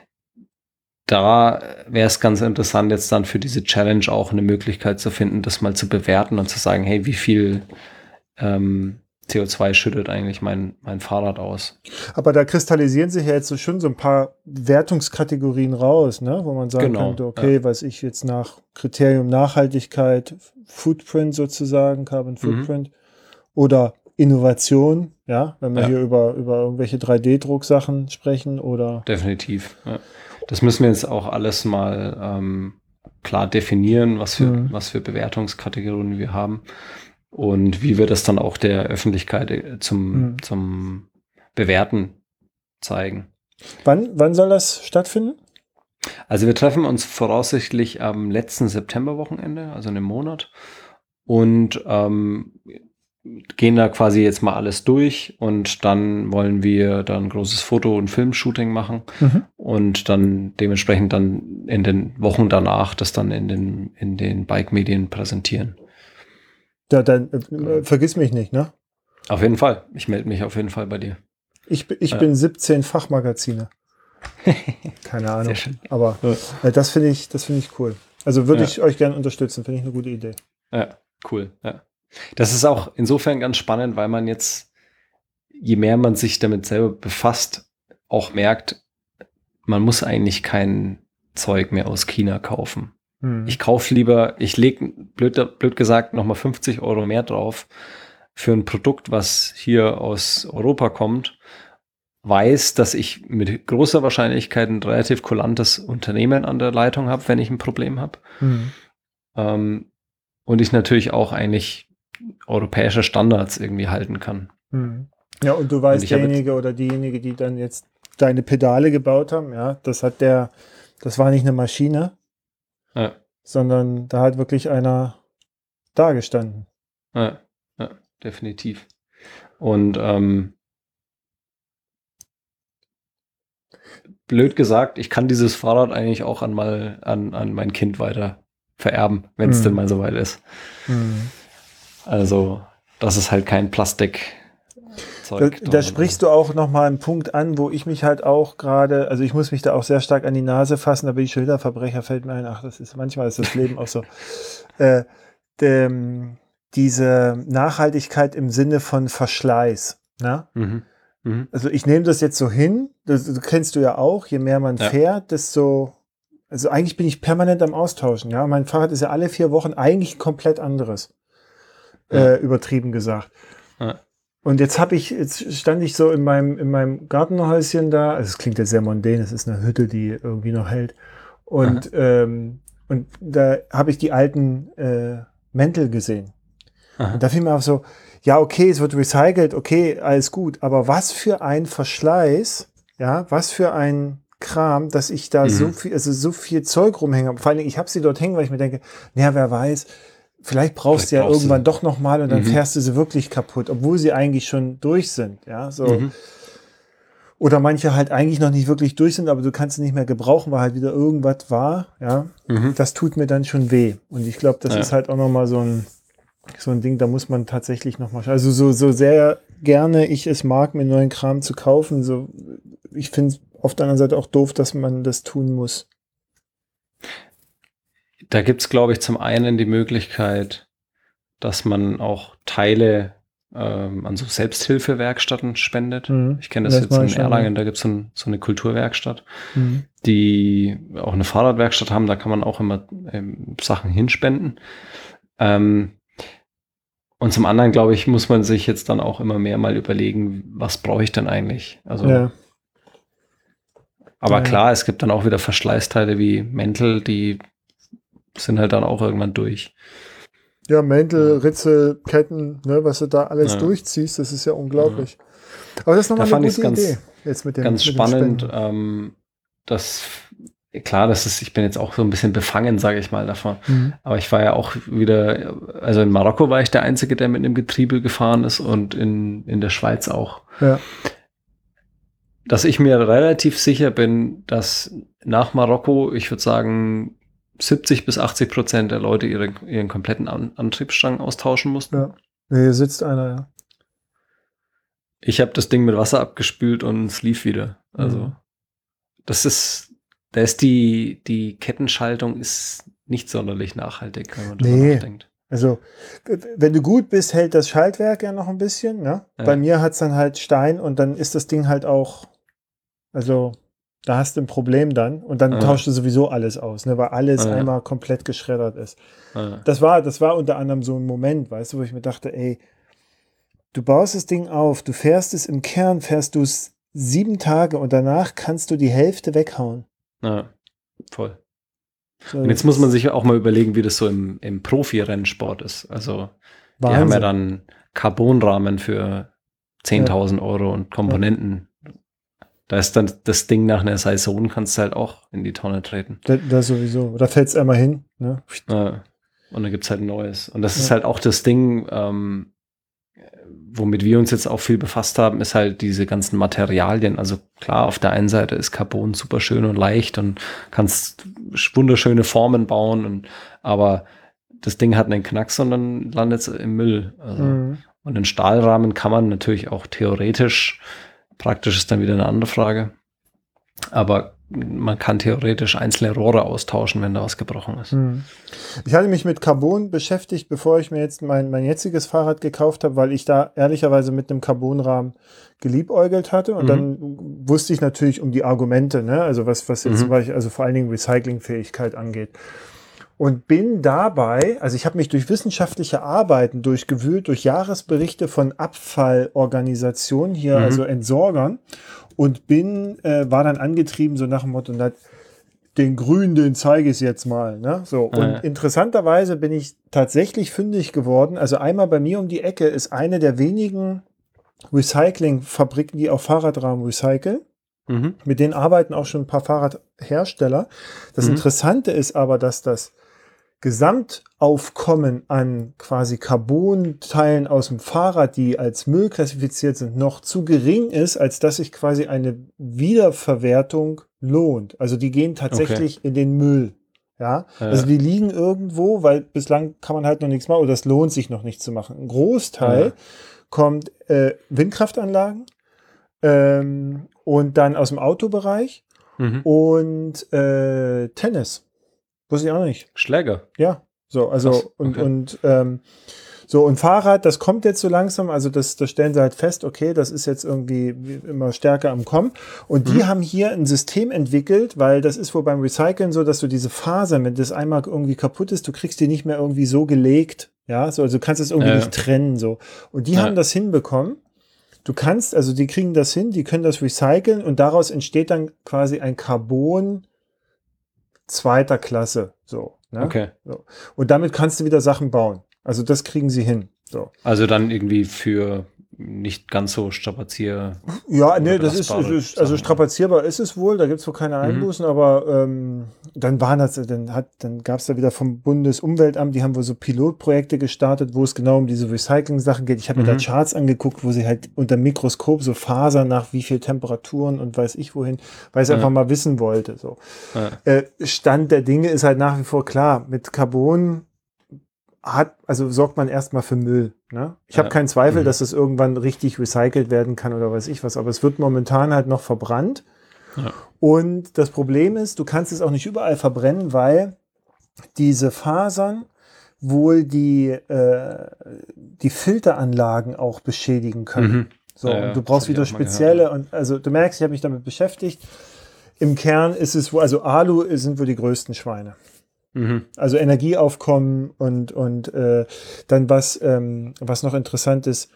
Da wäre es ganz interessant, jetzt dann für diese Challenge auch eine Möglichkeit zu finden, das mal zu bewerten und zu sagen, hey, wie viel ähm, C O zwei schüttet eigentlich mein, mein Fahrrad aus. Aber da kristallisieren sich ja jetzt so schon so ein paar Wertungskategorien raus, ne? Wo man sagen genau, könnte, okay, ja. was ich jetzt nach Kriterium Nachhaltigkeit, Footprint sozusagen, Carbon Footprint mhm. oder Innovation, ja, wenn wir ja. hier über, über irgendwelche drei D Drucksachen sprechen oder. Definitiv, ja. Das müssen wir jetzt auch alles mal ähm, klar definieren, was für, mhm. was für Bewertungskategorien wir haben. Und wie wir das dann auch der Öffentlichkeit zum, mhm. zum Bewerten zeigen. Wann, wann soll das stattfinden? Also wir treffen uns voraussichtlich am letzten Septemberwochenende, also in einem Monat. Und ähm, gehen da quasi jetzt mal alles durch. Und dann wollen wir dann ein großes Foto- und Filmshooting machen. Mhm. Und dann dementsprechend dann in den Wochen danach das dann in den, in den Bike-Medien präsentieren. Ja, dann äh, vergiss mich nicht, ne? Auf jeden Fall. Ich melde mich auf jeden Fall bei dir. Ich, ich ja. bin siebzehn Fachmagazine. Keine Ahnung. Sehr schön. Aber ja. äh, das finde ich, das finde ich cool. Also würde ja. ich euch gerne unterstützen. Finde ich eine gute Idee. Ja, cool. Ja. Das ist auch insofern ganz spannend, weil man jetzt, je mehr man sich damit selber befasst, auch merkt, man muss eigentlich kein Zeug mehr aus China kaufen. Ich kaufe lieber, ich lege, blöd, blöd gesagt, nochmal fünfzig Euro mehr drauf für ein Produkt, was hier aus Europa kommt, weiß, dass ich mit großer Wahrscheinlichkeit ein relativ kulantes Unternehmen an der Leitung habe, wenn ich ein Problem habe. Mhm. Ähm, und ich natürlich auch eigentlich europäische Standards irgendwie halten kann. Mhm. Ja, und du weißt, und derjenige oder diejenige, die dann jetzt deine Pedale gebaut haben, ja, das hat der, das war nicht eine Maschine, ja. sondern da hat wirklich einer da gestanden. Ja, ja, definitiv. Und ähm, blöd gesagt, ich kann dieses Fahrrad eigentlich auch an mal an, an mein Kind weiter vererben, wenn es mhm. denn mal soweit ist. Mhm. Also, das ist halt kein Plastik. Da, da sprichst du auch nochmal einen Punkt an, wo ich mich halt auch gerade, also ich muss mich da auch sehr stark an die Nase fassen, aber die Schilderverbrecher fällt mir ein, ach, das ist, manchmal ist das Leben auch so. Äh, dem, diese Nachhaltigkeit im Sinne von Verschleiß. Ne? Mhm. Mhm. Also ich nehme das jetzt so hin, das, das kennst du ja auch, je mehr man ja. fährt, desto, also eigentlich bin ich permanent am Austauschen. Ja, mein Fahrrad ist ja alle vier Wochen eigentlich komplett anderes, ja. äh, übertrieben gesagt. Ja. Und jetzt habe ich, jetzt stand ich so in meinem, in meinem Gartenhäuschen da, also es klingt jetzt sehr mondän, es ist eine Hütte, die irgendwie noch hält. Und, ähm, und da habe ich die alten äh, Mäntel gesehen. Aha. Und da fiel mir auch so, ja, okay, es wird recycelt, okay, alles gut, aber was für ein Verschleiß, ja, was für ein Kram, dass ich da mhm. so viel, also so viel Zeug rumhänge. Vor allen Dingen, ich habe sie dort hängen, weil ich mir denke, naja, wer weiß, vielleicht brauchst vielleicht du ja brauchst irgendwann du. doch nochmal und dann mhm. fährst du sie wirklich kaputt, obwohl sie eigentlich schon durch sind, ja, so. Mhm. Oder manche halt eigentlich noch nicht wirklich durch sind, aber du kannst sie nicht mehr gebrauchen, weil halt wieder irgendwas war, ja. Mhm. Das tut mir dann schon weh. Und ich glaube, das ja. ist halt auch nochmal so ein, so ein Ding, da muss man tatsächlich nochmal, also so, so sehr gerne ich es mag, mir neuen Kram zu kaufen, so, ich finde es auf der anderen Seite auch doof, dass man das tun muss. Da gibt es, glaube ich, zum einen die Möglichkeit, dass man auch Teile ähm, an so Selbsthilfewerkstätten spendet. Mhm. Ich kenne das, das jetzt in schon, Erlangen, ja. Da gibt es so, ein, so eine Kulturwerkstatt, mhm. die auch eine Fahrradwerkstatt haben, da kann man auch immer ähm, Sachen hinspenden. Ähm, und zum anderen, glaube ich, muss man sich jetzt dann auch immer mehr mal überlegen, was brauche ich denn eigentlich? Also, ja. Aber ja, klar, ja. es gibt dann auch wieder Verschleißteile wie Mäntel, die sind halt dann auch irgendwann durch. Ja, Mäntel, Ritzel, Ketten, ne, was du da alles ja. durchziehst, das ist ja unglaublich. Ja. Aber das ist nochmal da eine gute ganz, Idee. Jetzt mit dem, ganz mit spannend, ähm, dass, klar, das ist, ich bin jetzt auch so ein bisschen befangen, sage ich mal, davon. Mhm. Aber ich war ja auch wieder, also in Marokko war ich der Einzige, der mit einem Getriebe gefahren ist und in, in der Schweiz auch. Ja. Dass ich mir relativ sicher bin, dass nach Marokko, ich würde sagen, siebzig bis achtzig Prozent der Leute ihre, ihren kompletten An- Antriebsstrang austauschen mussten. Ja. Hier sitzt einer, ja. Ich habe das Ding mit Wasser abgespült und es lief wieder. Also mhm. das ist, da ist die, die Kettenschaltung ist nicht sonderlich nachhaltig, wenn man darüber nee. nachdenkt. Also, wenn du gut bist, hält das Schaltwerk ja noch ein bisschen. Ne? Ja. Bei mir hat es dann halt Stein und dann ist das Ding halt auch, also da hast du ein Problem dann und dann ja. tauscht du sowieso alles aus, ne? Weil alles ja. einmal komplett geschreddert ist. Ja. Das war, das war unter anderem so ein Moment, weißt du, wo ich mir dachte, ey, du baust das Ding auf, du fährst es im Kern, fährst du es sieben Tage und danach kannst du die Hälfte weghauen. Ja, voll. So, und jetzt muss man sich auch mal überlegen, wie das so im, im Profi-Rennsport ist. Also Wahnsinn. Die haben ja dann Carbonrahmen für zehntausend ja. Euro und Komponenten. Ja. Da ist dann das Ding nach einer Saison, kannst du halt auch in die Tonne treten. Da, da sowieso. Da fällt es einmal hin. Ne? Ja. Und dann gibt es halt ein neues. Und das ja. ist halt auch das Ding, ähm, womit wir uns jetzt auch viel befasst haben, ist halt diese ganzen Materialien. Also klar, auf der einen Seite ist Carbon super schön und leicht und kannst wunderschöne Formen bauen, und, aber das Ding hat einen Knacks und dann landet es im Müll. Also, mhm. Und den Stahlrahmen kann man natürlich auch theoretisch, praktisch ist dann wieder eine andere Frage, aber man kann theoretisch einzelne Rohre austauschen, wenn da was gebrochen ist. Hm. Ich hatte mich mit Carbon beschäftigt, bevor ich mir jetzt mein, mein jetziges Fahrrad gekauft habe, weil ich da ehrlicherweise mit einem Carbonrahmen geliebäugelt hatte. Und mhm. dann wusste ich natürlich um die Argumente, ne? Also was, was jetzt mhm. also vor allen Dingen Recyclingfähigkeit angeht. Und bin dabei, also ich habe mich durch wissenschaftliche Arbeiten durchgewühlt, durch Jahresberichte von Abfallorganisationen hier, mhm. also Entsorgern, und bin, äh, war dann angetrieben, so nach dem Motto, na, den Grün, den zeige ich jetzt mal. Ne? So. Und ja. interessanterweise bin ich tatsächlich fündig geworden. Also einmal bei mir um die Ecke ist eine der wenigen Recyclingfabriken, die auch Fahrradrahmen recyceln. Mhm. Mit denen arbeiten auch schon ein paar Fahrradhersteller. Das mhm. Interessante ist aber, dass das Gesamtaufkommen an quasi Carbonteilen aus dem Fahrrad, die als Müll klassifiziert sind, noch zu gering ist, als dass sich quasi eine Wiederverwertung lohnt. Also die gehen tatsächlich okay. in den Müll. Ja? ja, also die liegen irgendwo, weil bislang kann man halt noch nichts machen oder das lohnt sich noch nicht zu machen. Ein Großteil ja. kommt äh, Windkraftanlagen ähm, und dann aus dem Autobereich mhm. und äh, Tennis. Wusste ich auch nicht. Schläger. Ja, so, also Krass, und, okay. und ähm, so, und Fahrrad, das kommt jetzt so langsam, also das, das stellen sie halt fest, okay, das ist jetzt irgendwie immer stärker am Kommen. Und die mhm. haben hier ein System entwickelt, weil das ist wohl beim Recyceln so, dass du diese Fasern, wenn das einmal irgendwie kaputt ist, du kriegst die nicht mehr irgendwie so gelegt, ja, so, also du kannst es irgendwie äh. nicht trennen, so. Und die ja. haben das hinbekommen. Du kannst, also die kriegen das hin, die können das recyceln und daraus entsteht dann quasi ein Carbon zweiter Klasse, so. Ne? Okay. So. Und damit kannst du wieder Sachen bauen. Also das kriegen sie hin. So. Also dann irgendwie für nicht ganz so strapazier. Ja, nee, das ist, ist also strapazierbar ist es wohl, da gibt es wohl keine Einbußen, mhm. aber ähm, dann waren das, dann hat, dann gab es da wieder vom Bundesumweltamt, die haben wohl so Pilotprojekte gestartet, wo es genau um diese Recycling-Sachen geht. Ich habe mhm. mir da Charts angeguckt, wo sie halt unter dem Mikroskop so Fasern nach wie viel Temperaturen und weiß ich wohin, weil ich es ja. einfach mal wissen wollte. So. Ja. Äh, Stand der Dinge ist halt nach wie vor klar, mit Carbon hat, also sorgt man erstmal für Müll. Ne? Ich ja. habe keinen Zweifel, mhm. dass es irgendwann richtig recycelt werden kann oder weiß ich was, aber es wird momentan halt noch verbrannt. Ja. Und das Problem ist, du kannst es auch nicht überall verbrennen, weil diese Fasern wohl die, äh, die Filteranlagen auch beschädigen können. Mhm. So, ja, und du brauchst wieder spezielle, gehört, ja. und also du merkst, ich habe mich damit beschäftigt. Im Kern ist es, wo, also Alu sind wohl die größten Schweine. Mhm. Also Energieaufkommen und, und äh, dann was, ähm, was noch interessant ist,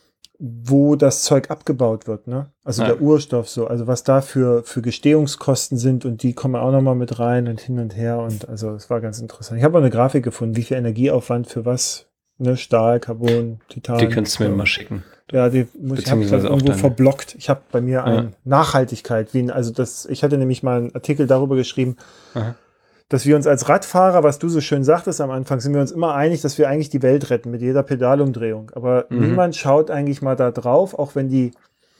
wo das Zeug abgebaut wird, ne? Also ja. der Urstoff so, also was da für, für Gestehungskosten sind und die kommen auch nochmal mit rein und hin und her und also es war ganz interessant. Ich habe auch eine Grafik gefunden, wie viel Energieaufwand für was, ne? Stahl, Carbon, Titan. Die könntest du mir so. mal schicken. Ja, die muss ich, hab ich irgendwo verblockt. Ich habe bei mir ja. eine Nachhaltigkeit, wie, also das, ich hatte nämlich mal einen Artikel darüber geschrieben, Aha. dass wir uns als Radfahrer, was du so schön sagtest am Anfang, sind wir uns immer einig, dass wir eigentlich die Welt retten mit jeder Pedalumdrehung. Aber mhm. niemand schaut eigentlich mal da drauf, auch wenn die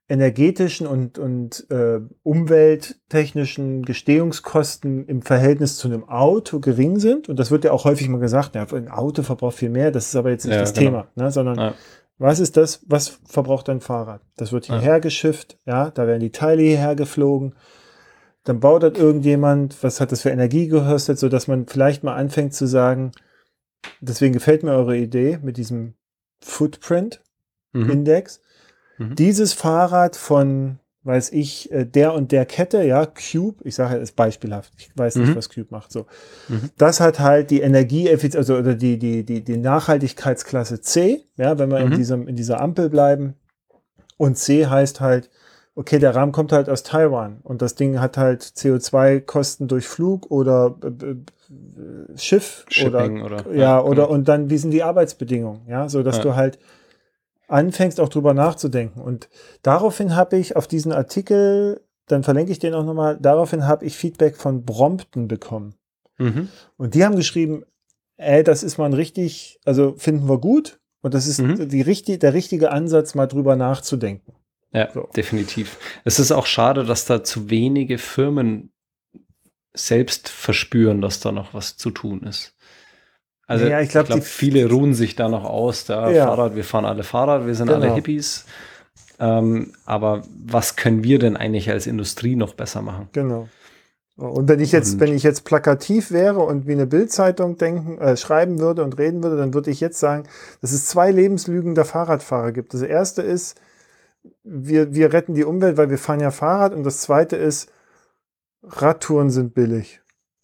energetischen und, und äh, umwelttechnischen Gestehungskosten im Verhältnis zu einem Auto gering sind. Und das wird ja auch häufig mal gesagt, ja, ein Auto verbraucht viel mehr, das ist aber jetzt nicht Ja, das genau. Thema, ne, sondern Ja. was ist das, was verbraucht dein Fahrrad? Das wird hierher Ja. geschifft, ja, da werden die Teile hierher geflogen. Dann baut das irgendjemand, was hat das für Energie gekostet, sodass man vielleicht mal anfängt zu sagen, deswegen gefällt mir eure Idee mit diesem Footprint-Index. Mhm. Mhm. Dieses Fahrrad von, weiß ich, äh, der und der Kette, ja, Cube, ich sage es beispielhaft, ich weiß nicht, Mhm. was Cube macht, so. Mhm. Das hat halt die Energieeffizienz, also oder die, die, die, die Nachhaltigkeitsklasse C, ja, wenn wir Mhm. in diesem, in dieser Ampel bleiben. Und C heißt halt, okay, der Rahmen kommt halt aus Taiwan und das Ding hat halt C O zwei Kosten durch Flug oder äh, äh, Schiff Shipping oder, oder- ja, ja, oder genau. und dann, wie sind die Arbeitsbedingungen, ja, so dass Ja. du halt anfängst auch drüber nachzudenken. Und daraufhin habe ich auf diesen Artikel, dann verlinke ich den auch nochmal, daraufhin habe ich Feedback von Brompton bekommen. Mhm. Und die haben geschrieben, ey, das ist mal ein richtig, also finden wir gut und das ist Mhm. die richtig, der richtige Ansatz, mal drüber nachzudenken. Ja, So. definitiv. Es ist auch schade, dass da zu wenige Firmen selbst verspüren, dass da noch was zu tun ist. Also Ja, ich ich glaub, glaube, die- viele ruhen sich da noch aus. Da Ja. Fahrrad, wir fahren alle Fahrrad, wir sind Genau. alle Hippies. Ähm, aber was können wir denn eigentlich als Industrie noch besser machen? Genau. Und wenn ich jetzt, Und- wenn ich jetzt plakativ wäre und wie eine Bildzeitung denken, äh, schreiben würde und reden würde, dann würde ich jetzt sagen, dass es zwei Lebenslügen der Fahrradfahrer gibt. Das erste ist, wir, wir retten die Umwelt, weil wir fahren ja Fahrrad. Und das zweite ist, Radtouren sind billig.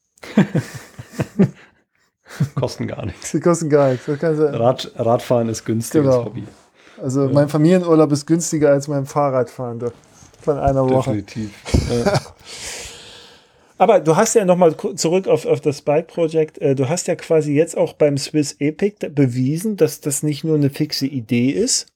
Kosten gar nichts. Sie kosten gar nichts. Das kannst du, Rad, Radfahren ist günstiges Genau. Hobby. also Ja. mein Familienurlaub ist günstiger als mein Fahrradfahren da, von einer Woche. Definitiv. Ja. Aber du hast ja nochmal zurück auf, auf das Bike Project, äh, du hast ja quasi jetzt auch beim Swiss Epic bewiesen, dass das nicht nur eine fixe Idee ist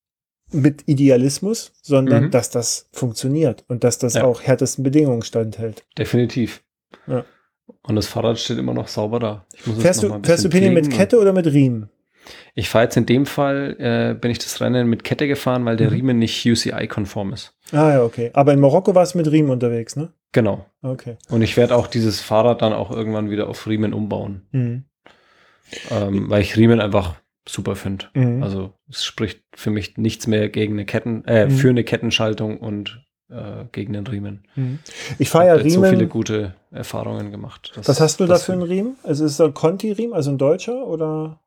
mit Idealismus, sondern Mhm. dass das funktioniert und dass das Ja. auch härtesten Bedingungen standhält. Definitiv. Ja. Und das Fahrrad steht immer noch sauber da. Ich muss es Fährst noch mal du, ein fährst du bisschen Pini mit pflegen Kette oder mit Riemen? Ich fahre jetzt in dem Fall, äh, bin ich das Rennen mit Kette gefahren, weil der Mhm. Riemen nicht U C I-konform ist. Ah ja, okay. Aber in Marokko warst du mit Riemen unterwegs, ne? Genau. Okay. Und ich werde auch dieses Fahrrad dann auch irgendwann wieder auf Riemen umbauen, Mhm. ähm, weil ich Riemen einfach super finde. Mhm. Also es spricht für mich nichts mehr gegen eine Ketten, äh, Mhm. für eine Kettenschaltung und äh, gegen den Riemen. Mhm. Ich fahre ja Hab jetzt so viele Riemen. gute Erfahrungen gemacht. dass- Was hast du da dass- für einen Riemen? Also ist es ein Conti-Riemen, also ein deutscher oder?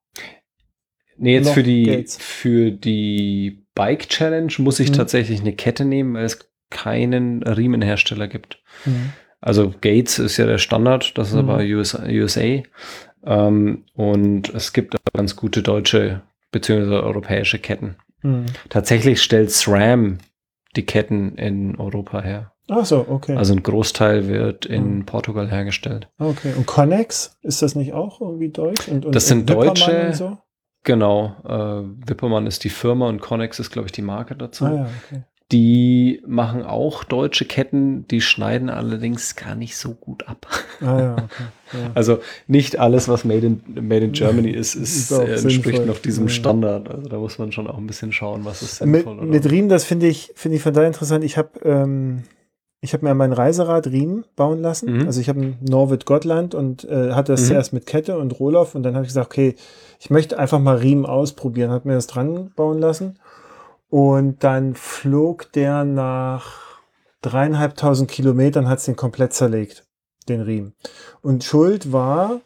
Nee, jetzt noch für die, Gates? für die Bike Challenge muss ich Mhm. tatsächlich eine Kette nehmen, weil es keinen Riemenhersteller gibt. Mhm. Also Gates ist ja der Standard, das ist Mhm. aber U S A. U S A. Ähm, und es gibt aber ganz gute deutsche bzw. europäische Ketten. Mhm. Tatsächlich stellt SRAM die Ketten in Europa her. Ach so, okay. Also ein Großteil wird in Mhm. Portugal hergestellt. Okay. Und Connex, ist das nicht auch irgendwie deutsch? Und, und, Das sind und Wippermann deutsche- und so? Genau, äh, Wippermann ist die Firma und Connex ist, glaube ich, die Marke dazu. Ah ja, okay. Die machen auch deutsche Ketten, die schneiden allerdings gar nicht so gut ab. Ah ja, okay. Ja. Also nicht alles, was Made in, Made in Germany ist, ist, Ist auch äh, entspricht sinnvoll. noch diesem Ja. Standard. Also da muss man schon auch ein bisschen schauen, was ist Mit, sinnvoll. mit Riemen, das finde ich, finde ich von daher interessant. Ich habe ähm, ich habe mir mein Reiserad Riemen bauen lassen. Mhm. Also ich habe ein Norwood Gotland und äh, hatte das Mhm. zuerst mit Kette und Rohloff und dann habe ich gesagt, okay, ich möchte einfach mal Riemen ausprobieren. Habe mir das dran bauen lassen und dann flog der nach dreieinhalbtausend Kilometern, hat es den komplett zerlegt, den Riemen. Und Schuld war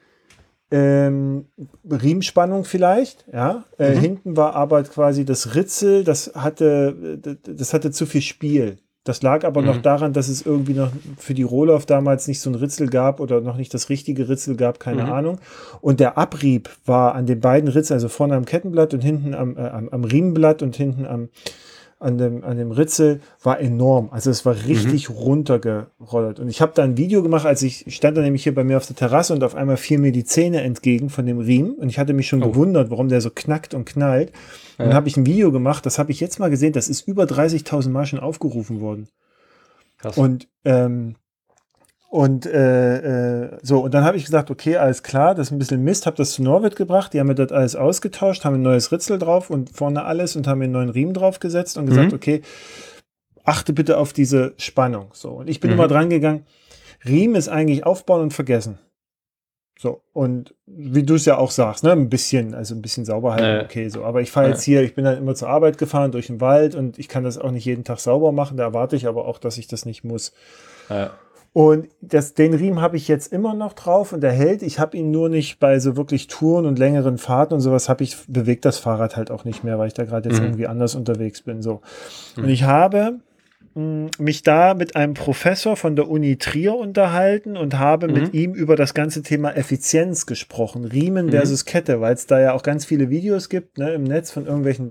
ähm, Riemenspannung vielleicht, ja. Äh, Mhm. Hinten war aber quasi das Ritzel, das hatte, das hatte zu viel Spiel. Das lag aber Mhm. noch daran, dass es irgendwie noch für die Rohloff damals nicht so ein Ritzel gab oder noch nicht das richtige Ritzel gab, keine Mhm. Ahnung. Und der Abrieb war an den beiden Ritzeln, also vorne am Kettenblatt und hinten am, äh, am, am Riemenblatt und hinten am, an dem, an dem Ritzel, war enorm. Also es war richtig runtergerollt. Und ich habe da ein Video gemacht, als ich, ich stand da nämlich hier bei mir auf der Terrasse und auf einmal fielen mir die Zähne entgegen von dem Riemen. Und ich hatte mich schon Oh. gewundert, warum der so knackt und knallt. Und dann Ja. habe ich ein Video gemacht, das habe ich jetzt mal gesehen, das ist über dreißigtausend Mal schon aufgerufen worden. Krass. Und ähm, Und äh, äh, so, und dann habe ich gesagt, okay, alles klar, das ist ein bisschen Mist, habe das zu Norwid gebracht, die haben mir das alles ausgetauscht, haben ein neues Ritzel drauf und vorne alles und haben mir einen neuen Riemen draufgesetzt und gesagt, Mhm. okay, achte bitte auf diese Spannung. So, und ich bin Mhm. immer dran gegangen, Riemen ist eigentlich aufbauen und vergessen. So, und wie du es ja auch sagst, ne, ein bisschen, also ein bisschen sauber halten, Äh. okay, so. Aber ich fahre jetzt hier, ich bin dann immer zur Arbeit gefahren durch den Wald und ich kann das auch nicht jeden Tag sauber machen, da erwarte ich aber auch, dass ich das nicht muss. Ja. Und das, den Riemen habe ich jetzt immer noch drauf und der hält. Ich habe ihn nur nicht bei so wirklich Touren und längeren Fahrten und sowas habe ich, bewegt das Fahrrad halt auch nicht mehr, weil ich da gerade jetzt Mhm. irgendwie anders unterwegs bin, so. Mhm. Und ich habe mh, mich da mit einem Professor von der Uni Trier unterhalten und habe Mhm. mit ihm über das ganze Thema Effizienz gesprochen. Riemen Mhm. versus Kette, weil es da ja auch ganz viele Videos gibt, ne, im Netz von irgendwelchen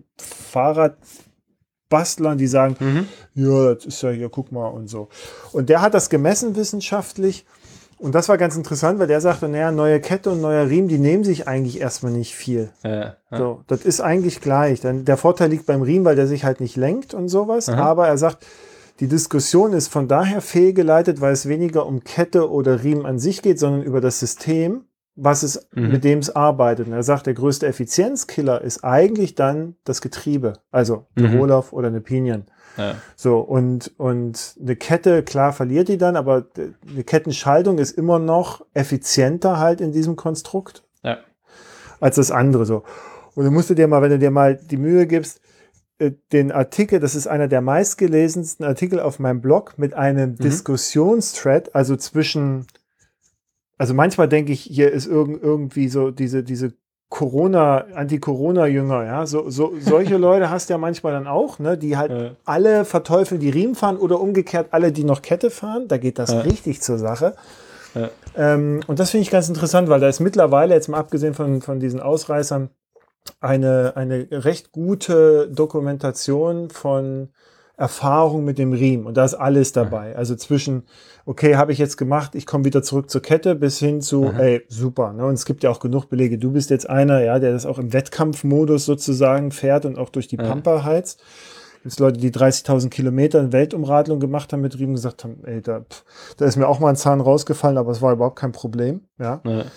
Fahrradbastlern, die sagen, Mhm. ja, das ist ja hier, guck mal und so. Und der hat das gemessen wissenschaftlich und das war ganz interessant, weil der sagte, naja, neue Kette und neuer Riemen, die nehmen sich eigentlich erstmal nicht viel. Ja. Ja. So, das ist eigentlich gleich. Dann der Vorteil liegt beim Riemen, weil der sich halt nicht lenkt und sowas. Aha. Aber er sagt, die Diskussion ist von daher fehlgeleitet, weil es weniger um Kette oder Riemen an sich geht, sondern über das System, was es, Mhm. mit dem es arbeitet. Und er sagt, der größte Effizienzkiller ist eigentlich dann das Getriebe. Also eine Mhm. Rohloff oder eine Pinion. Ja. So, und, und eine Kette, klar verliert die dann, aber eine Kettenschaltung ist immer noch effizienter halt in diesem Konstrukt Ja. als das andere. So. Und du musst du dir mal, wenn du dir mal die Mühe gibst, äh, den Artikel, das ist einer der meistgelesensten Artikel auf meinem Blog mit einem Mhm. Diskussionsthread, also zwischen, also manchmal denke ich, hier ist irgend, irgendwie so diese, diese Corona, Anti-Corona-Jünger, ja, so, so, solche Leute hast du ja manchmal dann auch, ne, die halt Ja. alle verteufeln, die Riemen fahren oder umgekehrt alle, die noch Kette fahren, da geht das Ja. richtig zur Sache. Ja. Ähm, und das finde ich ganz interessant, weil da ist mittlerweile, jetzt mal abgesehen von, von diesen Ausreißern, eine, eine recht gute Dokumentation von Erfahrung mit dem Riemen. Und da ist alles dabei. Also zwischen, okay, habe ich jetzt gemacht, ich komme wieder zurück zur Kette, bis hin zu, Aha. ey, super. Ne? Und es gibt ja auch genug Belege. Du bist jetzt einer, ja, der das auch im Wettkampfmodus sozusagen fährt und auch durch die Ja. Pampa heizt. Gibt Leute, die dreißigtausend Kilometer in Weltumradlung gemacht haben mit Riemen, gesagt haben, ey, da, pff, da ist mir auch mal ein Zahn rausgefallen, aber es war überhaupt kein Problem. Ja. Ja.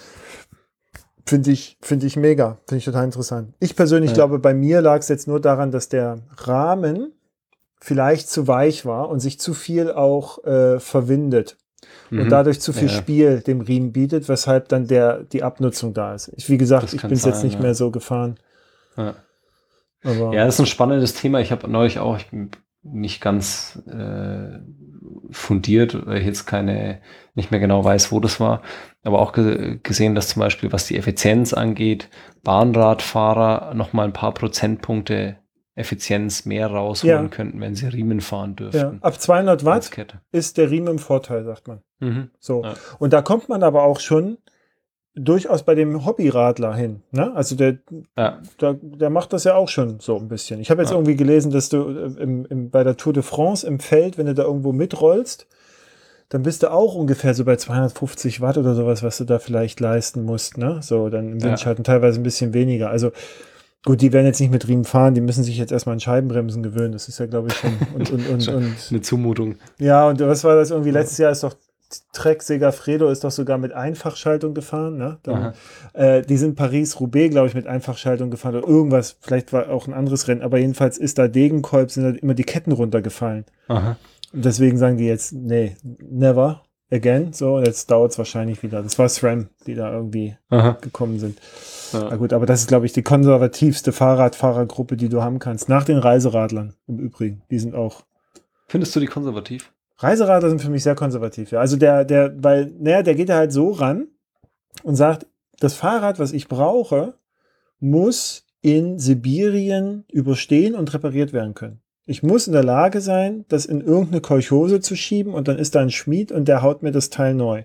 Finde ich, finde ich mega. Finde ich total interessant. Ich persönlich Ja. glaube, bei mir lag es jetzt nur daran, dass der Rahmen vielleicht zu weich war und sich zu viel auch äh, verwindet und Mhm. dadurch zu viel Ja. Spiel dem Riemen bietet, weshalb dann der, die Abnutzung da ist. Ich, wie gesagt, Das ich kann bin es jetzt sein, nicht ja. mehr so gefahren. Ja. Aber Ja, das ist ein spannendes Thema. Ich habe neulich auch, ich bin nicht ganz äh, fundiert, weil ich jetzt keine, nicht mehr genau weiß, wo das war, aber auch ge gesehen, dass zum Beispiel, was die Effizienz angeht, Bahnradfahrer noch mal ein paar Prozentpunkte Effizienz mehr rausholen Ja. könnten, wenn sie Riemen fahren ja, dürften. ab zweihundert als Watt Kette. ist der Riemen im Vorteil, sagt man. Mhm. So. Ja. Und da kommt man aber auch schon durchaus bei dem Hobbyradler hin. Ne? Also der, Ja. der, der macht das ja auch schon so ein bisschen. Ich habe jetzt Ja. irgendwie gelesen, dass du äh, im, im, bei der Tour de France im Feld, wenn du da irgendwo mitrollst, dann bist du auch ungefähr so bei zweihundertfünfzig Watt oder sowas, was du da vielleicht leisten musst. Ne? So, dann im Ja. Windschatten teilweise ein bisschen weniger. Also gut, die werden jetzt nicht mit Riemen fahren, die müssen sich jetzt erstmal an Scheibenbremsen gewöhnen. Das ist ja, glaube ich, schon. Und, und, und, und, Eine Zumutung. ja, und was war das irgendwie? Letztes Jahr ist doch Trek Segafredo ist doch sogar mit Einfachschaltung gefahren. Ne? Dann, äh, die sind Paris-Roubaix, glaube ich, mit Einfachschaltung gefahren oder irgendwas. Vielleicht war auch ein anderes Rennen, aber jedenfalls ist da Degenkolb, sind da immer die Ketten runtergefallen. Aha. Und deswegen sagen die jetzt, nee, never again. So, und jetzt dauert es wahrscheinlich wieder. Das war SRAM, die da irgendwie Aha. gekommen sind. Ja. Na gut, aber das ist, glaube ich, die konservativste Fahrradfahrergruppe, die du haben kannst. Nach den Reiseradlern im Übrigen. Die sind auch. Findest du die konservativ? Reiseradler sind für mich sehr konservativ, ja. Also der, der, weil, naja, der geht ja halt so ran und sagt, das Fahrrad, was ich brauche, muss in Sibirien überstehen und repariert werden können. Ich muss in der Lage sein, das in irgendeine Kolchose zu schieben und dann ist da ein Schmied und der haut mir das Teil neu.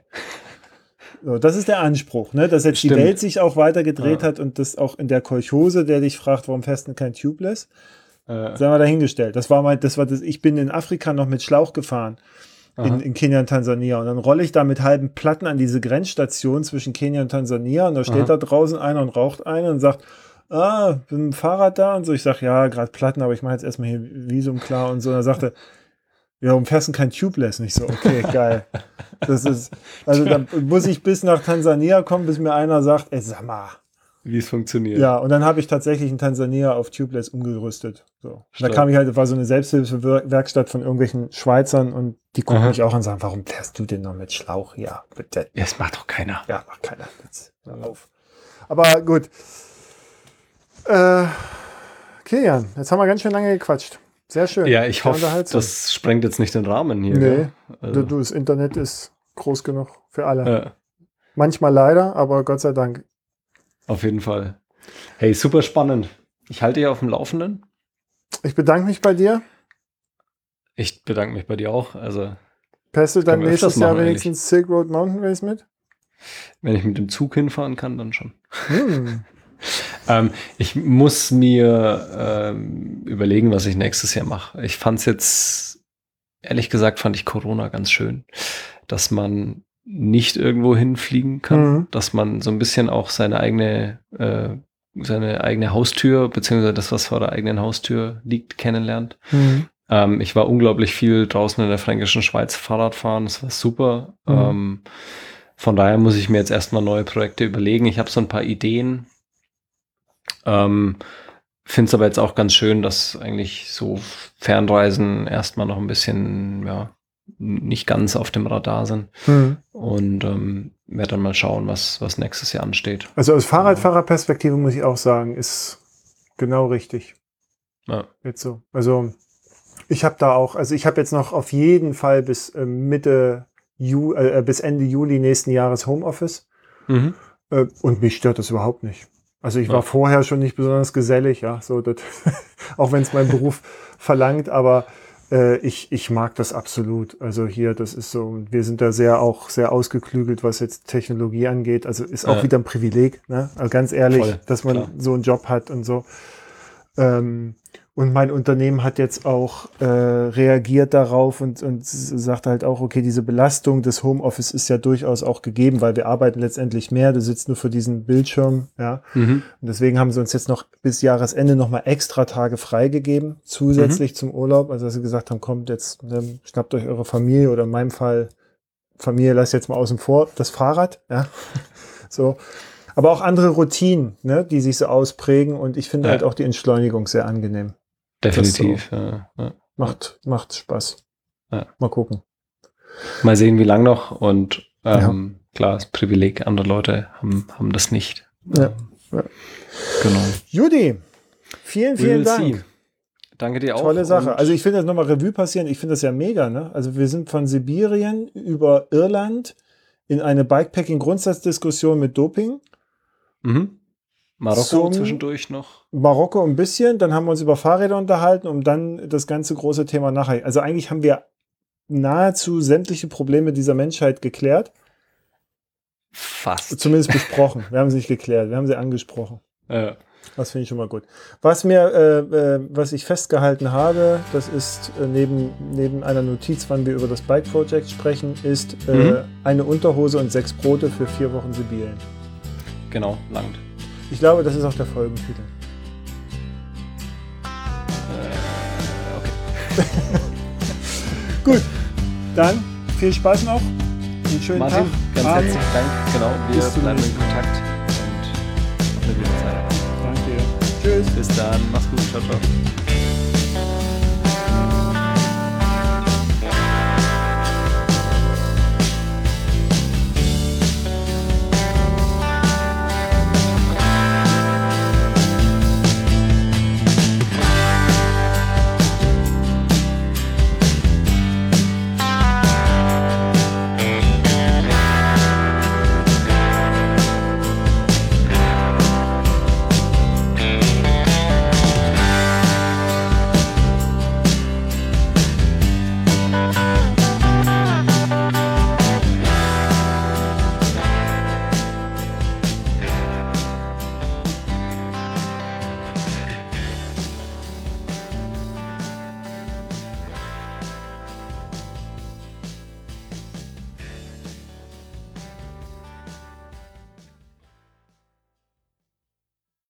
So, das ist der Anspruch, ne? Dass jetzt Stimmt. die Welt sich auch weiter gedreht Ja. hat und das auch in der Kolchose, der dich fragt, warum fährst du kein Tubeless? Äh, Sagen wir dahingestellt. Das war mein, das war das, ich bin in Afrika noch mit Schlauch gefahren. Aha. In, in Kenia und Tansania. Und dann rolle ich da mit halben Platten an diese Grenzstation zwischen Kenia und Tansania und da steht Aha. da draußen einer und raucht eine und sagt, ah, bin mit dem Fahrrad da und so. Ich sage, ja, gerade Platten, aber ich mache jetzt erstmal hier Visum klar und so. Und er sagte, Ja, warum fährst du kein Tubeless? Nicht so, okay, geil. Das ist, also dann muss ich bis nach Tansania kommen, bis mir einer sagt, ey, sag mal. Wie es funktioniert. Ja, und dann habe ich tatsächlich in Tansania auf Tubeless umgerüstet. So. Da kam ich halt, war so eine Selbsthilfewerkstatt von irgendwelchen Schweizern und die gucken Aha. mich auch an und sagen, warum fährst du denn noch mit Schlauch? Ja, bitte. Ja, das macht doch keiner. Ja, macht keiner. Jetzt hör auf. Aber gut. Äh, Kilian, jetzt haben wir ganz schön lange gequatscht. Sehr schön. Ja, ich hoffe, das sprengt jetzt nicht den Rahmen hier. Nee, also. du, das Internet ist groß genug für alle. Ja. Manchmal leider, aber Gott sei Dank. Auf jeden Fall. Hey, super spannend. Ich halte dich auf dem Laufenden. Ich bedanke mich bei dir. Ich bedanke mich bei dir auch. Also, Fährst du dann nächstes Jahr wenigstens eigentlich. Silk Road Mountain Race mit? Wenn ich mit dem Zug hinfahren kann, dann schon. Hm. ähm, ich muss mir ähm, überlegen, was ich nächstes Jahr mache. Ich fand es jetzt, ehrlich gesagt, fand ich Corona ganz schön, dass man nicht irgendwo hinfliegen kann, mhm. dass man so ein bisschen auch seine eigene äh, seine eigene Haustür, beziehungsweise das, was vor der eigenen Haustür liegt, kennenlernt. Mhm. Ähm, ich war unglaublich viel draußen in der Fränkischen Schweiz Fahrrad fahren, das war super. Mhm. Ähm, von daher muss ich mir jetzt erstmal neue Projekte überlegen. Ich habe so ein paar Ideen. Ähm, finde es aber jetzt auch ganz schön, dass eigentlich so Fernreisen erstmal noch ein bisschen, ja, nicht ganz auf dem Radar sind. Mhm. Und ähm, werde dann mal schauen, was, was nächstes Jahr ansteht. Also aus Fahrradfahrerperspektive muss ich auch sagen, ist genau richtig. Ja. Jetzt so. Also ich habe da auch, also ich habe jetzt noch auf jeden Fall bis äh, Mitte Ju, äh, bis Ende Juli nächsten Jahres Homeoffice. Mhm. Äh, und mich stört das überhaupt nicht. Also ich war ja. vorher schon nicht besonders gesellig, ja, so das, auch wenn es mein Beruf verlangt, aber Ich, ich mag das absolut. Also hier, das ist so, wir sind da sehr auch sehr ausgeklügelt, was jetzt Technologie angeht. Also ist auch ja. wieder ein Privileg, ne? Also ganz ehrlich, Voll, dass man klar. so einen Job hat und so. Ähm, und mein Unternehmen hat jetzt auch äh, reagiert darauf und, und sagt halt auch, okay, diese Belastung des Homeoffice ist ja durchaus auch gegeben, weil wir arbeiten letztendlich mehr. Du sitzt nur vor diesem Bildschirm, ja. Mhm. Und deswegen haben sie uns jetzt noch bis Jahresende nochmal extra Tage freigegeben, zusätzlich mhm. zum Urlaub. Also dass sie gesagt haben, kommt jetzt, ne, schnappt euch eure Familie oder in meinem Fall, Familie lasst jetzt mal außen vor, das Fahrrad, ja. So. Aber auch andere Routinen, ne, die sich so ausprägen und ich finde ja. halt auch die Entschleunigung sehr angenehm. Definitiv. So ja, ja. Macht, macht Spaß. Ja. Mal gucken. Mal sehen, wie lang noch und ähm, ja. klar, das Privileg, andere Leute haben, haben das nicht. Ja. ja. Genau. Judy, vielen, vielen Dank. See. Danke dir auch. Tolle Sache. Also ich finde das nochmal Revue passieren, ich finde das ja mega, ne? Also wir sind von Sibirien über Irland in eine Bikepacking-Grundsatzdiskussion mit Doping. Mhm. Marokko zwischendurch noch. Marokko ein bisschen, dann haben wir uns über Fahrräder unterhalten, um dann das ganze große Thema nachher. Also eigentlich haben wir nahezu sämtliche Probleme dieser Menschheit geklärt. Fast. Zumindest besprochen. Wir haben sie nicht geklärt, wir haben sie angesprochen. Ja. Das finde ich schon mal gut. Was mir, äh, äh, was ich festgehalten habe, das ist äh, neben, neben einer Notiz, wann wir über das Bike Project sprechen, ist äh, mhm. eine Unterhose und sechs Brote für vier Wochen Sibirien. Genau, langt. Ich glaube, das ist auch der Folgentitel. Äh, okay. Gut, dann viel Spaß noch. Einen schönen Martin, Tag. Ganz Abend. Herzlichen Dank. Genau, wir bleiben in Kontakt und auf eine gute Zeit. Danke. Tschüss. Bis dann. Mach's gut. Ciao, ciao.